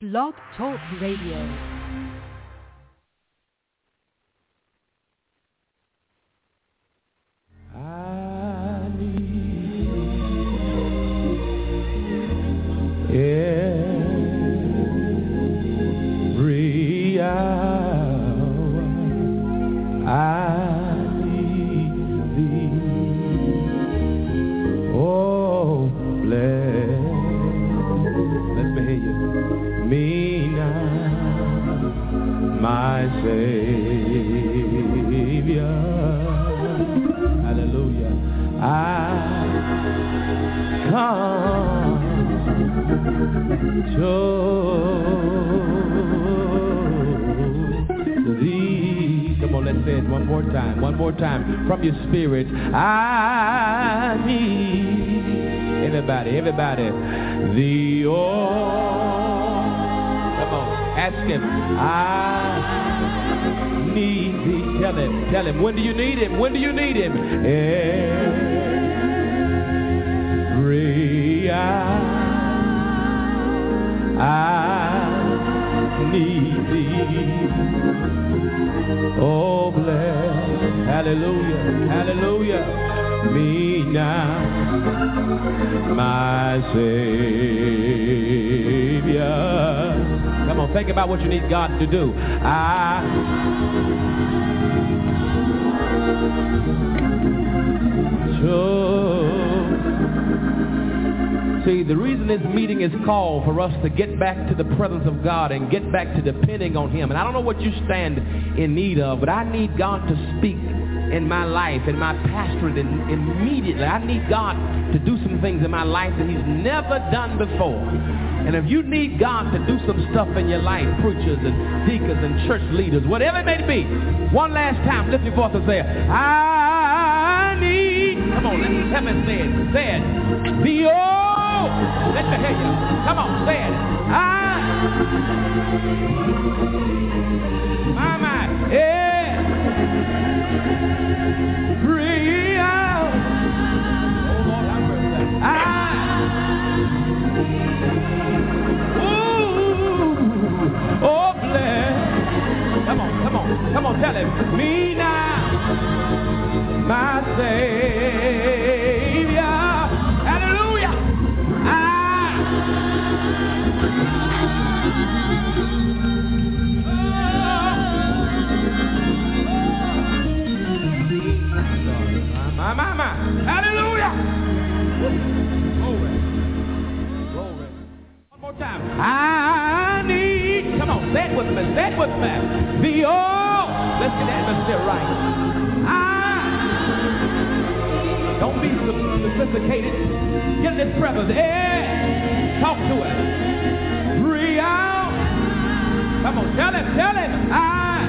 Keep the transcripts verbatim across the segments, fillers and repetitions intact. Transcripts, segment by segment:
Blog Talk Radio. From your spirit, I need everybody, everybody. The oh, come on, ask him. I need thee. Tell him, tell him. When do you need him? When do you need him? Every hour I need thee. Oh, bless. Hallelujah, hallelujah, me now, my Savior. Come on, think about what you need God to do. I so, see, the reason this meeting is called for us to get back to the presence of God and get back to depending on Him. And I don't know what you stand in need of, but I need God to speak in my life, in my pastorate, in, immediately. I need God to do some things in my life that He's never done before. And if you need God to do some stuff in your life, preachers and deacons and church leaders, whatever it may be, one last time, lift your voice and say, I need, come on, let me tell me, say it, say it, the oh, let me hear you, come on, say it, I, my, my, yeah. Free out. Oh Lord, have mercy. I, ooh, oh bless. Come on, come on, come on, tell him. Me now, my Savior. Hallelujah. I. My, my, my. Hallelujah. Glory. Glory. One more time. I need, come on, say it with me, say it with me. The oh, let's get the atmosphere right. I, don't be sophisticated. Get in this presence. Hey, talk to it. Breathe out. Come on, tell him, tell him. I,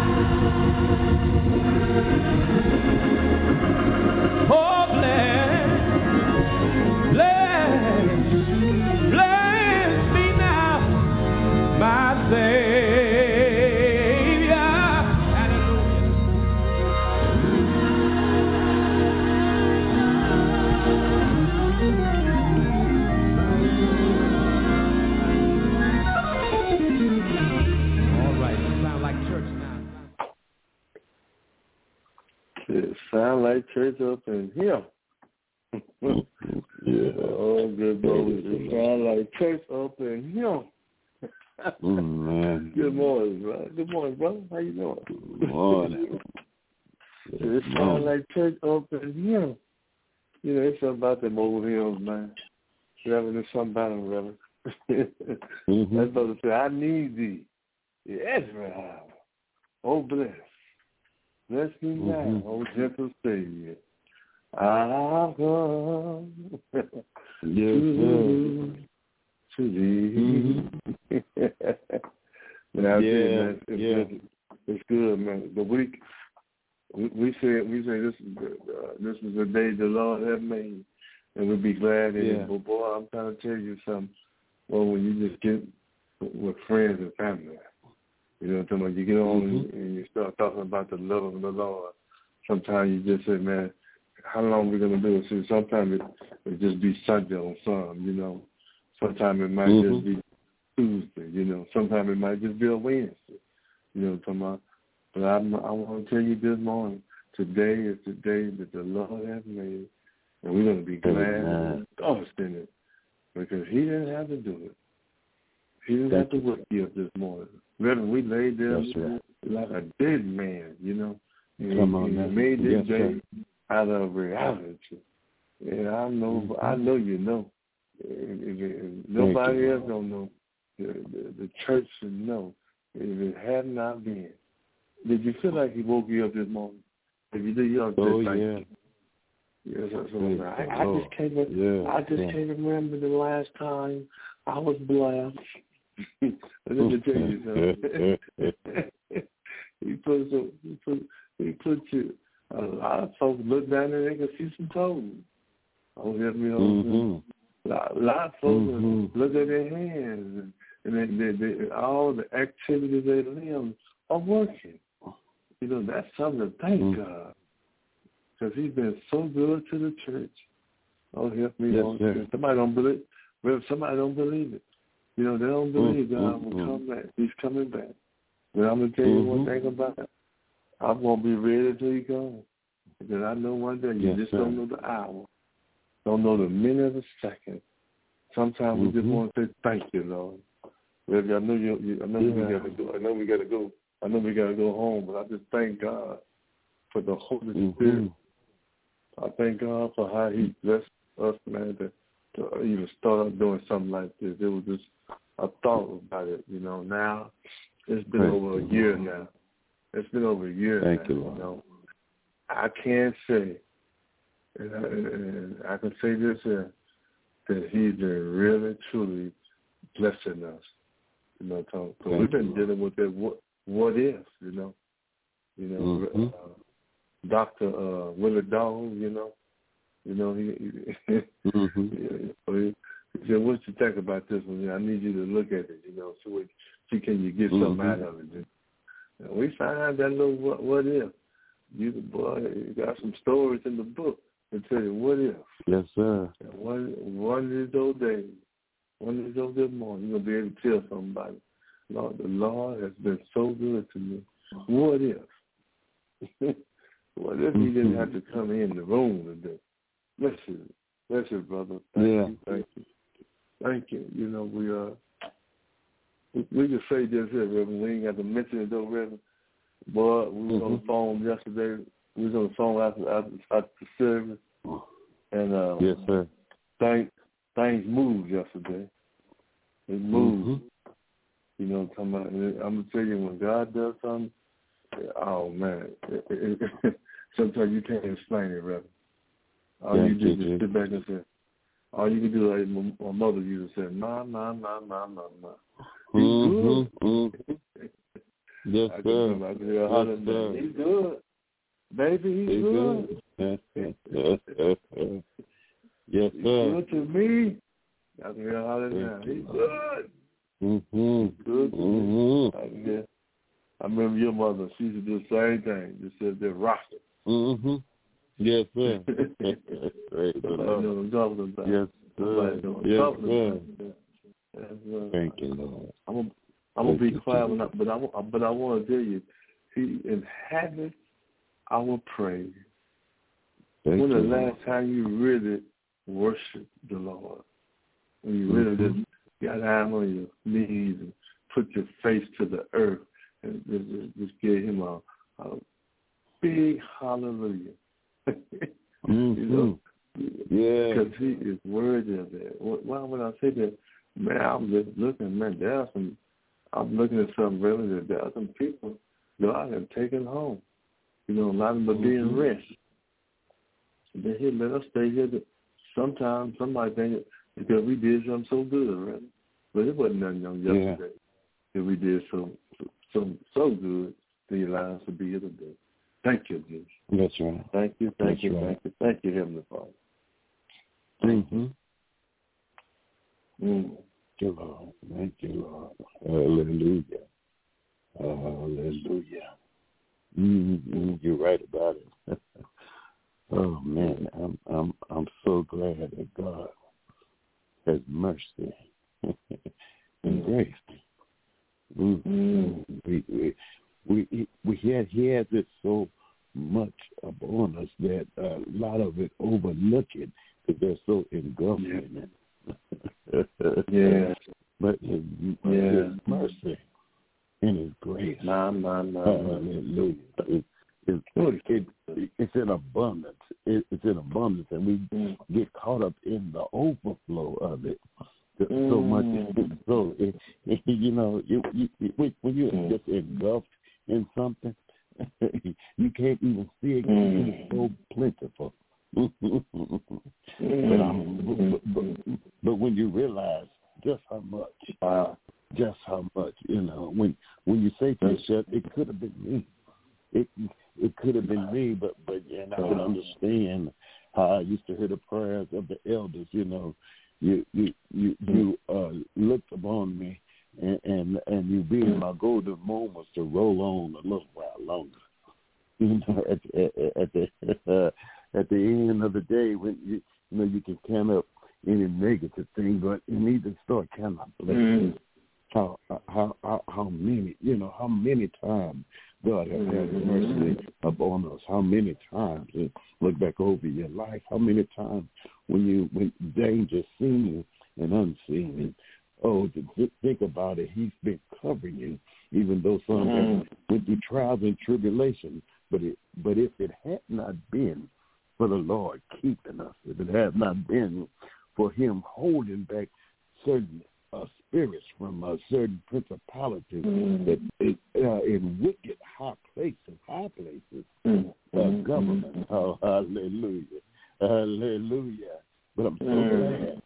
oh, bless, bless, bless me now, my Savior. Hallelujah. All right, you sound like church now. It sound like church up in here. Yeah. Oh, good boy. It sound like church up in here. Mm, good morning, brother. Good morning, brother. How you doing? Good morning. It sound like church up in here. You know, it's something about them old hymns, man. Reverend, there's something about them, Reverend. mm-hmm. That brother said, I need thee. Yes, Reverend. Oh, bless. Bless me now, mm-hmm. oh gentle Savior. I've come yes, to, to thee. Mm-hmm. Man, I yeah, tell you, man, it's, yeah. it's, it's good, man. The week we, we say we say this is uh, this is the day the Lord has made, and we'll be glad in yeah. it. But boy, I'm trying to tell you something. Well, when you just get with friends and family. You know what I'm talking about? You get on mm-hmm. and you start talking about the love of the Lord. Sometimes you just say, man, how long are we going to do it? See, sometimes it, it just be Sunday on some, you know. Sometimes it might mm-hmm. just be Tuesday. You know, sometimes it might just be a Wednesday. You know what I'm talking about? But I'm, I want to tell you this morning, today is the day that the Lord has made, and we're going to be glad and rejoice in it, because he didn't have to do it. He didn't Thank have to wake you up this morning. Reverend, we laid there right. like a dead man, you know. And, Come on, and he made this yes, day sir. out of reality. And I know, mm-hmm. I know you know. If, if, if nobody you, else don't know, the, the, the church should know. If it had not been, did you feel like he woke you up this morning? If you did, you ought to oh, say thank yeah. you. Yes, yeah, so, so I, I just can't. Yeah, I just yeah. can't remember the last time I was blessed. Let me tell you something. he put some, he put he put you. A lot of folks look down there and they can see some toes. Oh, help me on. A lot, a lot of folks mm-hmm. look at their hands and, and they, they, they, all the activities they live are working. You know, that's something to thank mm-hmm. God, because he's been so good to the church. Oh, help me yes, on. Sir. Somebody don't believe. Well, somebody don't believe it. You know, they don't believe mm-hmm. God will come back. He's coming back. But I'm going to tell you mm-hmm. one thing about it. I'm going to be ready till he comes. Because I know one day you yes, just sir. don't know the hour. Don't know the minute or the second. Sometimes mm-hmm. we just want to say thank you, Lord. Reggie, I know you, you I know yeah. we gotta go. I know we gotta go. I know we gotta go home, but I just thank God for the Holy mm-hmm. Spirit. I thank God for how he blessed us, man, to, to even start up doing something like this. It was just a thought about it, you know. Now it's been thank over a year Lord. now. It's been over a year thank now. You, Lord. You know, I can't say, and I, and I can say this here, that he's been really, truly blessing us. You know, because we've been you, dealing with that what, what if, you know. You know, mm-hmm. uh, Doctor Uh, Willie Dawes, you know. You know, he, he, mm-hmm. he, he said, what you think about this one? I need you to look at it, you know, see, what, see can you get mm-hmm. something out of it. And we found out that little what, what if. You, boy, you got some stories in the book that tell you what if. Yes, sir. And one, one of these those days, one of these those days morning, you're going to be able to tell somebody, Lord, the Lord has been so good to me. What if? What if he didn't have to come in the room today? Bless you. Bless you, brother. Thank yeah. you. Thank you. Thank you. You know, we uh, we, we just say this here, Reverend. We ain't got to mention it, though, Reverend. But we was mm-hmm. on the phone yesterday. We was on the phone after, after, after the service. And uh, yes, sir. Things, things moved yesterday. It moved. Mm-hmm. You know what I'm talking about? I'm going to tell you, when God does something, oh, man. It, it, it, sometimes you can't explain it, Reverend. All yeah, you do is sit back and say, all you can do, like my, my mother used to say, ma, ma, ma, ma, ma, ma. He's mm-hmm. good. Mm-hmm. Yes, I sir. Can, I can hear yes, sir. He's good. Baby, he's, he's good. good. yes, sir. He's good to me. I can hear how now. He's good. Mm-hmm. He's good to mm-hmm. me. I can hear. I remember your mother. She used to do the same thing. Just said they're rocket. Mm-hmm. Yes, sir. Great. Somebody know what I'm talking about. Yes, sir. Yes, sir. Yes, sir. Thank you, Lord. I'm gonna, I'm gonna be quiet, when I, but I, but I want to tell you, He inhabits our praise. Thank when you, the Lord. last time you really worshiped the Lord? When you really mm-hmm. just got down on your knees and put your face to the earth and just, just, just give Him a, a big hallelujah. mm-hmm. You know? Yeah. Because He is worthy of that. Why would I say that? Man, I'm just looking, man, there are some, I'm looking at some really, that there are some people God has taken home. You know, a lot of them are being mm-hmm. rest. Then He let us stay here. To, sometimes somebody think it because we did something so good, right? But it wasn't nothing on yesterday yeah. that we did so, so, so good that He allowed us to be here today. Thank you, Jesus. That's right. Thank you, thank That's you, right. thank you, thank you, Heavenly Father. Thank mm-hmm. you. Mm. Thank you, Lord. Thank you, Lord. Hallelujah. Hallelujah. Mm-hmm. You're right about it. Oh man, I'm I'm I'm so glad that God has mercy. and grace. Mm. We, we, we, we had, he has it so much upon us that a lot of it overlook it because they're so engulfed yeah. in it. yeah. But his, yeah. his mercy and his grace. Nah, nah, nah. Hallelujah. It, it, it, it, it's in abundance. It, it's in abundance, and we mm. get caught up in the overflow of it. So mm. much, so it, it, you know, you, you, when you're mm. just engulfed in something, you can't even see it. Mm. It's so plentiful. mm. but, um, but, but, but when you realize just how much, wow. just how much, you know, when when you say to yourself, it could have been me. It it could have been me, but but and I can understand how I used to hear the prayers of the elders. You know, you you you, you uh, looked upon me, and, and and you be in my golden moments to roll on a little while longer. You know, at at, at the uh, at the end of the day, when you you know you can count up any negative thing, but you need to start kind of blessing. Mm. How how how how many you know how many times God has had mercy upon us? How many times? And look back over your life. How many times when you when danger seen and unseen? And, oh, to think about it. He's been covering you, even though some mm. have went through trials and tribulations. But it but if it had not been for the Lord keeping us, if it had not been for Him holding back certain Uh, spirits from uh, certain principalities mm. that is, uh, in wicked high places, high places, mm. uh, government. Oh, hallelujah, hallelujah! But I'm so mm. glad.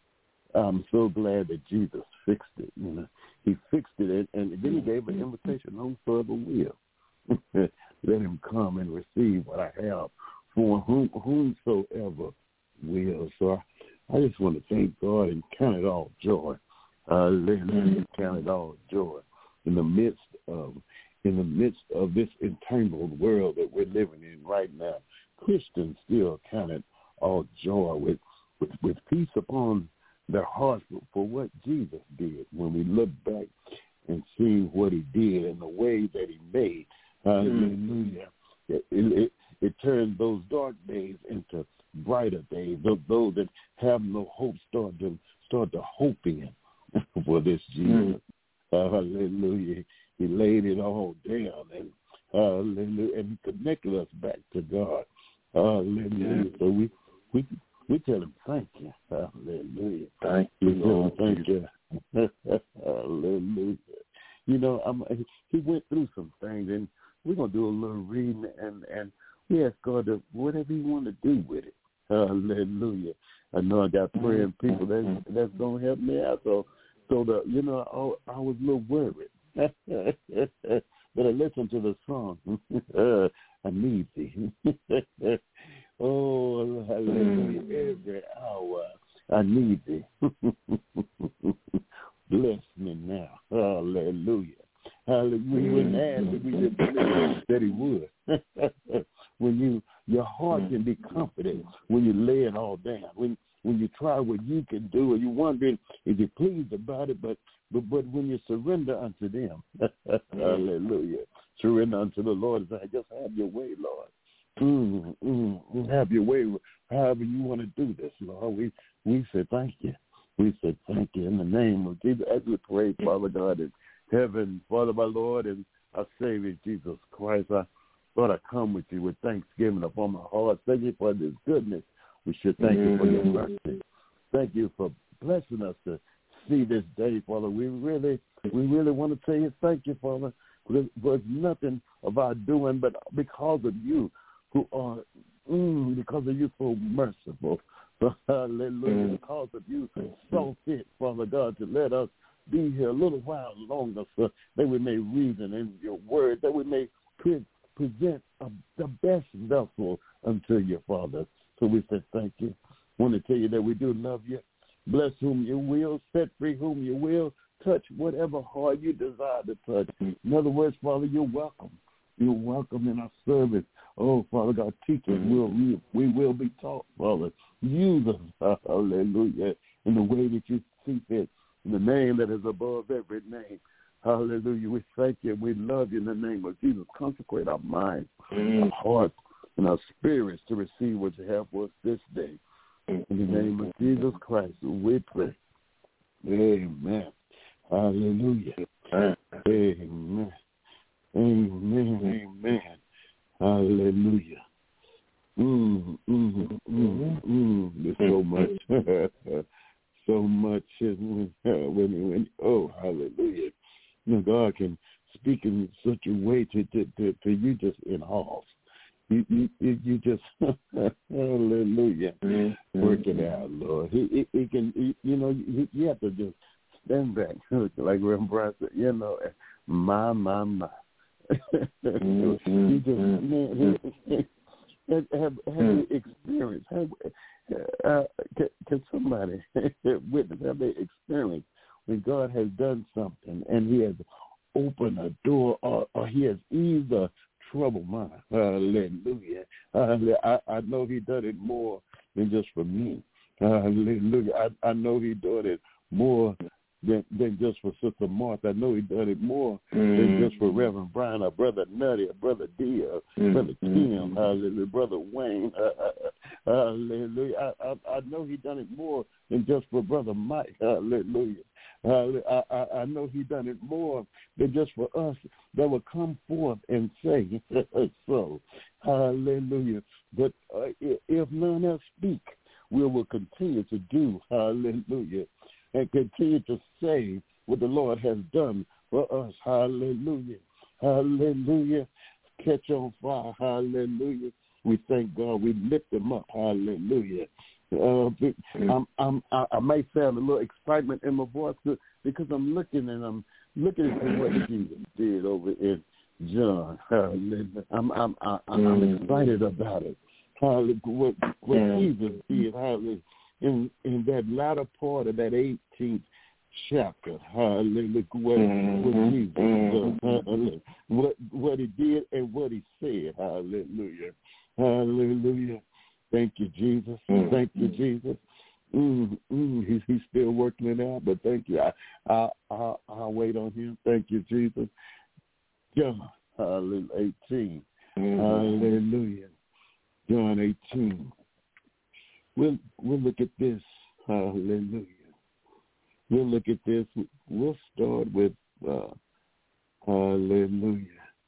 I'm so glad that Jesus fixed it. You know, He fixed it, and, and then He gave an invitation: whosoever will, let him come and receive what I have for whom whomsoever will. So I, I just want to thank God and count it all joy. Uh, let me count it all joy in the midst of in the midst of this entangled world that we're living in right now. Christians still count it all joy with, with, with peace upon their hearts for what Jesus did when we look back and see what He did and the way that He made. Hallelujah. Mm. It, it, it turned those dark days into brighter days. Those, those that have no hope start to start to hope in. For this Jesus, mm. uh, hallelujah, He laid it all down, and hallelujah, and He connected us back to God, hallelujah. Yeah. So we we we tell Him thank you, hallelujah. Thank you, we tell Him thank you, hallelujah. You know, I'm, He went through some things, and we're gonna do a little reading, and and we ask God to whatever He want to do with it, hallelujah. I know I got praying people that that's gonna help me out. So, so the you know I, I was a little worried, but I listened to the song. I need Thee. Oh, hallelujah! Every hour I need Thee. Bless me now, hallelujah. Hallelujah. We wouldn't ask if we didn't believe that He would. When you your heart can be confident when you lay it all down. When when you try what you can do, and you're wondering if you're pleased about it, but but, but when you surrender unto them, hallelujah, surrender unto the Lord, and say, just have your way, Lord. Mm, mm, have your way, however you want to do this, Lord. We we say thank you. We say thank you in the name of Jesus. As we pray, Father God, in heaven, Father, my Lord, and our Savior, Jesus Christ, I Lord, I come with you with thanksgiving upon my heart. Thank you for this goodness. We should thank you for your mercy. Thank you for blessing us to see this day, Father. We really, we really want to tell you thank you, Father. There's nothing of our doing, but because of you, who are, mm, because of you, so merciful. Hallelujah. Because of you, so fit, Father God, to let us be here a little while longer, so that we may reason in your word, that we may pre- present a, the best vessel unto you, Father. So we say thank you. I want to tell you that we do love you. Bless whom you will, set free whom you will, touch whatever heart you desire to touch. In other words, Father, you're welcome. You're welcome in our service. Oh, Father God, teach us. We'll, we, we will be taught, Father. Use us, hallelujah, in the way that you see fit. the name that is above every name. Hallelujah. We thank you. We love you in the name of Jesus. Consecrate our minds, mm. our hearts, and our spirits to receive what you have for us this day. In the name of Jesus Christ, we pray. Amen. Hallelujah. Amen. Amen. Amen. Hallelujah. Mm, mm, mm, mm. There's so much. So much. When, when, oh, hallelujah. You know, God can speak in such a way to, to, to, to you just in awe. You, you, you just, hallelujah, mm-hmm. work it out, Lord. He, he, he can, he, you know, you, you have to just stand back, like Reverend Brian said, you know, my, my, my. Mm-hmm. You just, man, have, have, have mm-hmm. the experience. Have, uh, can, can somebody witness, have the experience when God has done something and he has opened a door or, or he has eased a trouble mine. Hallelujah. Hallelujah. I, I know he done it more than just for me. Hallelujah. I, I know he done it more than, than just for Sister Martha. I know he done it more mm. than just for Reverend Brian or Brother Nutty or Brother D or mm. Brother Kim. Hallelujah. Brother Wayne. Hallelujah. I, I, I know he done it more than just for Brother Mike. Hallelujah. Uh, I, I, I know he done it more than just for us that will come forth and say so. Hallelujah. But uh, if none else speak, we will continue to do, hallelujah, and continue to say what the Lord has done for us. Hallelujah. Hallelujah. Catch on fire. Hallelujah. We thank God. We lift him up. Hallelujah. Uh, I'm, I'm, I, I may sound a little excitement in my voice because I'm looking and I'm looking at what Jesus did over in John. Hallelujah. I'm, I'm, I'm, I'm excited about it. Hallelujah. What, what Jesus did, hallelujah, in, in that latter part of that eighteenth chapter. Hallelujah. What, what Jesus did. Hallelujah. What, what he did and what he said. Hallelujah. Hallelujah. Thank you, Jesus. Mm. Thank you, Jesus. Mm, mm, he's, he's still working it out, but thank you. I, I, I, I'll wait on him. Thank you, Jesus. John, hallelujah, eighteen. Mm. Hallelujah. John eighteen. We'll, we'll look at this. Hallelujah. We'll look at this. We'll start with uh, hallelujah.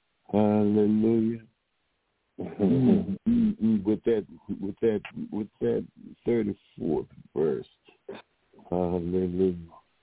Hallelujah. Mm-hmm. With that, with that, with that thirty-fourth verse. Hallelujah.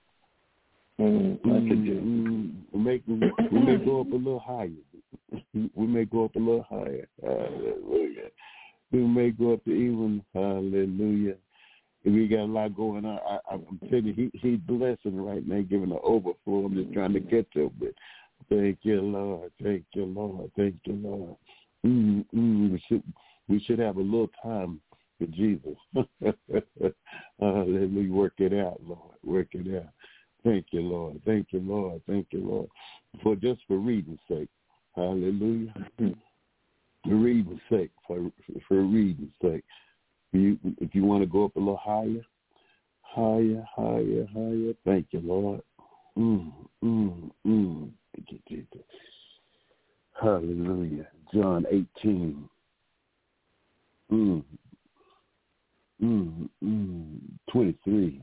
Mm-hmm. We may, we may go up a little higher. We may go up a little higher. Hallelujah. We may go up to even. Hallelujah. We got a lot going on. I, I'm telling you, he, he's blessing right now, giving an overflow. I'm just trying to get to it. Thank you, Lord. Thank you, Lord. Thank you, Lord. Mm-hmm. We should we should have a little time for Jesus. Hallelujah. Work it out, Lord. Work it out. Thank you, Lord. Thank you, Lord. Thank you, Lord. For just for reading's sake. Hallelujah. For reading's sake. For for reading's sake. You, if you want to go up a little higher, higher, higher, higher. Thank you, Lord. Mm, mm, mm. Thank you, Jesus. Hallelujah. John eighteen. Mm. Mm, mm, twenty-three.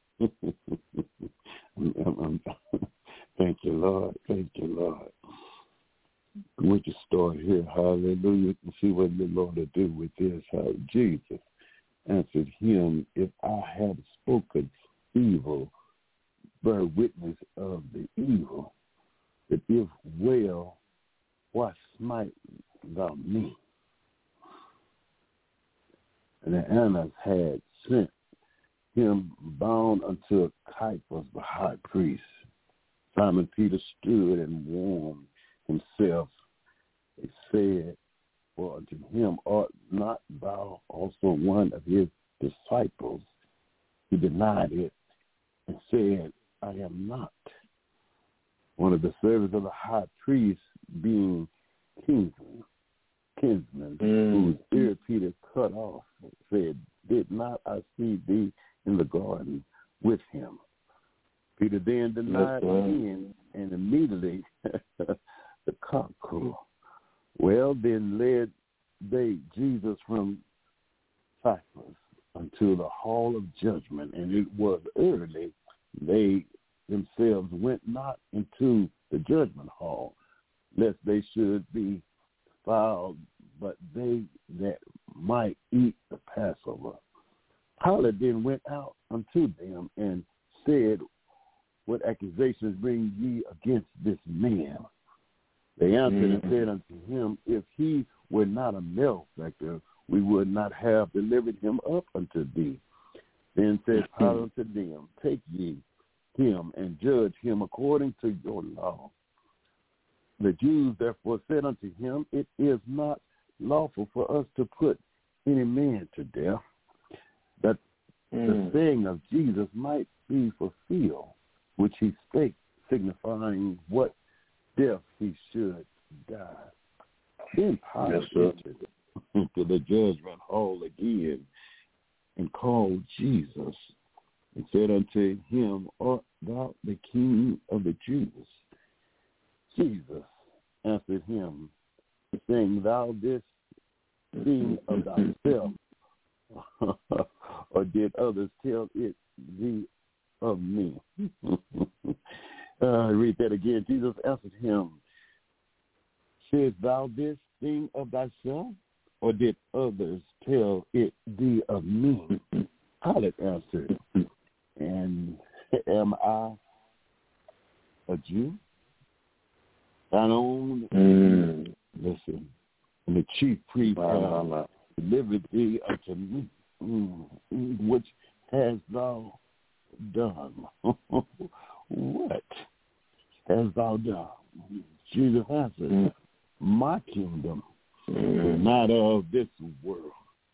Thank you, Lord. Thank you, Lord. We can start here. Hallelujah. And see what the Lord will do with this. How Jesus answered him, if I have spoken evil, bear witness of the evil. That if well, why smite thou me? And Annas had sent him bound unto Caiaphas the high priest. Simon Peter stood and warmed himself. He said, for unto him art not thou also one of his disciples? He denied it and said, I am not. One of the servants of the high priest, being kinsman, kinsman mm. whose ear Peter cut off, said, did not I see thee in the garden with him? Peter then denied again, and immediately the cock crew. Well, then led they Jesus from Cyprus unto the hall of judgment, and it was early. They themselves went not into the judgment hall, lest they should be fouled, but they that might eat the Passover. Pilate then went out unto them and said, what accusations bring ye against this man? They answered mm-hmm. and said unto him, if he were not a malefactor, we would not have delivered him up unto thee. Then said Pilate unto them, take ye him and judge him according to your law. The Jews therefore said unto him, it is not lawful for us to put any man to death, that mm. the saying of Jesus might be fulfilled, which he spake, signifying what death he should die. Then Pilate yes, entered into the judgment hall again and called Jesus and said unto him, art thou the King of the Jews? Jesus answered him, saying, thou this thing of thyself, or did others tell it thee of me? uh, read that again. Jesus answered him, saidst thou this thing of thyself, or did others tell it thee of me? Pilate answered, and am I a Jew? Thine own, mm. listen, and the chief priest uh, delivered thee unto me. Mm. Which hast thou done? What hast thou done? Jesus answered, mm. my kingdom mm. is not of this world.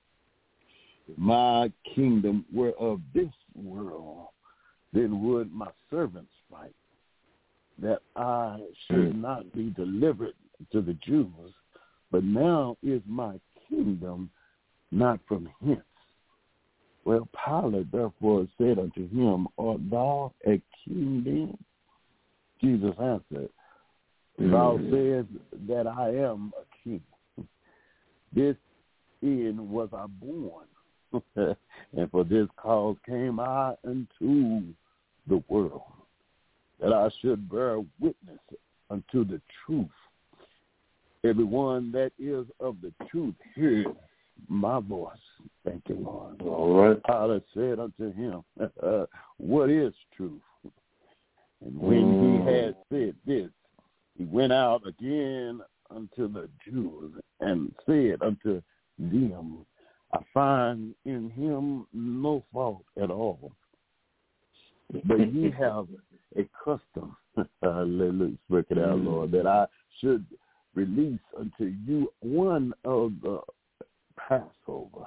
If my kingdom were of this world, then would my servants fight, that I should not be delivered to the Jews. But now is my kingdom not from hence. Well, Pilate therefore said unto him, art thou a king then? Jesus answered, thou sayest that I am a king. This in was I born, and for this cause came I into the world, that I should bear witness unto the truth. Everyone that is of the truth hears my voice. Thank you, Lord. All right. Pilate said unto him, uh, what is truth? And when mm. he had said this, he went out again unto the Jews and said unto them, I find in him no fault at all. But ye have a custom, hallelujah, speak it out, Lord, that I should release unto you one of the Passover.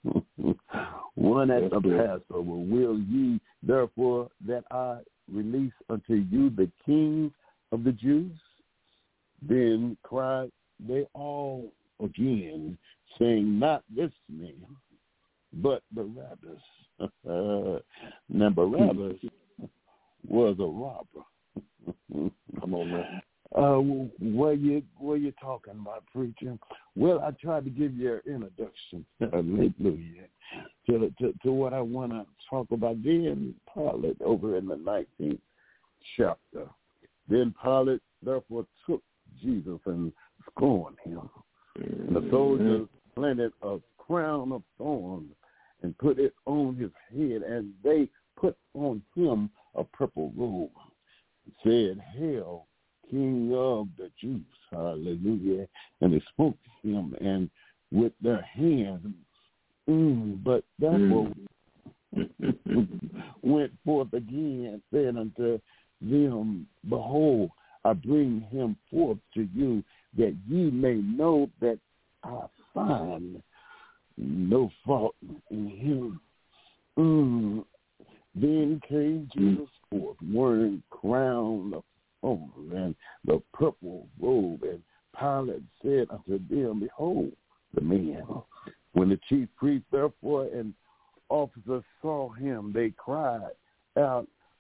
One at the Passover. Will ye therefore that I release unto you the King of the Jews? Then cried they all again, saying, not this man, but Barabbas. Uh, now Barabbas was a robber. Come on, man. Uh, what you what you talking about, preacher? Well, I tried to give you an introduction, hallelujah, to, to to what I want to talk about. Then Pilate over in the nineteenth chapter. Then Pilate therefore took Jesus and scorned him. And the soldiers planted a crown of thorns and put it on his head, and they put on him a purple robe. Said, hail, King of the Jews, hallelujah. And they spoke to him and with their hands, mm, but that mm. went forth again and said unto them, behold, I bring him forth to you, that ye may know that I find no fault in him. Mm. Then came Jesus forth, wearing crown of thorns and the purple robe. And Pilate said unto them, behold the man. When the chief priests therefore and officers saw him, they cried out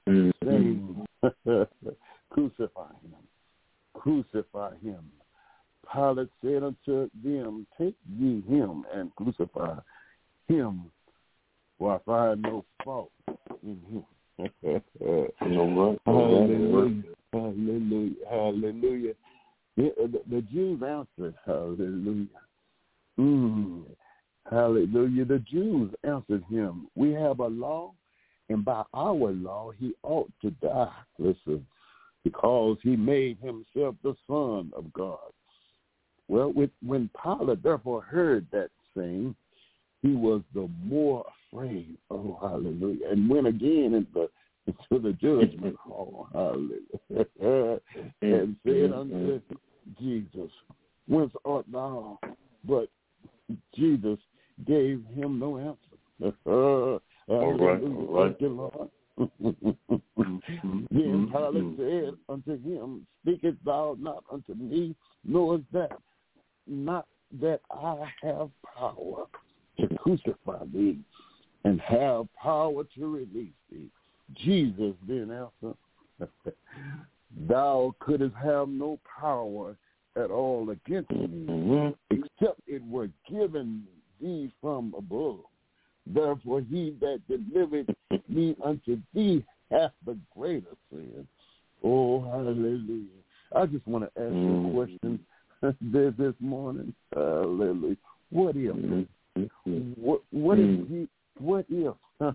mm-hmm. saying, crucify him, crucify him. Pilate said unto them, take ye him and crucify him, for I find no fault in him. no, hallelujah, hallelujah, hallelujah. The, the, the Jews answered, hallelujah. Mm, hallelujah. The Jews answered him, we have a law, and by our law he ought to die. Listen, because he made himself the Son of God. Well, with, when Pilate therefore heard that saying, he was the more afraid. Oh, hallelujah. And went again into, into the judgment hall, hallelujah, and said unto Jesus, whence art thou? But Jesus gave him no answer. All right, all right. Thank you, Lord. Then Pilate said unto him, speakest thou not unto me, knowest that not that I have power to crucify thee and have power to release thee? Jesus then answered, thou couldst have no power at all against me, except it were given thee from above. Therefore he that delivered me unto thee hath the greater sin. Oh, hallelujah. I just want to ask you a question this, this morning. Hallelujah. What if? What, what if he, what if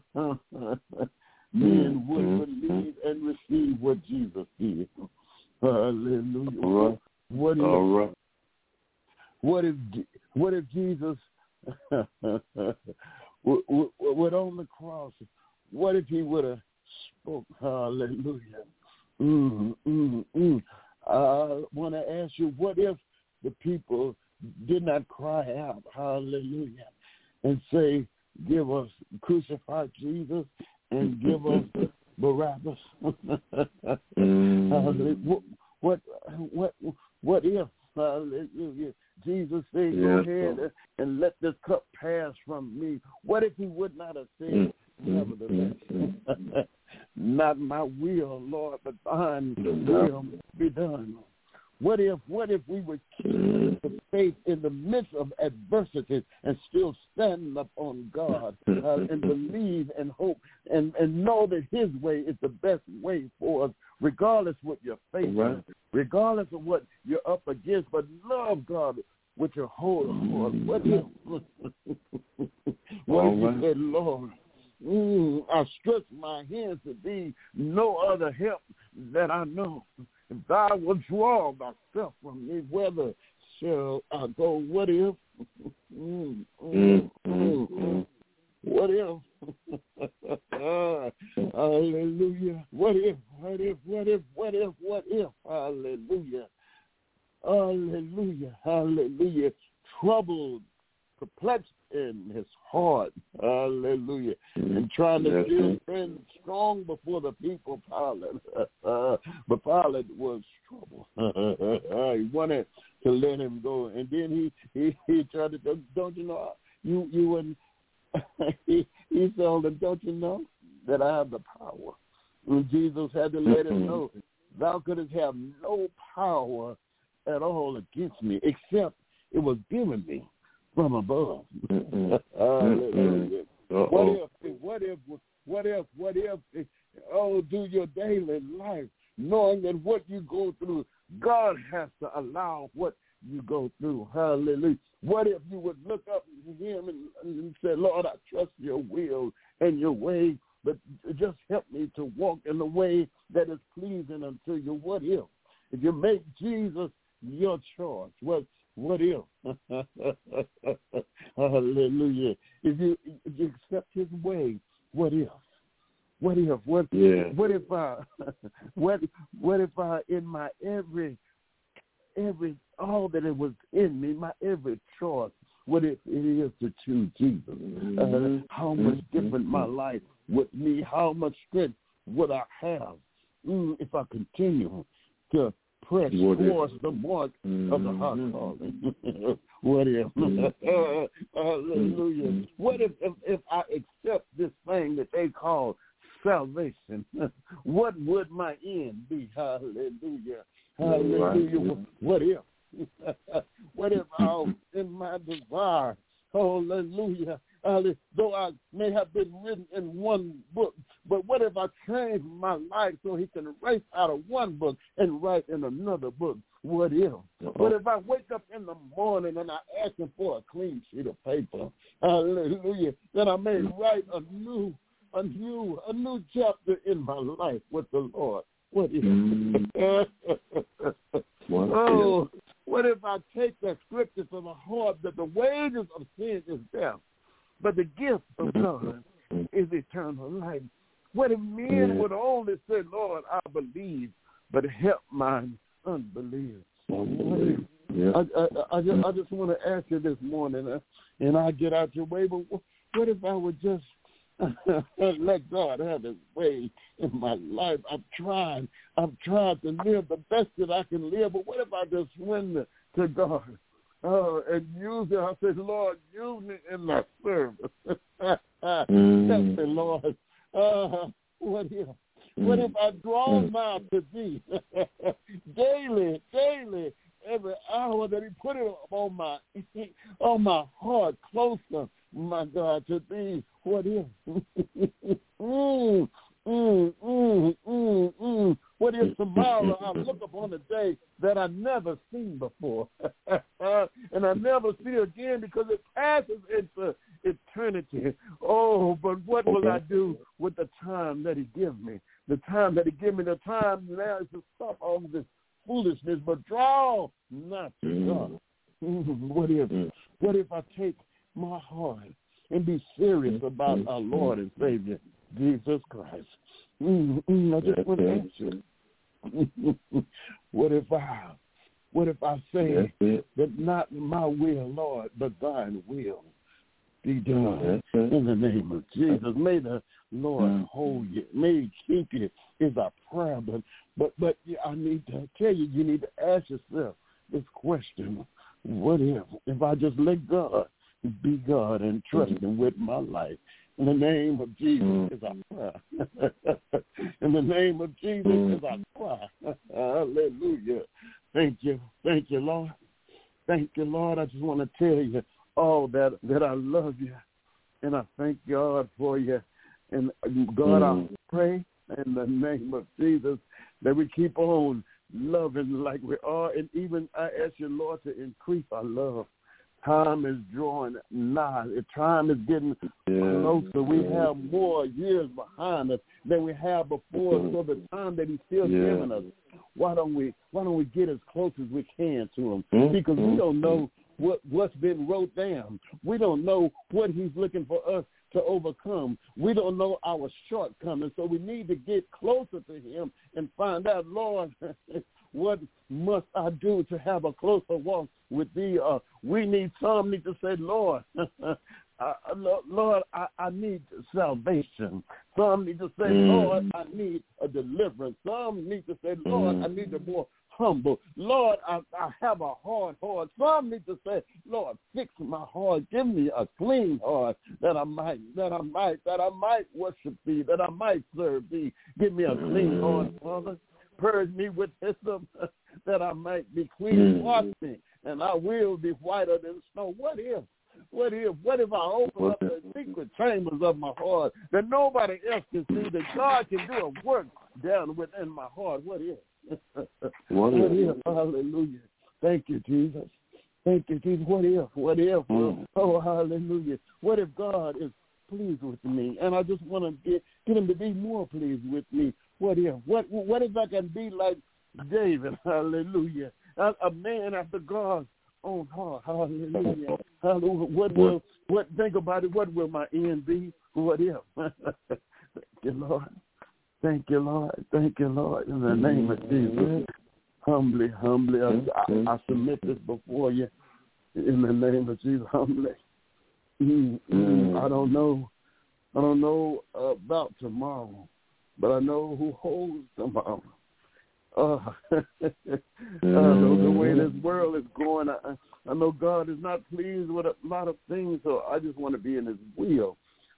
men would believe and receive what Jesus did? Hallelujah. All right. What if, All right. what if, what if Jesus would, would, would on the cross, what if he would have spoke? Hallelujah. Mm, mm, mm. I want to ask you, what if the people did not cry out, hallelujah, and say, give us, crucify Jesus and give us Barabbas? mm. what, what, what if, hallelujah, Jesus said, go yes, ahead sir. and let this cup pass from me? What if he would not have said, mm. nevertheless, mm. not my will, Lord, but thine will be done? What if, what if we would keep the faith in the midst of adversity and still stand up on God uh, and believe and hope and, and know that his way is the best way for us, regardless what you're facing, right. regardless of what you're up against, but love God with your whole heart. What if, what if you said, Lord, Mm, I stretch my hands to thee, no other help that I know. If thou wilt draw thyself from me, whither shall I go? What if? Mm, mm, mm, mm. What if? Hallelujah. What if? What if? What if? What if? What if? Hallelujah. Hallelujah. Hallelujah. Troubled, perplexed in his heart, hallelujah, and trying to still stand strong before the people, Pilate. Uh, but Pilate was troubled. He wanted to let him go, and then he he, he tried to, don't you know, you you wouldn't. he, he told him, don't you know that I have the power? And Jesus had to let him know, thou couldst have no power at all against me, except it was given me from above. Hallelujah. What if, what if, what if, what if, oh, do your daily life, knowing that what you go through, God has to allow what you go through. Hallelujah. What if you would look up to him and, and say, Lord, I trust your will and your way, but just help me to walk in the way that is pleasing unto you. What if? If you make Jesus your choice, what What if? Hallelujah. If you, if you accept his way, what if? What if? What, yeah. what if I, what, what if I, in my every, every, all that it was in me, my every choice, what if it is to choose Jesus? Uh, how much different my life would be? How much strength would I have mm, if I continue to press what towards if? the mark mm-hmm. of the high calling? What if? Hallelujah. What if, if if I accept this thing that they call salvation, what would my end be? Hallelujah. Hallelujah. What if? What if I, in my desire, hallelujah, hallelujah, though I may have been written in one book, but what if I change my life so he can erase out of one book and write in another book? What if? What if I wake up in the morning and I ask him for a clean sheet of paper? Hallelujah. That I may write a new, a new, a new chapter in my life with the Lord. What if? Mm. Oh, what if I take that scripture to the heart that the wages of sin is death, but the gift of God is eternal life? What if men would only say, Lord, I believe, but help mine unbelief? Yeah. I, I, I, just, I just want to ask you this morning, uh, and I get out your way, but what if I would just let God have his way in my life? I've tried. I've tried to live the best that I can live, but what if I just surrender to God uh, and use it? I said, Lord, use me in my service. mm. Help me, Lord. Uh, what if? What if I draw nigh to thee daily, daily, every hour that he put it on my on my heart, closer, my God, to thee? What if? mm, mm, mm, mm, mm. What if tomorrow I look upon a day that I never seen before, and I never see again because it passes into eternity? Oh, but what will I do with the time that he gives me? The time that he gives me, the time now is to stop all this foolishness, but draw not to God. What if? What if I take my heart and be serious about our Lord and Savior, Jesus Christ? Mm-hmm. I just want to ask you, what if I, what if I say that not my will, Lord, but thine will be done in the name of Jesus? May the Lord hold you. May he keep you is our prayer. But, but, but I need to tell you, you need to ask yourself this question. What if, if I just let God be God and trust him with my life? In the name of Jesus is our prayer. In the name of Jesus is our cry. Hallelujah. Thank you. Thank you, Lord. Thank you, Lord. I just want to tell you all that, that I love you. And I thank God for you. And God, I pray in the name of Jesus that we keep on loving like we are. And even I ask you, Lord, to increase our love. Time is drawing nigh. Time is getting yeah. closer. We have more years behind us than we have before. So the time that he's still yeah. giving us, why don't we why don't we get as close as we can to him? Mm-hmm. Because we don't know what, what's been wrote down. We don't know what he's looking for us to overcome. We don't know our shortcomings. So we need to get closer to him and find out, Lord, what must I do to have a closer walk with thee? Uh, we need, some need to say, Lord, uh, Lord, I, I need salvation. Some need to say, mm. Lord, I need a deliverance. Some need to say, Lord, mm. I need a more humble. Lord, I, I have a hard heart. Some need to say, Lord, fix my heart. Give me a clean heart that I might, that I might, that I might worship thee, that I might serve thee. Give me a clean heart, Father. Purge me with hyssop that I might be clean. Wash me, and I will be whiter than snow. What if? What if? What if I open up the secret chambers of my heart that nobody else can see, that God can do a work down within my heart? What if? What, what if? if? Hallelujah. Thank you, Jesus. Thank you, Jesus. What if? What if? Mm. Oh, hallelujah. What if God is pleased with me, and I just want to get, get him to be more pleased with me? What if? What What if I can be like David? Hallelujah. A, a man after God's own heart. Hallelujah. Hallelujah. What will? What? Think about it. What will my end be? What if? Thank you, Lord. Thank you, Lord. Thank you, Lord. In the name of Jesus, humbly, humbly, I, I, I submit this before you. In the name of Jesus, humbly. Mm-hmm. I don't know. I don't know uh, about tomorrow, but I know who holds tomorrow. Uh, I know the way this world is going. I, I know God is not pleased with a lot of things, so I just want to be in his will.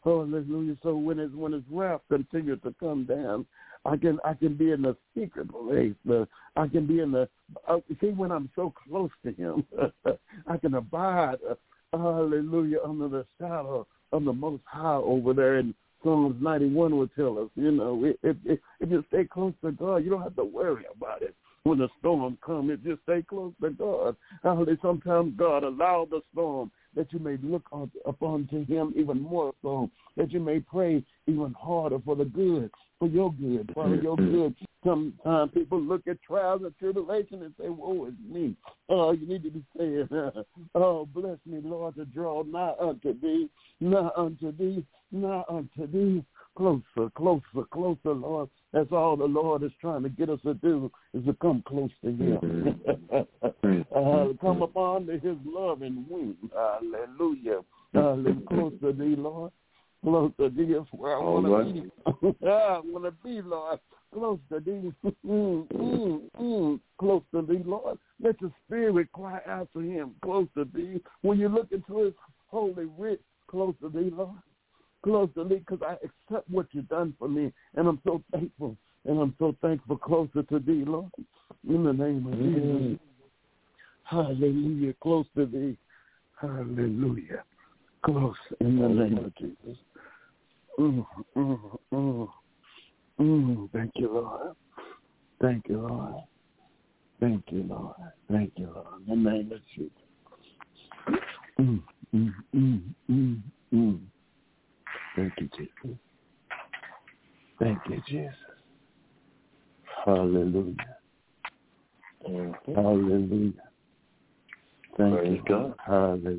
Hallelujah. So when his when his wrath continues to come down, I can I can be in the secret place. The, I can be in the uh, see when I'm so close to him, I can abide. Uh, hallelujah, under the shadow of the Most High over there. And Psalms ninety-one will tell us, you know, if, if, if you stay close to God, you don't have to worry about it. When the storm comes, if you stay close to God, hallelujah, sometimes God allows the storm that you may look on, upon to him even more so, that you may pray even harder for the good, for your good, for your good. Sometimes people look at trials and tribulation and say, woe is me. Oh, you need to be saying, oh, bless me, Lord, to draw nigh unto thee, nigh unto thee, nigh unto thee. Closer, closer, closer, Lord. That's all the Lord is trying to get us to do, is to come close to him. uh, come upon to his loving wing. Hallelujah. Hallelujah. Close to thee, Lord. Close to thee is where I want to be. I want to be, Lord. Close to thee. mm, mm, mm. Close to thee, Lord. Let your spirit cry out to him. Close to thee. When you look into his holy writ, close to thee, Lord. Close to me, because I accept what you've done for me, and I'm so thankful, and I'm so thankful. Closer to thee, Lord, in the name of mm-hmm. Jesus. Hallelujah. Close to thee. Hallelujah. Close in the name of Jesus. Mm, mm, mm, mm. Thank you, Lord. Thank you, Lord. Thank you, Lord. Thank you, Lord. In the name of Jesus. Mm, mm, mm, mm, mm. Thank you, Jesus. Thank you, Jesus. Hallelujah. Mm-hmm. Hallelujah. Thank Praise you, God. Hallelujah.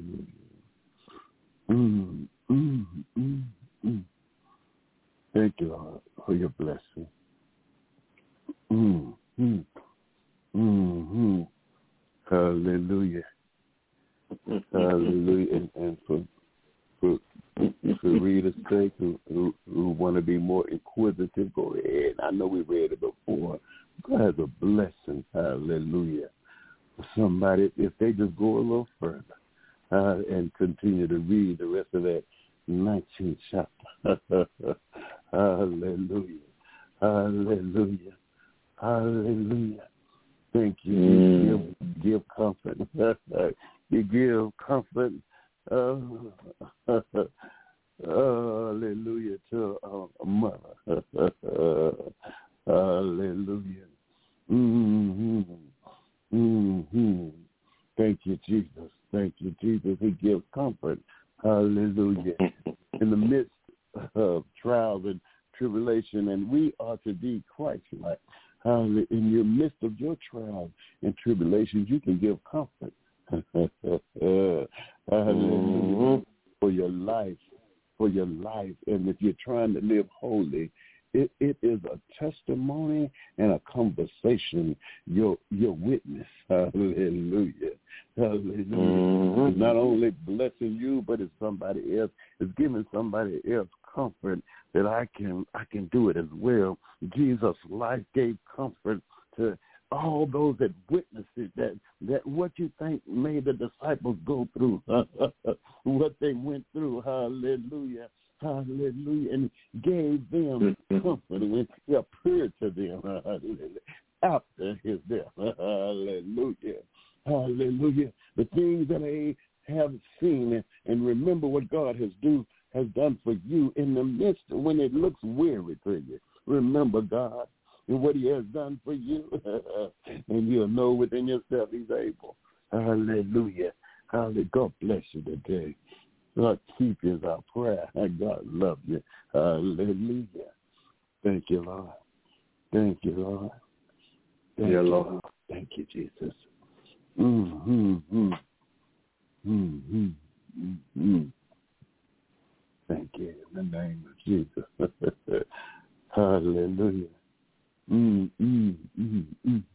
Mm, mm, mm, mm. Thank you, Lord, for your blessing. Mm, mm, mm-hmm. Hallelujah. Hallelujah. And, and for, for For readers' sake who, who, who want to be more inquisitive, go ahead. I know we read it before. God has a blessing, hallelujah, for somebody if they just go a little further uh, and continue to read the rest of that nineteenth chapter. Hallelujah, hallelujah, hallelujah. Thank you. Mm. You give, give comfort. You give comfort. Uh, hallelujah to a mother. Hallelujah. Mm-hmm. Mm-hmm. Thank you, Jesus. Thank you, Jesus. He gives comfort. Hallelujah. In the midst of trials and tribulation, and we are to be Christ-like. Hallelujah. In the midst of your trials and tribulations, you can give comfort. Hallelujah. Mm-hmm. For your life, for your life. And if you're trying to live holy, it, it is a testimony and a conversation, your your witness. Hallelujah. Hallelujah. Mm-hmm. It's not only blessing you, but it's somebody else. It's giving somebody else comfort that I can I can do it as well. Jesus' life gave comfort to all those that witnessed it, that, that what you think made the disciples go through, what they went through, hallelujah, hallelujah, and gave them comfort when he appeared to them, hallelujah, after his death, hallelujah, hallelujah. The things that they have seen and remember what God has do has done for you in the midst of when it looks weary to you. Remember God and what he has done for you, and you'll know within yourself he's able. Hallelujah. Hallelujah. God bless you today. God keep you is our prayer. And God love you. Hallelujah. Thank you, Lord. Thank you, Lord. Thank yeah, you, Lord. Thank you, Jesus. Mm-hmm. Mm-hmm. Mm-hmm. Thank you in the name of Jesus. Hallelujah. Mm, mm, mm, mm.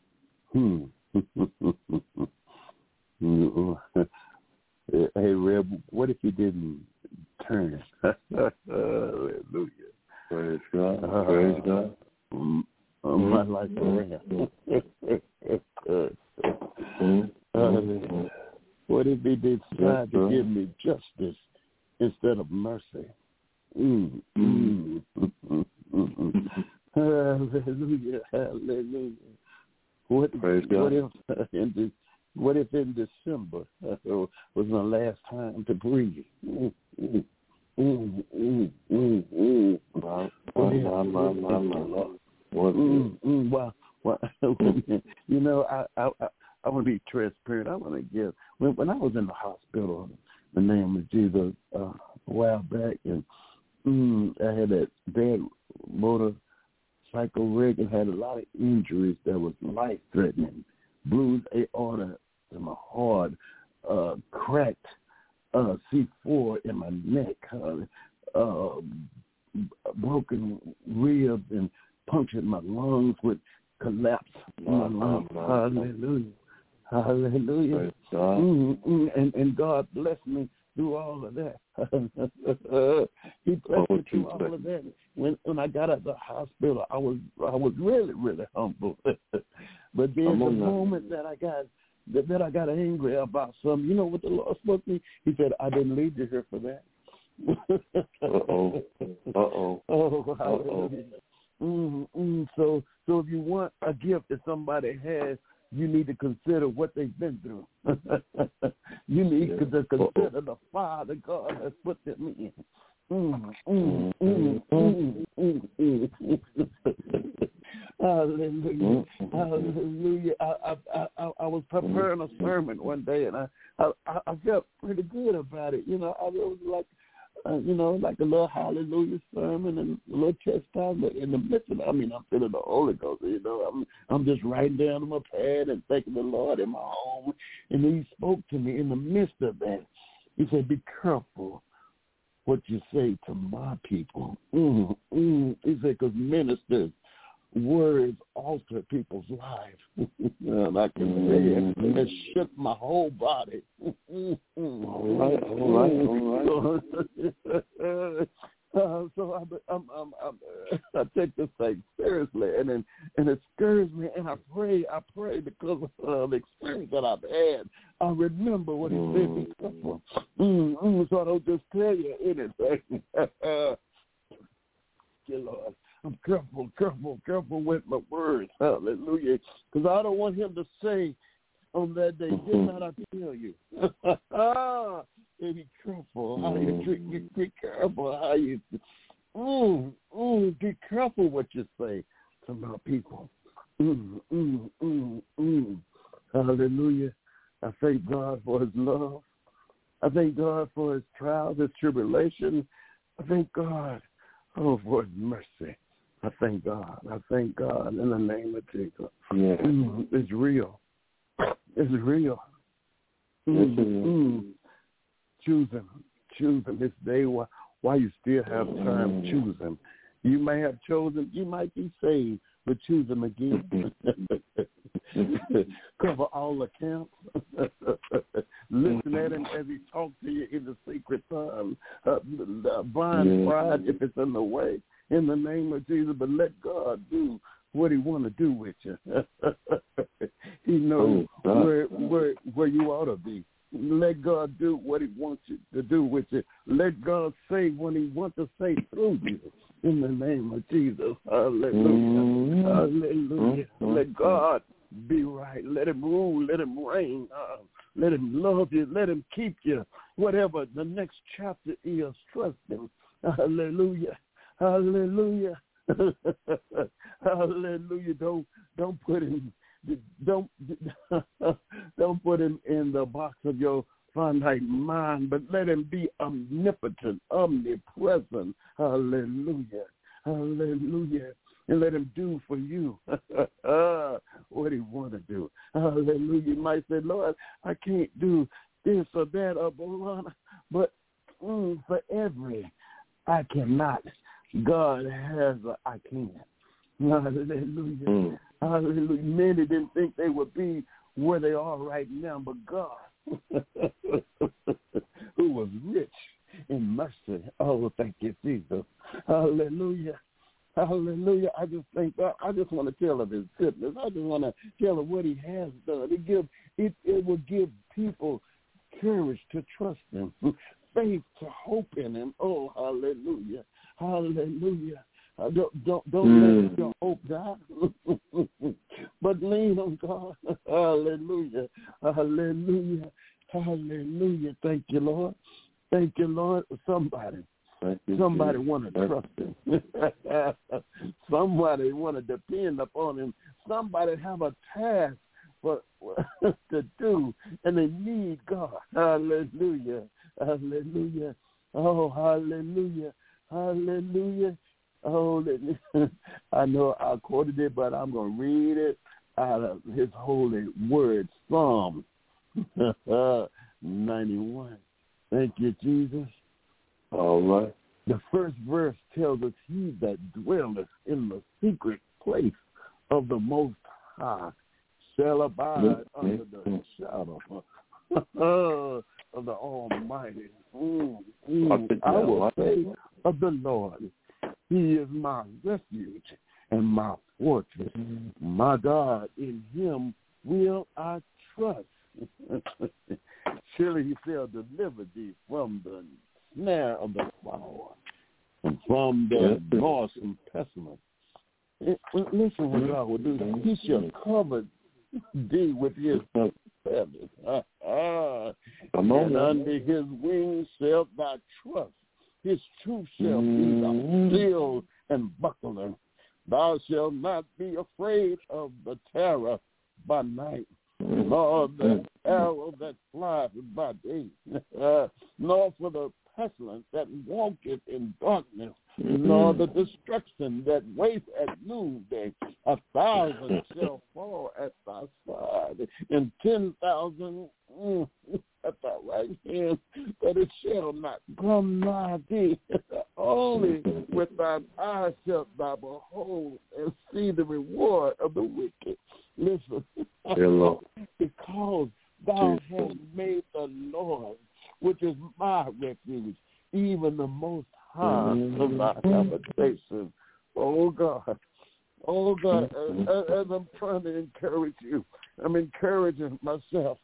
Hmm. Hey, Reb, what if you didn't turn? Hallelujah. Praise God. Uh, Praise God. Um, um, my life around. uh, what if he decide to give me justice instead of mercy? mm, mm, mm, mm. Hallelujah, hallelujah. What, what if in the, what if in December uh, was my last time to breathe? Mm, mm, mm, mm, mm, mm. My, my, my, my, my, mm, mm, well, well, you know, I, I, I, I want to be transparent. I want to give, when, when I was in the hospital, the name of Jesus, uh, a while back, and mm, I had that bad motorcycle wreck and had a lot of injuries that was life-threatening. Bruised aorta in my heart, uh, cracked uh, C four in my neck, uh, uh, broken ribs, and punctured my lungs with collapse in my lungs. Hallelujah. Hallelujah. Mm-hmm. And, and God blessed me through all of that. He blessed me through all of that. When when I got out of the hospital, I was I was really, really humble. But then the moment that I got that, that I got angry about something, you know what the Lord spoke to me? He said, I didn't lead you here for that. Uh-oh. Uh-oh. Oh, hallelujah. Mm-hmm. So, so if you want a gift that somebody has, you need to consider what they've been through. You need yeah. to consider the Father God has put them in. Mm, mm, mm, mm, mm, mm. Hallelujah. Hallelujah. I, I, I, I was preparing a sermon one day, and I, I, I felt pretty good about it. You know, I was like, Uh, you know, like a little hallelujah sermon and a little chastisement in the midst of it. I mean, I'm feeling the Holy Ghost, you know. I'm I'm just writing down on my pad and thanking the Lord in my home. And he spoke to me in the midst of that. He said, be careful what you say to my people. Mm, mm. He said, because ministers, words alter people's lives. And I can say it. And it shook my whole body. All right, all right, all right. Uh, so I, I'm, I'm, I'm, I take this thing seriously, and then, and it scares me, and I pray, I pray because of the experience that I've had. I remember what he mm. said be careful. Mm, mm, so I don't just tell you anything. Dear Lord. I'm careful, careful, careful with my words. Hallelujah. Because I don't want him to say on that day, did not I tell you? Be careful how you treat you. Be careful how you mm, mm, be careful what you say to my people. Mm, mm, mm, mm. Hallelujah. I thank God for his love. I thank God for his trials, his tribulation. I thank God, oh, for his mercy. I thank God. I thank God in the name of Jesus. Yeah. Mm, it's real. It's real. Mm, mm. Choose him. Choose him this day while, while you still have time. Mm. Choose him. You may have chosen, you might be saved, but choose him again. Cover all accounts. Listen at him as he talks to you in the secret time. Uh, blind yeah. pride if it's in the way. In the name of Jesus, but let God do what he want to do with you. He knows oh, where where where you ought to be. Let God do what he wants you to do with you. Let God say what he wants to say through you. In the name of Jesus. Hallelujah. Mm-hmm. Hallelujah. Mm-hmm. Let God be right. Let him rule. Let him reign. Uh, let him love you. Let him keep you. Whatever the next chapter is, trust him. Hallelujah. Hallelujah. Hallelujah. Don't don't put him don't don't put him in the box of your finite mind, but let him be omnipotent, omnipresent. Hallelujah. Hallelujah. And let him do for you what he want to do. Hallelujah. You might say, Lord, I can't do this or that or blah, but mm, for every I cannot, God has a I can. Hallelujah. Mm. Hallelujah. Many didn't think they would be where they are right now, but God, who was rich in mercy. Oh, thank you, Jesus. Hallelujah. Hallelujah. I just think God, I just want to tell of his goodness. I just want to tell of what he has done. It give it, it will give people courage to trust him, faith to hope in him. Oh, hallelujah. Don't mm. let your hope die, but lean on God. Hallelujah. Hallelujah. Hallelujah. Thank you, Lord. Thank you, Lord. Somebody. You, somebody want to trust him. Somebody want to depend upon him. Somebody have a task for to do, and they need God. Hallelujah. Hallelujah. Oh, hallelujah. Hallelujah. Oh, I know I quoted it, but I'm going to read it out of his holy word, Psalm ninety-one. Thank you, Jesus. All right. The first verse tells us, he that dwelleth in the secret place of the Most High shall abide mm-hmm. under the shadow of the Almighty. Mm, mm. I will say of the Lord, he is my refuge and my fortress. Mm-hmm. My God, in him will I trust. Surely he shall deliver thee from the snare of the fowler and from the noisome pestilence. Listen what God will do. He shall cover thee with his feathers. Ah, ah. And under his wings shalt thou trust. His truth shall be thy shield and buckler. Thou shalt not be afraid of the terror by night, nor the arrow that flies by day, uh, nor for the pestilence that walketh in darkness, mm-hmm. nor the destruction that waits at noonday. A thousand shall fall at thy side, and ten thousand mm, at thy right hand, but it shall not come nigh thee. Only with thine eyes shalt thou behold and see the reward of the wicked. Listen, hello. Because thou hast made the Lord, which is my refuge, even the Most High mm-hmm. of my habitation. Oh, God. Oh, God. Mm-hmm. As, as I'm trying to encourage you, I'm encouraging myself.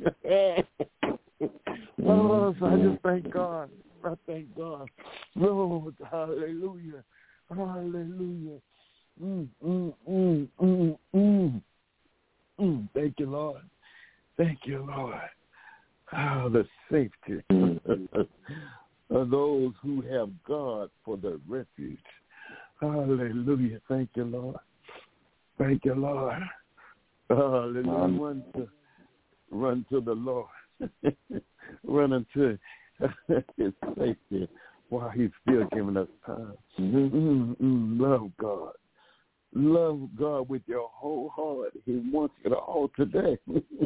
Oh, so I just thank God. I thank God. Lord, hallelujah. Hallelujah. Mm, mm, mm, mm, mm. Mm, thank you, Lord. Thank you, Lord. Oh, the safety of those who have God for their refuge. Hallelujah. Thank you, Lord. Thank you, Lord. Hallelujah. Um, run, to, run to the Lord. Run into his safety while he's still giving us time. Mm-hmm. Mm-hmm. Love God. Love God with your whole heart. He wants it all today.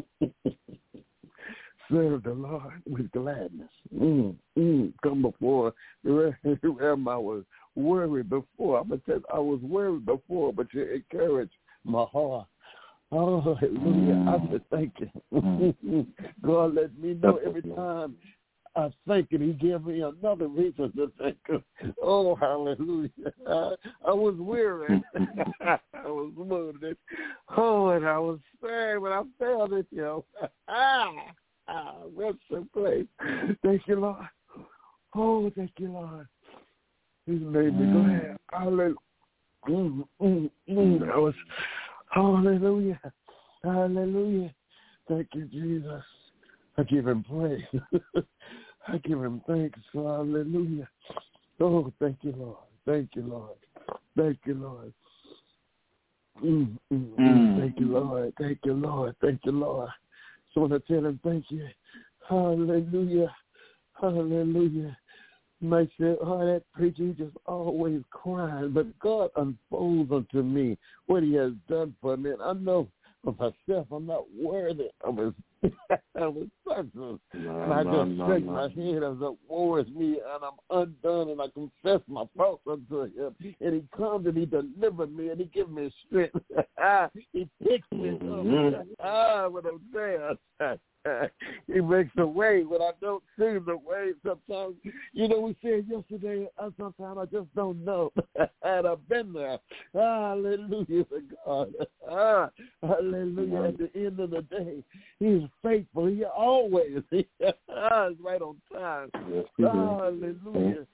Serve the Lord with gladness. Mm, mm, come before. Remember, I was worried before. I'm gonna tell you, I was worried before, but you encouraged my heart. Oh, hallelujah. I said thank you. God let me know every time I thank him. He gave me another reason to thank him. Oh, hallelujah. I, I was weary. I was wounded. Oh, and I was sad when I felt it, you know. Ah, ah, rest in place. Thank you, Lord. Oh, thank you, Lord. He's made me glad. Hallelujah. Mm, mm, mm. I was, hallelujah. Hallelujah. Thank you, Jesus. I give him praise. I give him thanks. Hallelujah. Oh, thank you, Lord. Thank you, Lord. Thank you, Lord. Mm, mm, mm. Thank you, Lord. Thank you, Lord. Thank you, Lord. So I want to tell him thank you. Hallelujah. Hallelujah. You might say, oh, that preacher just always crying. But God unfolds unto me what he has done for me. And I know for myself, I'm not worthy of his, of his presence. No, and I no, just no, shake no. my head as it woes me, and I'm undone, and I confess my faults unto him. And he comes and he delivers me, and he gives me strength. He picks me up. Mm-hmm. Ah, what I'm saying. He makes a way when I don't see the way. Sometimes, you know, we said yesterday, uh, sometimes I just don't know. And I've been there. Hallelujah to God. Ah, hallelujah. At the end of the day, he's faithful. He always he is right on time. Yes, hallelujah.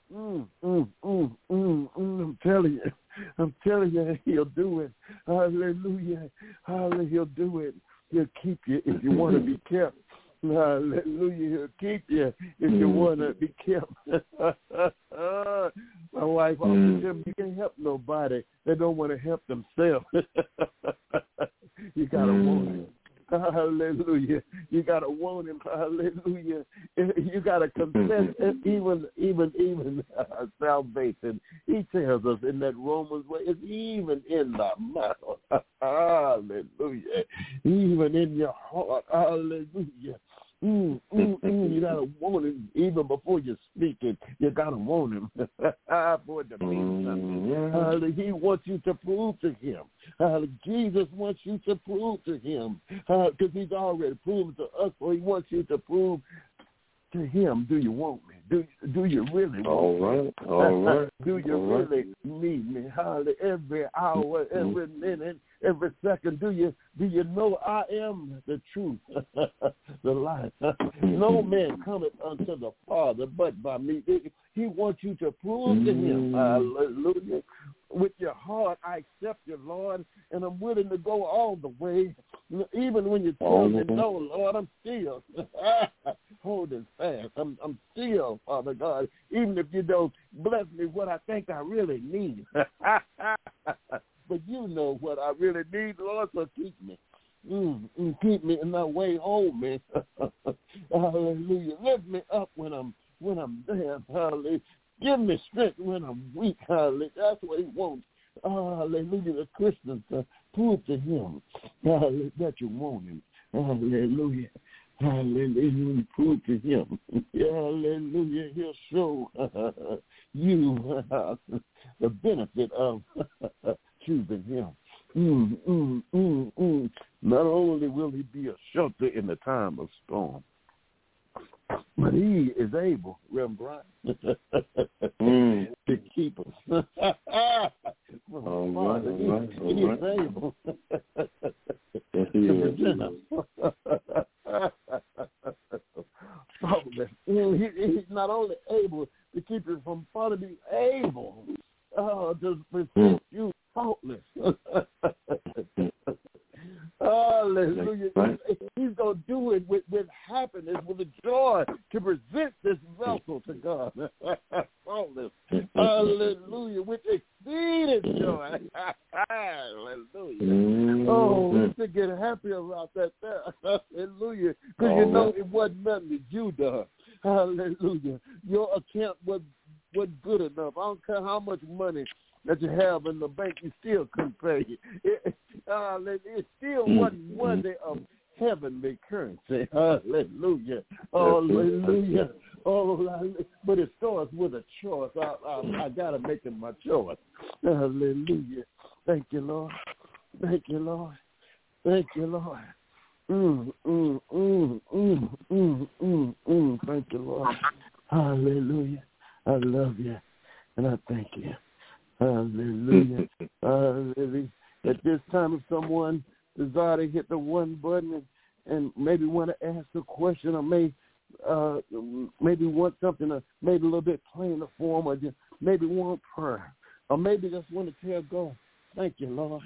Mm, mm, mm, mm, mm. I'm telling you. I'm telling you, he'll do it. Hallelujah. Hallelujah. He'll do it. He'll keep you if you want to be kept. Hallelujah. He'll keep you if you want to be kept. My wife always said, you can't help nobody. They don't want to help themselves. You got to want him. Hallelujah. You got to want him. Hallelujah. You got to confess even, even, even uh, salvation. He tells us in that Romans way, it's even in the mouth. Hallelujah. Even in your heart. Hallelujah. Mm, mm, mm. You gotta want him even before you speak it. You gotta want him for it to mean something. Uh, he wants you to prove to him. Uh, Jesus wants you to prove to him because uh, he's already proven to us. So he wants you to prove to him. Do you want me? Do do you really want all right, me? all right. Do you all really right. need me? Hallelujah. Every hour, every minute, every second. Do you do you know I am the truth, the life? No man cometh unto the Father but by me. He wants you to prove to him, hallelujah, with your heart, I accept you, Lord, and I'm willing to go all the way. Even when you tell me no, Lord, I'm still holding fast. I'm, I'm still, Father God, even if you don't bless me what I think I really need. But you know what I really need, Lord, so keep me. Mm, mm, keep me in my way home, man. Hallelujah. Lift me up when I'm when I'm there. Hallelujah. Give me strength when I'm weak. Hallelujah. That's what he wants. Hallelujah. The Christians to prove to him hallelujah, that you want him. Hallelujah. Hallelujah. When you prove to him, hallelujah, he'll show uh, you uh, the benefit of choosing him. Mm, mm, mm, mm. Not only will he be a shelter in the time of storm, but he is able, Reverend Brian, mm. to keep us. all right, all he, right, all he right. is able yes, he to is. present us. he, he's not only able to keep us from falling, he's able uh, to present mm. you faultless. Hallelujah. Right. He's going to do it with, with happiness, with a joy to present this vessel to God. Faultless. Hallelujah. With exceeding joy. Hallelujah. Oh, we should get happy about that there. Hallelujah. Because you know it wasn't nothing that you done. Hallelujah. Your account was, was good enough. I don't care how much money that you have in the bank, you still couldn't pay it. It, uh, it still wasn't worthy of heavenly currency. Hallelujah. Hallelujah. Oh, but it starts with a choice. I, I, I got to make it my choice. Hallelujah. Thank you, Lord. Thank you, Lord. Thank you, Lord. Mm, mm, mm, mm, mm, mm, mm. Thank you, Lord. Hallelujah. I love you, and I thank you. Hallelujah. Hallelujah. At this time, if someone desire to hit the one button and, and maybe want to ask a question or may uh, maybe want something to maybe a little bit plainer form or just maybe want prayer or maybe just want to tell God, thank you, Lord,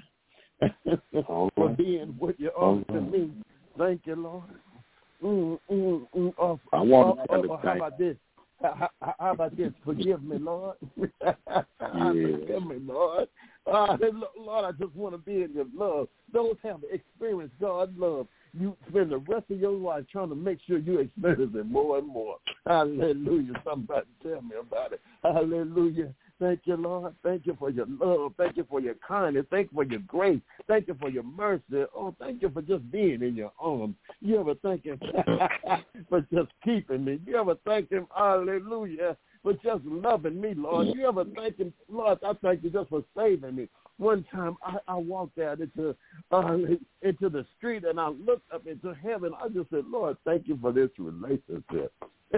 for being what you are to me. Thank you, Lord. Mm, mm, mm. Oh, I want oh, to oh, how about this? How, how about this? Forgive me, Lord. Yeah. Forgive me, Lord. Uh, Lord, I just want to be in your love. Those have experienced God's love. You spend the rest of your life trying to make sure you experience it more and more. Hallelujah. Somebody tell me about it. Hallelujah. Thank you, Lord. Thank you for your love. Thank you for your kindness. Thank you for your grace. Thank you for your mercy. Oh, thank you for just being in your arms. You ever thank him for just keeping me? You ever thank him, hallelujah, for just loving me, Lord? You ever thank him, Lord, I thank you just for saving me. One time I, I walked out into uh, into the street and I looked up into heaven. I just said, Lord, thank you for this relationship.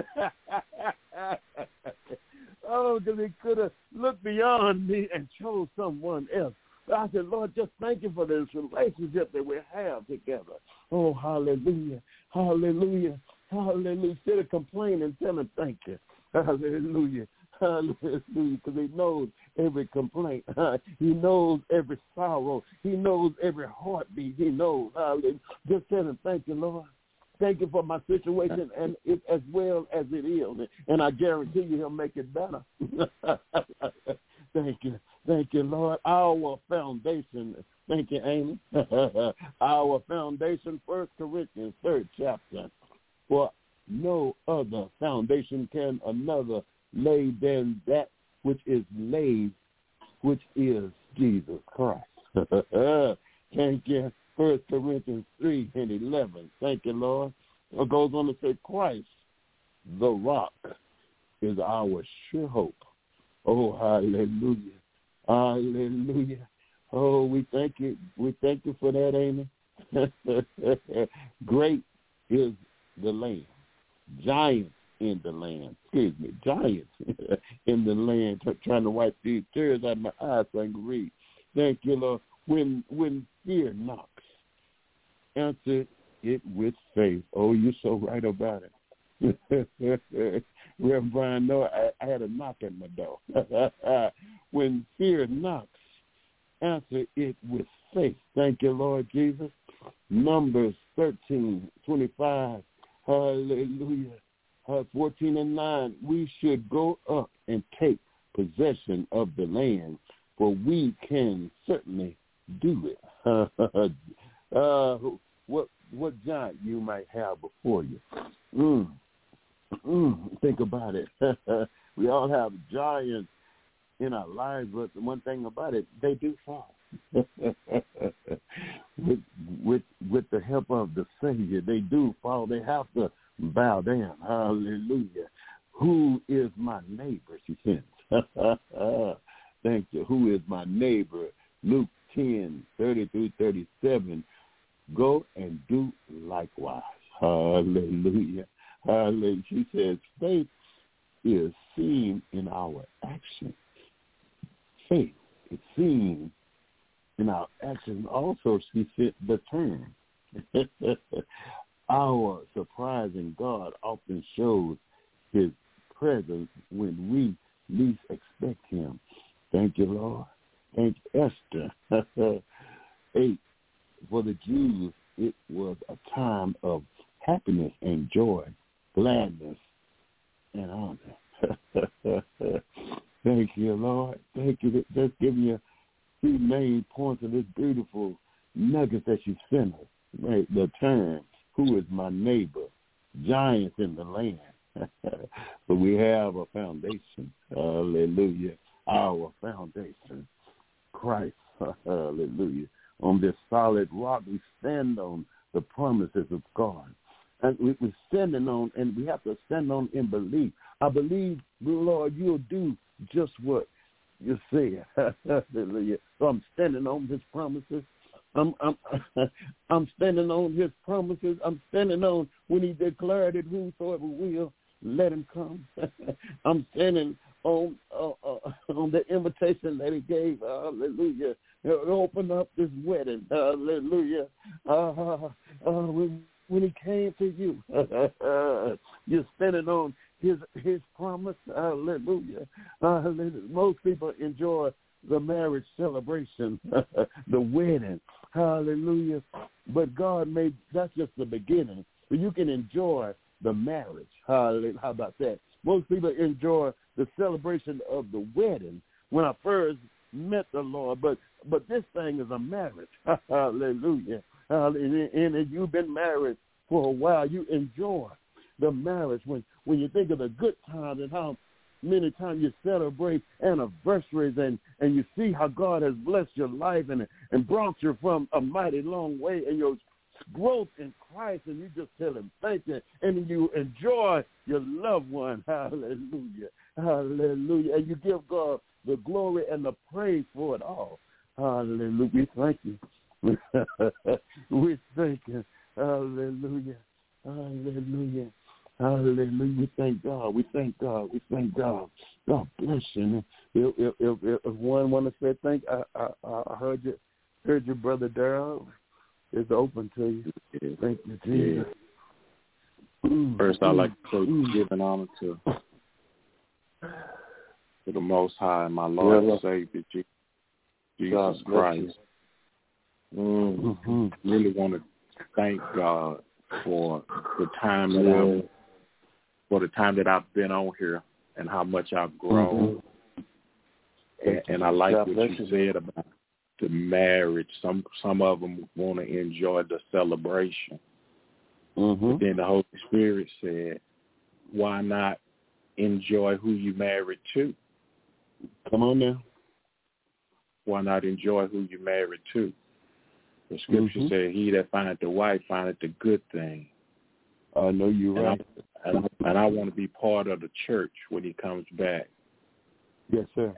Oh, because he could have looked beyond me and chose someone else. But I said, Lord, just thank you for this relationship that we have together. Oh, hallelujah, hallelujah, hallelujah. Instead of complaining, tell him thank you. Hallelujah, Hallelujah, because he knows every complaint. He knows every sorrow. He knows every heartbeat. He knows. Hallelujah. Just tell him, thank you, Lord. Thank you for my situation and it as well as it is. And I guarantee you he'll make it better. Thank you. Thank you, Lord. Our foundation. Thank you, Amy. Our foundation, First Corinthians, third chapter. For no other foundation can another lay than that which is laid, which is Jesus Christ. Thank you. First Corinthians three and eleven. Thank you, Lord. It goes on to say, Christ, the rock, is our sure hope. Oh, hallelujah. Hallelujah. Oh, we thank you. We thank you for that, Amy. Great is the land. Giants in the land. Excuse me. Giants in the land. Trying to wipe these tears out of my eyes so I can read. Thank you, Lord. When when fear knocks, answer it with faith. Oh, you're so right about it. Reverend Brian, no, I, I had a knock at my door. When fear knocks, answer it with faith. Thank you, Lord Jesus. Numbers thirteen, twenty-five. Hallelujah. Uh, fourteen and nine. We should go up and take possession of the land, for we can certainly do it. uh, what what giant you might have before you? Mm. Mm. Think about it. We all have giants in our lives, but one thing about it, they do fall. with with with the help of the Savior, they do fall. They have to bow down. Hallelujah. Who is my neighbor? She says. Thank you. Who is my neighbor? Luke ten, thirty through thirty-seven. Go and do likewise. Hallelujah. Hallelujah. She says, faith is seen in our action. Faith is seen in our action. Also, she said the term. Our surprising God often shows his presence when we least expect him. Thank you, Lord. Thank you, Esther. Eight. For the Jews, it was a time of happiness and joy, gladness and honor. Thank you, Lord. Thank you. Just giving you three main points of this beautiful nugget that you sent us. Right? The term, who is my neighbor? Giants in the land. But we have a foundation. Hallelujah. Our foundation. Christ. Hallelujah. On this solid rock, we stand on the promises of God. And we, we're standing on, and we have to stand on in belief. I believe, Lord, you'll do just what you said. Hallelujah. So I'm standing on his promises. I'm, I'm, I'm standing on his promises. I'm standing on when he declared it, whosoever will, let him come. I'm standing on uh, uh, on the invitation that he gave. Hallelujah. Open up this wedding. Hallelujah. Uh, uh, when, when he came to you, you're standing on his his promise. Hallelujah. Hallelujah. Most people enjoy the marriage celebration, the wedding. Hallelujah. But God made, that's just the beginning. So you can enjoy the marriage. Hallelujah. How about that? Most people enjoy the celebration of the wedding when I first met the Lord, but but this thing is a marriage. Hallelujah. Hallelujah. And if you've been married for a while, you enjoy the marriage when, when you think of the good times and how many times you celebrate anniversaries and, and you see how God has blessed your life and, and brought you from a mighty long way in your growth in Christ, and you just tell him thank you, and you enjoy your loved one. Hallelujah. Hallelujah. And you give God the glory and the praise for it all. Hallelujah. We thank you. We thank you. Hallelujah. Hallelujah. Hallelujah. We thank God. We thank God. We thank God. God bless you. If, if, if, if one want to say thank you, I, I, I heard you, heard your brother Darrell. It's open to you. Thank you, Jesus. First, I'd like to give an honor to to the Most High and my Lord and Savior, Jesus, Jesus Christ. Mm-hmm. Really want to thank God for the time that yeah. I've, for the time that I've been on here and how much I've grown. Mm-hmm. And, and I like God what you said about the marriage. Some some of them want to enjoy the celebration. Mm-hmm. But then the Holy Spirit said, why not enjoy who you married to? Come on now. Why not enjoy who you married to? The scripture mm-hmm. said, he that findeth the wife findeth the good thing. I know you're and right. I, and, I, and I want to be part of the church when he comes back. Yes, sir.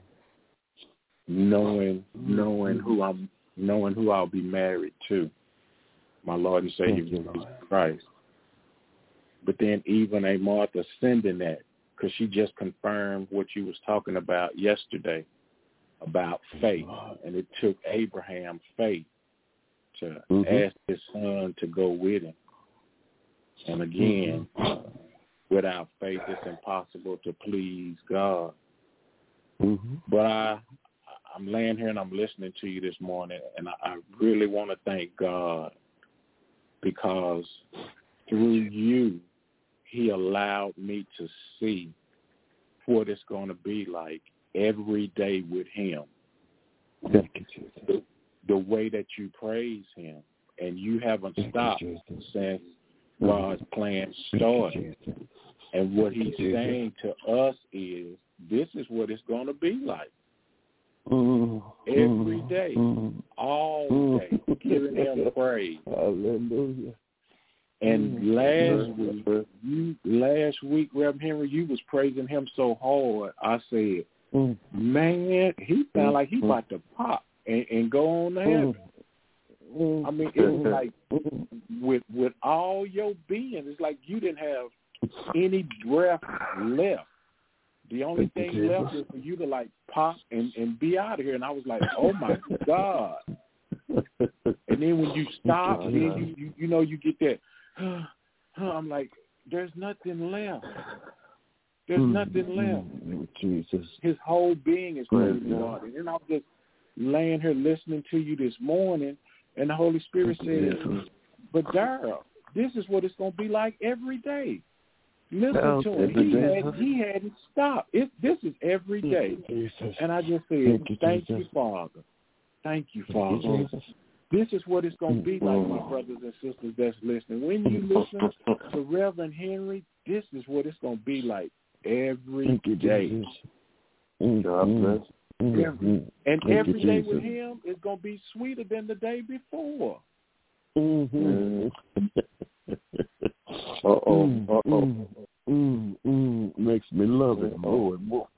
Knowing mm-hmm. knowing who I'm knowing who I'll be married to. My Lord and Savior, Jesus Christ. But then even a Martha sending that, because she just confirmed what you was talking about yesterday about faith. And it took Abraham's faith to mm-hmm. ask his son to go with him. And again, mm-hmm. without faith, it's impossible to please God. Mm-hmm. But I, I'm laying here and I'm listening to you this morning, and I, I really want to thank God because through you, he allowed me to see what it's going to be like every day with him. Thank you, Jesus. The, the way that you praise him, and you haven't Thank stopped you, since God's plan started. You, and what he's you, saying to us is, this is what it's going to be like. Mm, every mm, day, mm, all mm. day, giving him praise. Hallelujah. And mm, last week, you last week, Reverend Henry, you was praising him so hard. I said, mm. man, he sound like he about to pop and, and go on to heaven. Mm. I mean, it was like with with all your being, it's like you didn't have any breath left. The only thing left is for you to like pop and, and be out of here. And I was like, oh my God. And then when you stop, then you, you you know you get that. I'm like, there's nothing left. There's mm, nothing left. Mm, Jesus. His whole being is praising God. And then I was just laying here listening to you this morning, and the Holy Spirit said, but Darryl, this is what it's going to be like every day. Listen well, to him. He, had, he hadn't stopped. It, this is every day. Jesus. And I just said, thank you, thank you Father. Thank you, Father. Thank you, this is what it's going to be like, my brothers and sisters that's listening. When you listen to Reverend Henry, this is what it's going to be like every thank you, day. Jesus. God bless. Every, and thank every you, day Jesus. With him is going to be sweeter than the day before. Mm-hmm. Uh-oh. Uh-oh. Mm, mm, mm, makes me love it more and more.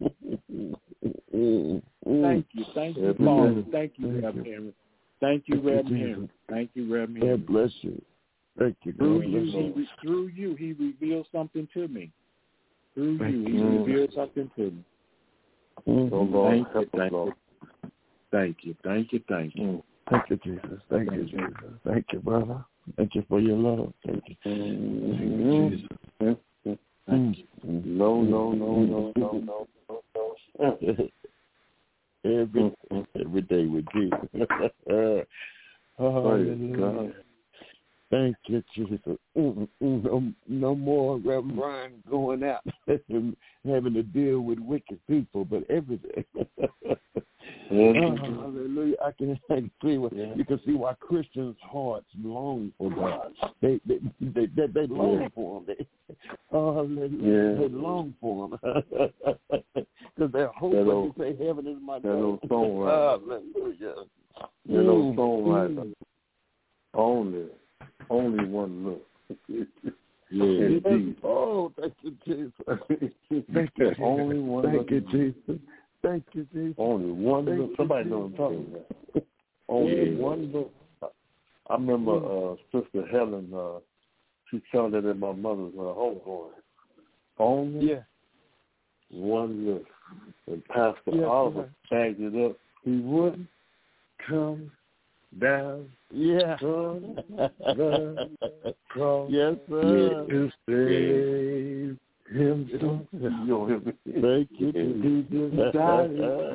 Thank you. Thank you, Father. Thank you, Reverend Henry. Thank you, Reverend Henry. Thank you, Reverend Henry. God bless you. Thank you. Through God you, bless he, you. through you, he revealed something to me. Through thank you, he you. revealed something to me. Mm-hmm. So Lord, thank, you, thank, you. thank you. Thank you. Thank you. Mm. Thank you, Jesus. Thank you, Jesus. Thank you, brother. Thank you for your love. Thank you. Mm-hmm. Jesus. Mm-hmm. Thank you. No, no, no, no, no, no, no. every every day with Jesus. Hallelujah. Thank you, Jesus. Mm-mm, no, no more Reverend Brian going out and having to deal with wicked people, but every day. Mm-hmm. Oh, hallelujah. I can, I can see what, yeah. You can see why Christians' hearts long for God. They they they, they, they long yeah. for Him. They, oh, hallelujah. Yeah. They long for Him. Because they're hoping to say heaven is my that old song. Hallelujah. That old songwriter. Only, only one look. Yeah, indeed. Oh, thank you, Jesus. Thank you, only one Thank look. you, Jesus. Thank you, Jesus. Only one Thank look. Somebody knows what I'm talking about. Only yeah. one look. I remember uh, Sister Helen, uh, she told it in my mother's uh, homegoing. Only yeah. one look. And Pastor yes, Oliver bagged it up. He wouldn't come down. Yeah. From the cross. Yes, sir. To save Him, you know, him. Thank you. He just died.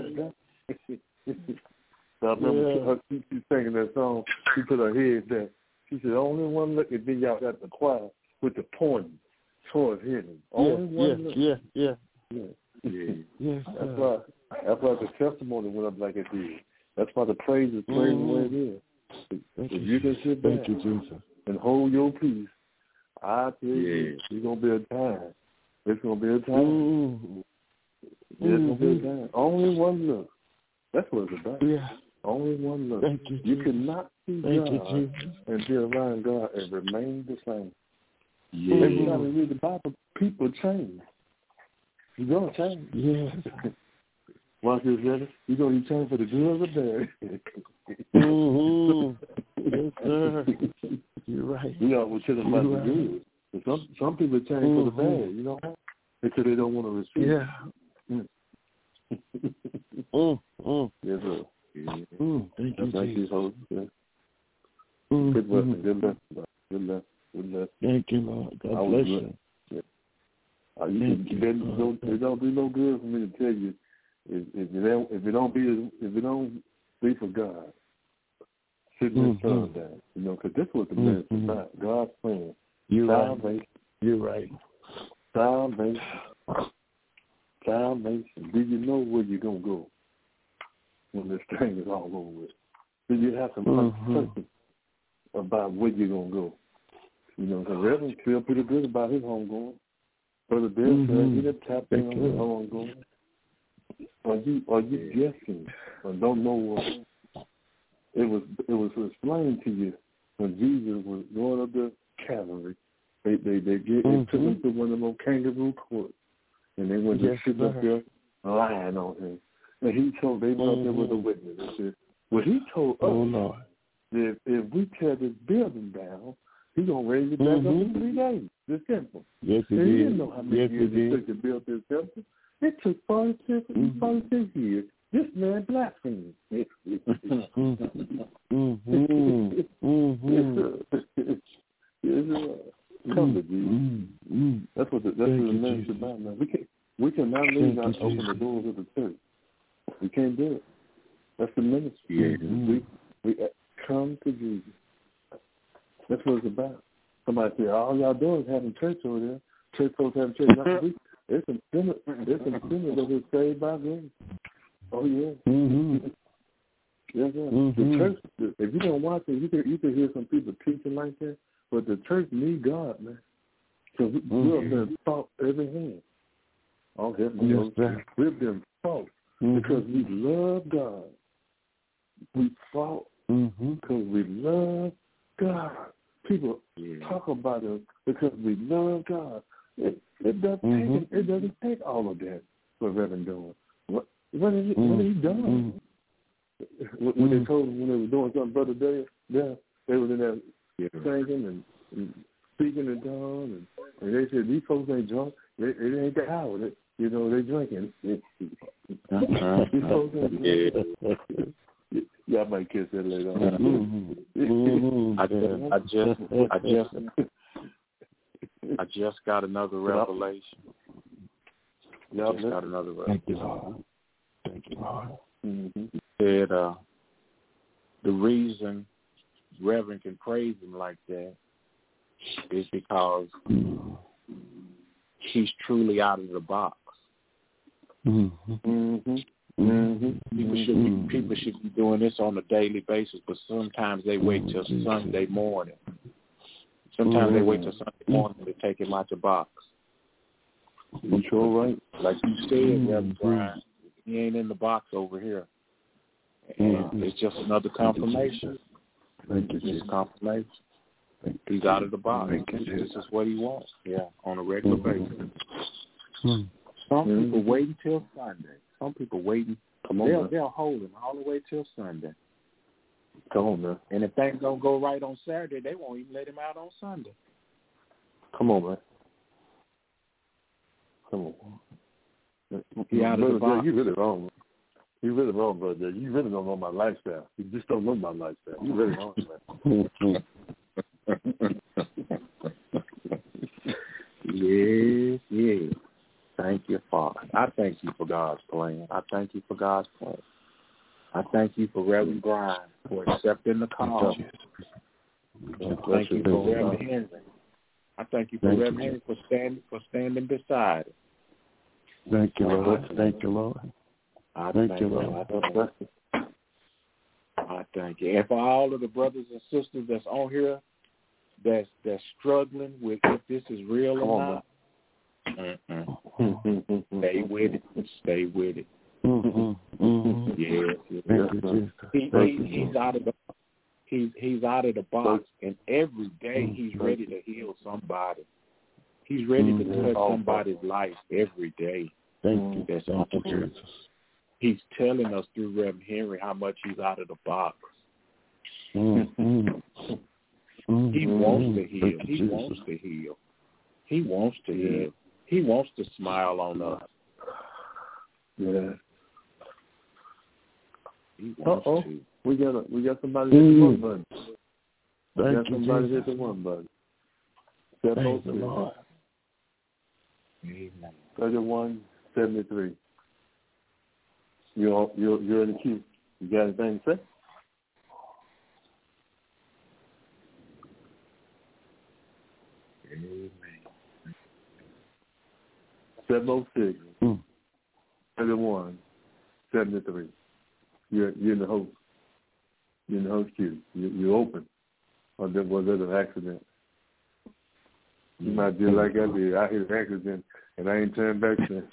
So I remember Yeah. her, she, she singing that song. She put her head there. She said, "Only one look at me out at the choir with the pointing towards heaven. Only yeah, one yeah, look." yeah, yeah, yeah, yeah. yes. That's why. That's why the testimony went up like it did. That's why the praise is praising mm-hmm. the way it is. If, if you can sit back you, Jesus. and hold your peace, I tell you, yeah. it's gonna be a time. It's gonna be a time. Mm-hmm. It's mm-hmm. gonna be a time. Only one look. That's what it's about. Yeah. Only one look. Thank you, you Jesus. cannot see Thank God you, and be around God and remain the same. Yeah. Every time you read the Bible, people change. You're gonna change. Yeah. Watch this, brother. You're gonna be changed for the good or the bad. mm-hmm. Yes, sir. You're right. You know, we're talking about the good. But some some people change mm-hmm. for the bad, you know, because they don't want to receive. Yeah. Mm. mm, mm. Yes, sir. Yeah. Mm, thank you, thank Jesus. you, yeah. mm-hmm. Good lesson. Good lesson. Good lesson. Good lesson. Thank you, Lord. God bless you. Yeah. Uh, you can, you. It, don't, it don't do no good for me to tell you if, if it don't if it don't be if it don't be for God, sit this mm-hmm. son down. You know, because this was the mm-hmm. message about God's plan. You're salvation. right. You're right. Salvation. Salvation. Do you know where you're gonna go when this thing is all over with? Do you have some mm-hmm. uncertainty about where you're gonna go? You know, because Reverend feel pretty good about his homegoing. Brother Bill mm-hmm. said he didn't tap in on his homegoing. Are you are you guessing or don't know what it was? It was explained to you when Jesus was going up the Calvary. They they they, get, mm-hmm. they took him to one of them kangaroo courts, and they went yes, to sit up there lying on him. And he told they went mm-hmm. up there with a witness. They said, well, he told us oh, Lord. that if we tear this building down, he's gonna raise it back mm-hmm. up in three days. This temple. Yes, he and did. He didn't know how many yes, years it took to build this temple. It took forty-six, mm-hmm. forty-six years. This man blasphemed. mm-hmm. mm-hmm. Yes, sir. Come to Jesus. Mm-hmm. That's what the, that's Thank what the message is about, man. We can we cannot leave not open Jesus. The doors of the church. We can't do it. That's the ministry. Mm-hmm. We we come to Jesus. That's what it's about. Somebody said, all y'all doing is having church over there. Church folks having church. Not we, there's some sinners. There's some sinners that are saved by grace. Oh yeah. Mm-hmm. Yes, sir. Mm-hmm. The church. If you don't watch it, you can you can hear some people teaching like that. But the church need God, man. So we, mm-hmm. we've been taught every hand. Oh, yes, yes, we've been taught mm-hmm. because we love God. We fought mm-hmm. because we love God. People yeah. talk about us because we love God. It, it doesn't mm-hmm. take it doesn't take all of that for Reverend doing. What what is it, mm-hmm. what has he done? Mm-hmm. When, when they told him when they were doing something, Brother Dave, yeah, they was in there yeah. singing and, and speaking in tongues, and, and they said these folks ain't drunk. They, it ain't the hour. They, you know, they drinking. uh-huh. These folks ain't drunk. Yeah, I might catch that later on. Mm-hmm. I just, I just, I just, I just got another revelation. Yeah, just got another revelation. Thank you, Lord. Thank you, Lord. Mm-hmm. He said, uh, the reason Reverend can praise him like that is because he's truly out of the box. Mm-hmm. Mm-hmm. Mm-hmm. People should be people should be doing this on a daily basis, but sometimes they wait till Sunday morning. Sometimes mm-hmm. they wait till Sunday morning to take him out the box. You sure right? Like you said, Reverend Brian, he ain't in the box over here, and mm-hmm. it's just another confirmation. Thank you, it's confirmation. He's out of the box. This is what he wants. Yeah, on a regular mm-hmm. basis. Mm-hmm. Some mm-hmm. people wait until Sunday. Some people waiting. Come on, they'll, they'll hold him all the way till Sunday. Come on, man. And if things don't go right on Saturday, they won't even let him out on Sunday. Come on, man. Come on. He out of the box. You really wrong. You really wrong, brother. You really don't know my lifestyle. You just don't know my lifestyle. You really wrong, man. Yes, yes. thank you, Father. I thank you for God's plan. I thank you for God's plan. I thank you for Reverend Brian for accepting the call. I thank you for Reverend Henry. I thank you for thank Reverend you. Henry for standing for standing beside him. Thank you, Lord. Thank you, Lord. I thank, thank you, you, Lord. Lord. I thank you. And for all of the brothers and sisters that's on here that's that's struggling with if this is real or not, mm-mm. stay with it. Stay with it. Mm-hmm. Mm-hmm. Yes, yes. He, he, he's out of the he's he's out of the box, and every day he's ready to heal somebody. He's ready to touch somebody's life every day. Thank you. That's Thank you, Jesus. He's telling us through Reverend Henry how much he's out of the box. Mm-hmm. He wants to heal. He Jesus. wants to heal. He wants to yeah. heal. He wants to smile on us. Yeah. He wants Uh-oh. to. We got a, we got somebody hit the one button. We Thank got you, somebody Jesus. hit the one button. Thank you, Lord. Amen. thirty-one seventy-three. You're you're you're in the queue. You got anything to say? Amen. seven oh six, Mm. thirty-one seventy-three. You're you're in the host. You're in the host queue. You you're open. Or there was there an accident? You might be like I did. I hit an accident and I ain't turned back since.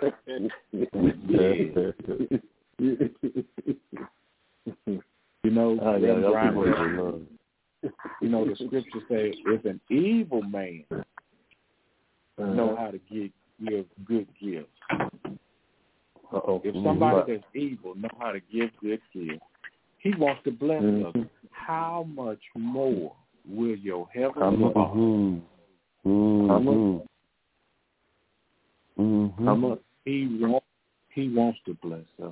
You know, oh, yeah, Brian, you know, the scripture says, if an evil man uh-huh. know how to give, give good gifts, Uh-oh. if somebody mm-hmm. that's evil know how to give good gifts, he wants to bless mm-hmm. us. How much more will your heavenly Father? Mm-hmm. How much? Mm-hmm. How much? He wants, he wants to bless us.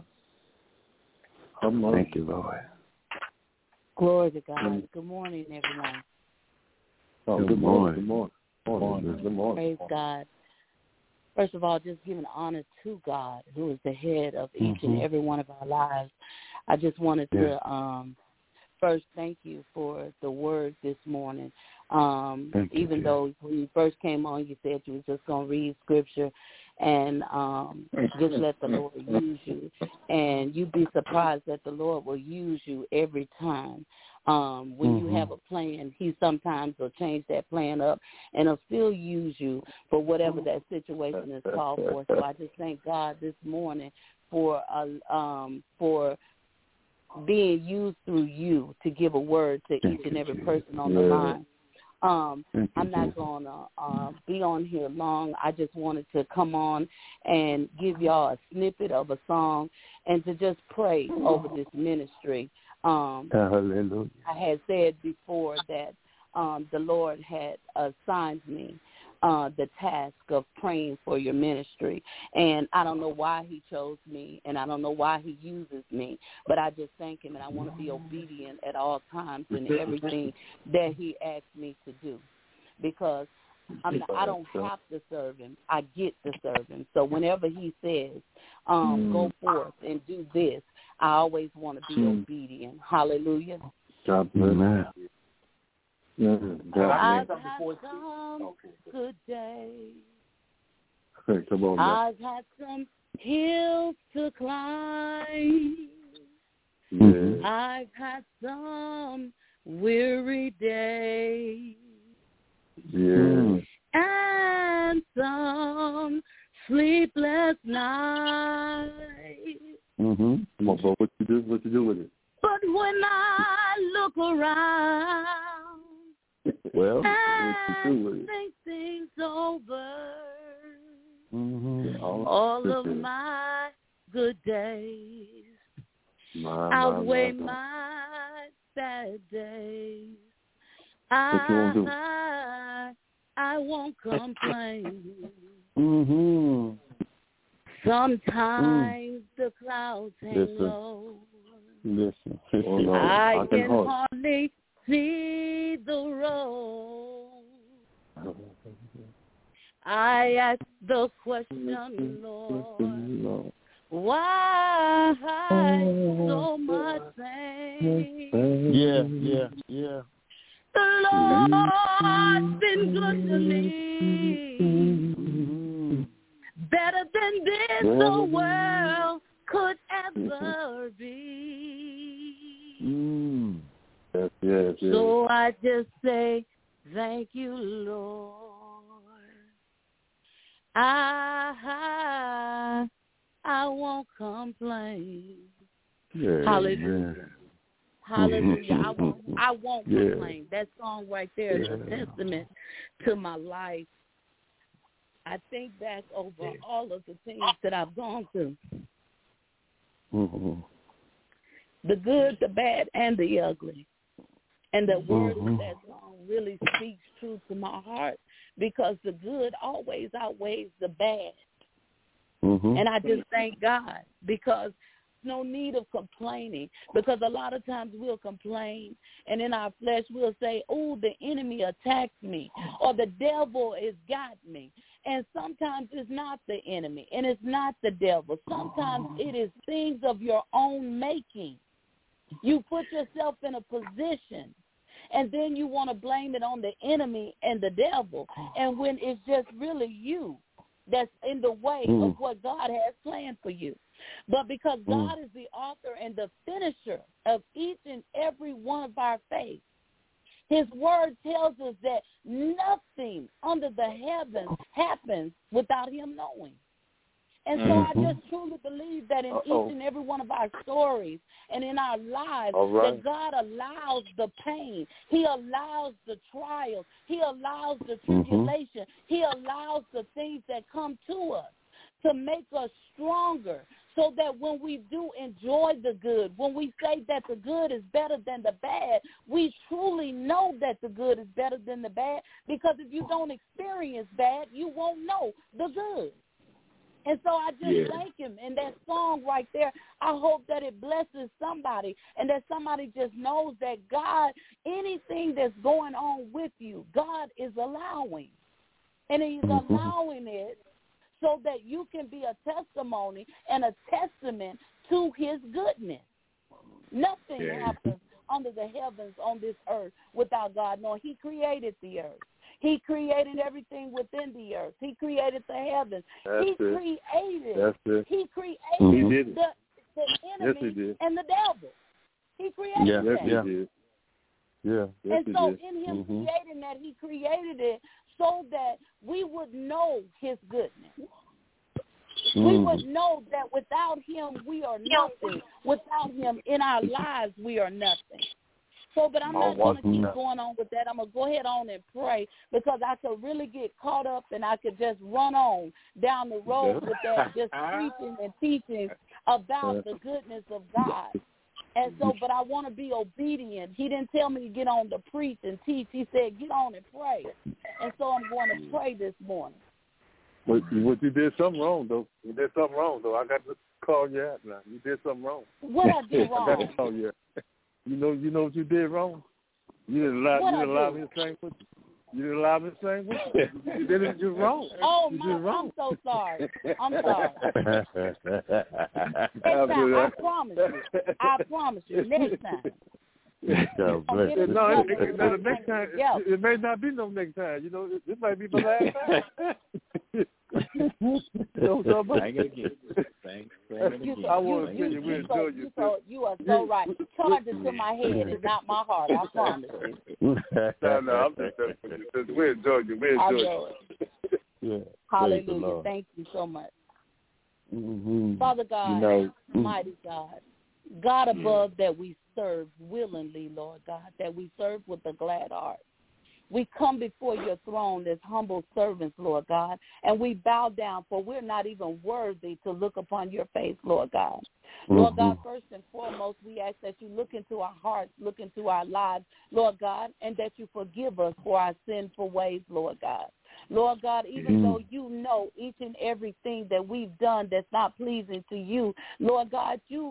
How much? Thank you, Lord. Glory to God. Mm-hmm. Good morning, everyone. Oh, good, good morning. morning. Good morning. Good morning. Praise God. First of all, just giving honor to God, who is the head of each mm-hmm. and every one of our lives. I just wanted yeah. to um, first thank you for the word this morning. Um, even you, though when you first came on, you said you were just going to read scripture and um, just let the Lord use you. And you'd be surprised that the Lord will use you every time. Um, when mm-hmm. you have a plan, he sometimes will change that plan up and he'll still use you for whatever that situation is called for. So I just thank God this morning for uh, um, for being used through you to give a word to each and every person on the line. Um, I'm not going to uh, be on here long. I just wanted to come on and give y'all a snippet of a song and to just pray over this ministry. Um, Hallelujah. I had said before that um, the Lord had assigned me uh, the task of praying for your ministry. And I don't know why he chose me, and I don't know why he uses me, but I just thank him, and I want to be obedient at all times in everything that he asks me to do, because I'm not, I don't have to serve him. I get to serve him. So whenever he says, um, go forth and do this, I always want to be mm. obedient. Hallelujah. God bless you. Mm-hmm. I've had some good days. Hey, come on, I've had some hills to climb. Yeah. I've had some weary days. Yeah. And some sleepless nights. Mm-hmm. Come on, bro. What you do? What you do with it? But when I look around, well, and what you do with it? think things over, mm-hmm. all of my good days my, outweigh my, my, my bad days. What you won't do? I, I won't complain. mm-hmm. Sometimes mm. the clouds hang Listen. low. Listen. Oh, no. I, I can hard. hardly see the road. I ask the question, Lord, why so much pain? Yeah, yeah, yeah. The Lord's been good to me, better than this the world could ever be. Mm. Yes, yes, yes. So I just say, thank you, Lord. I, I won't complain. Yeah, Hallelujah. man. Hallelujah. I won't, I won't Yeah. complain. That song right there is Yeah. a testament to my life. I think back over all of the things that I've gone through. Mm-hmm. The good, the bad, and the ugly. And the word Mm-hmm. of that song really speaks true to my heart, because the good always outweighs the bad. Mm-hmm. And I just thank God, because no need of complaining, because a lot of times we'll complain, and in our flesh we'll say, oh, the enemy attacked me, or the devil has got me. And sometimes it's not the enemy, and it's not the devil. Sometimes it is things of your own making. You put yourself in a position, and then you want to blame it on the enemy and the devil, and when it's just really you that's in the way Mm. of what God has planned for you. But because God is the author and the finisher of each and every one of our faith, his word tells us that nothing under the heavens happens without him knowing. And so Mm-hmm. I just truly believe that in Uh-oh. each and every one of our stories and in our lives, All right. that God allows the pain. He allows the trials. He allows the tribulation. Mm-hmm. He allows the things that come to us to make us stronger, so that when we do enjoy the good, when we say that the good is better than the bad, we truly know that the good is better than the bad, because if you don't experience bad, you won't know the good. And so I just Yeah. thank him. And that song right there, I hope that it blesses somebody, and that somebody just knows that God, anything that's going on with you, God is allowing. And he's Mm-hmm. allowing it so that you can be a testimony and a testament to his goodness. Nothing Yeah. happens under the heavens on this earth without God knowing. He created the earth. He created everything within the earth. He created the heavens. That's he it. created. That's it. He created He did it. the, the enemy Yes, he did. and the devil. He created Yeah. that. Yes, Yeah. he did. Yeah. Yes, And he so did. in him Mm-hmm. creating that, he created it so that we would know his goodness. Mm. We would know that without him we are nothing. Without him in our lives we are nothing. So, but I'm not going to keep going on with that. I'm going to go ahead on and pray, because I could really get caught up and I could just run on down the road with that, just preaching and teaching about the goodness of God. And so, but I want to be obedient. He didn't tell me to get on to preach and teach. He said, get on and pray. And so I'm going to pray this morning. But you, you did something wrong, though. You did something wrong, though. I got to call you out now. You did something wrong. What I did wrong? I got to call you out. You know, you know what you did wrong. You didn't allow, What you didn't I allow do? me to sing with you. You didn't allow me to sing with you. You did it. You're wrong. Oh, you my, did wrong. I'm so sorry. I'm sorry. Next time, I promise you. I promise you. Next time. God I'll bless get you. it No, it, together. it, no, the next time, Yeah. it, it may not be no next time. You know, it, it might be my last time. You know what I'm talking about? Thank it again. Thanks. You, I want to you, tell you, you, we you, so, enjoy you, you. so, you are so right. Charge it to my head and not my heart. I promise you. No, no, I'm just telling you. We enjoy you. We I enjoy know you. it. Yeah. Hallelujah. Thank you so much. Mm-hmm. Father God, You know, mighty God, God above that we serve willingly, Lord God, that we serve with a glad heart. We come before your throne as humble servants, Lord God, and we bow down, for we're not even worthy to look upon your face, Lord God. Mm-hmm. Lord God, first and foremost, we ask that you look into our hearts, look into our lives, Lord God, and that you forgive us for our sinful ways, Lord God. Lord God, even mm-hmm. though you know each and everything that we've done that's not pleasing to you, Lord God, you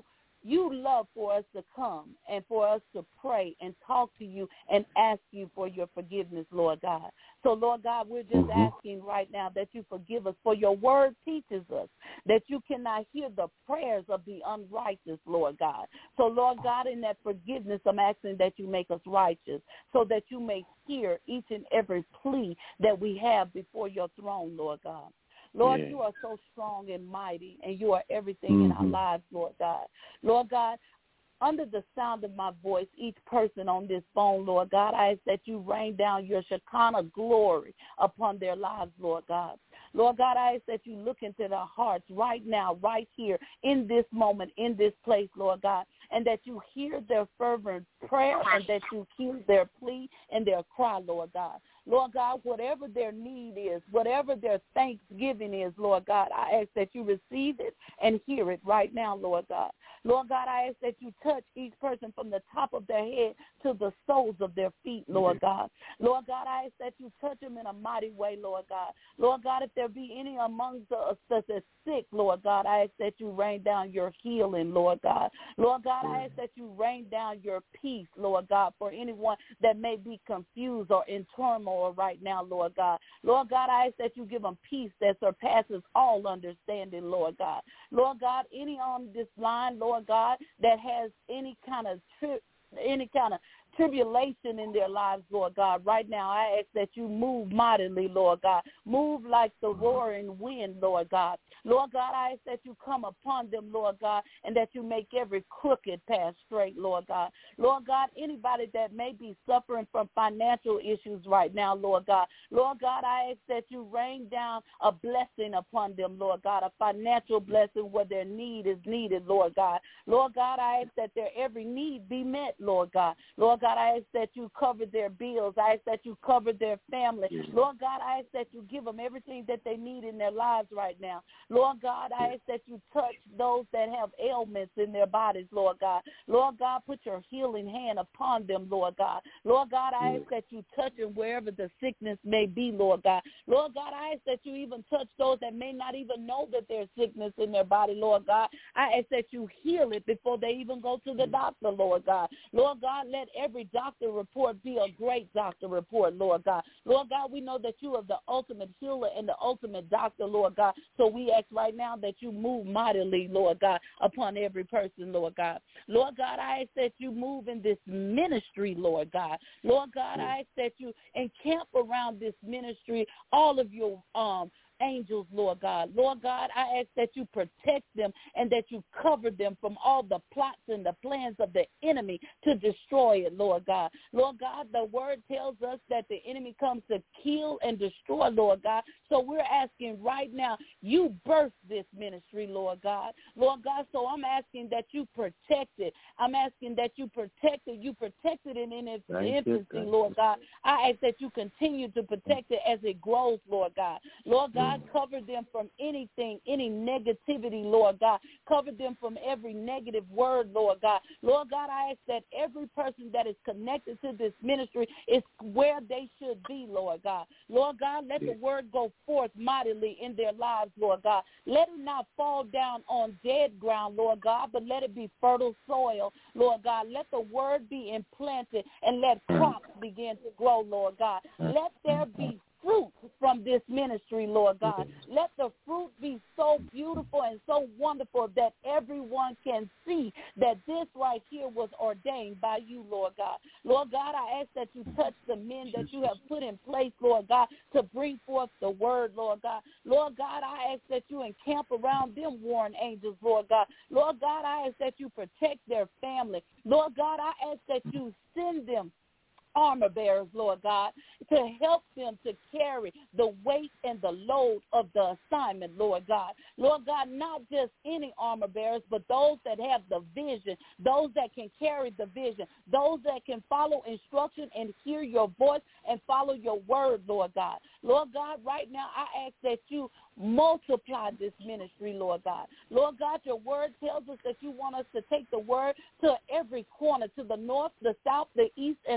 you love for us to come and for us to pray and talk to you and ask you for your forgiveness, Lord God. So, Lord God, we're just mm-hmm. asking right now that you forgive us, for your word teaches us that you cannot hear the prayers of the unrighteous, Lord God. So, Lord God, in that forgiveness, I'm asking that you make us righteous so that you may hear each and every plea that we have before your throne, Lord God. Lord, yeah. you are so strong and mighty, and you are everything mm-hmm. in our lives, Lord God. Lord God, under the sound of my voice, each person on this phone, Lord God, I ask that you rain down your Shekinah glory upon their lives, Lord God. Lord God, I ask that you look into their hearts right now, right here, in this moment, in this place, Lord God, and that you hear their fervent prayer and that you hear their plea and their cry, Lord God. Lord God, whatever their need is, whatever their thanksgiving is, Lord God, I ask that you receive it and hear it right now, Lord God. Lord God, I ask that you touch each person from the top of their head to the soles of their feet, Lord God. Lord God, I ask that you touch them in a mighty way, Lord God. Lord God, if there be any amongst us that is sick, Lord God, I ask that you rain down your healing, Lord God. Lord God, I ask that you rain down your peace, Lord God, for anyone that may be confused or in turmoil right now, Lord God. Lord God, I ask that you give them peace that surpasses all understanding, Lord God. Lord God, any on this line, Lord God, that has any kind of tri- any kind of tribulation in their lives, Lord God, right now I ask that you move mightily, Lord God. Move like the roaring wind, Lord God. Lord God, I ask that you come upon them, Lord God, and that you make every crooked path straight, Lord God. Lord God, anybody that may be suffering from financial issues right now, Lord God, Lord God, I ask that you rain down a blessing upon them, Lord God, a financial blessing where their need is needed, Lord God. Lord God, I ask that their every need be met, Lord God. Lord God, I ask that you cover their bills. I ask that you cover their family. Lord God, I ask that you give them everything that they need in their lives right now. Lord God, I ask that you touch those that have ailments in their bodies, Lord God. Lord God, put your healing hand upon them, Lord God. Lord God, I ask that you touch them wherever the sickness may be, Lord God. Lord God, I ask that you even touch those that may not even know that there's sickness in their body, Lord God. I ask that you heal it before they even go to the doctor, Lord God. Lord God, let every doctor report be a great doctor report, Lord God. Lord God, we know that you are the ultimate healer and the ultimate doctor, Lord God. So we ask right now that you move mightily, Lord God, upon every person, Lord God. Lord God, I ask that you move in this ministry, Lord God. Lord God, I ask that you encamp around this ministry all of your um angels, Lord God. Lord God, I ask that you protect them and that you cover them from all the plots and the plans of the enemy to destroy it, Lord God. Lord God, the word tells us that the enemy comes to kill and destroy, Lord God. So we're asking right now, you birthed this ministry, Lord God. Lord God, so I'm asking that you protect it. I'm asking that you protect it. You protect it in, in its infancy, Lord God. I ask that you continue to protect it as it grows, Lord God. Lord God, cover them from anything, any negativity, Lord God. Cover them from every negative word, Lord God. Lord God, I ask that every person that is connected to this ministry is where they should be, Lord God. Lord God, let the word go forth mightily in their lives, Lord God. Let it not fall down on dead ground, Lord God, but let it be fertile soil, Lord God. Let the word be implanted and let crops begin to grow, Lord God. Let there be fruit from this ministry, Lord God. Let the fruit be so beautiful and so wonderful that everyone can see that this right here was ordained by you, Lord God. Lord God, I ask that you touch the men that you have put in place, Lord God, to bring forth the word, Lord God. Lord God, I ask that you encamp around them warring angels, Lord God. Lord God, I ask that you protect their family. Lord God, I ask that you send them armor bearers, Lord God, to help them to carry the weight and the load of the assignment, Lord God. Lord God, not just any armor bearers, but those that have the vision, those that can carry the vision, those that can follow instruction and hear your voice and follow your word, Lord God. Lord God, right now I ask that you multiply this ministry, Lord God. Lord God, your word tells us that you want us to take the word to every corner, to the north, the south, the east, and the west.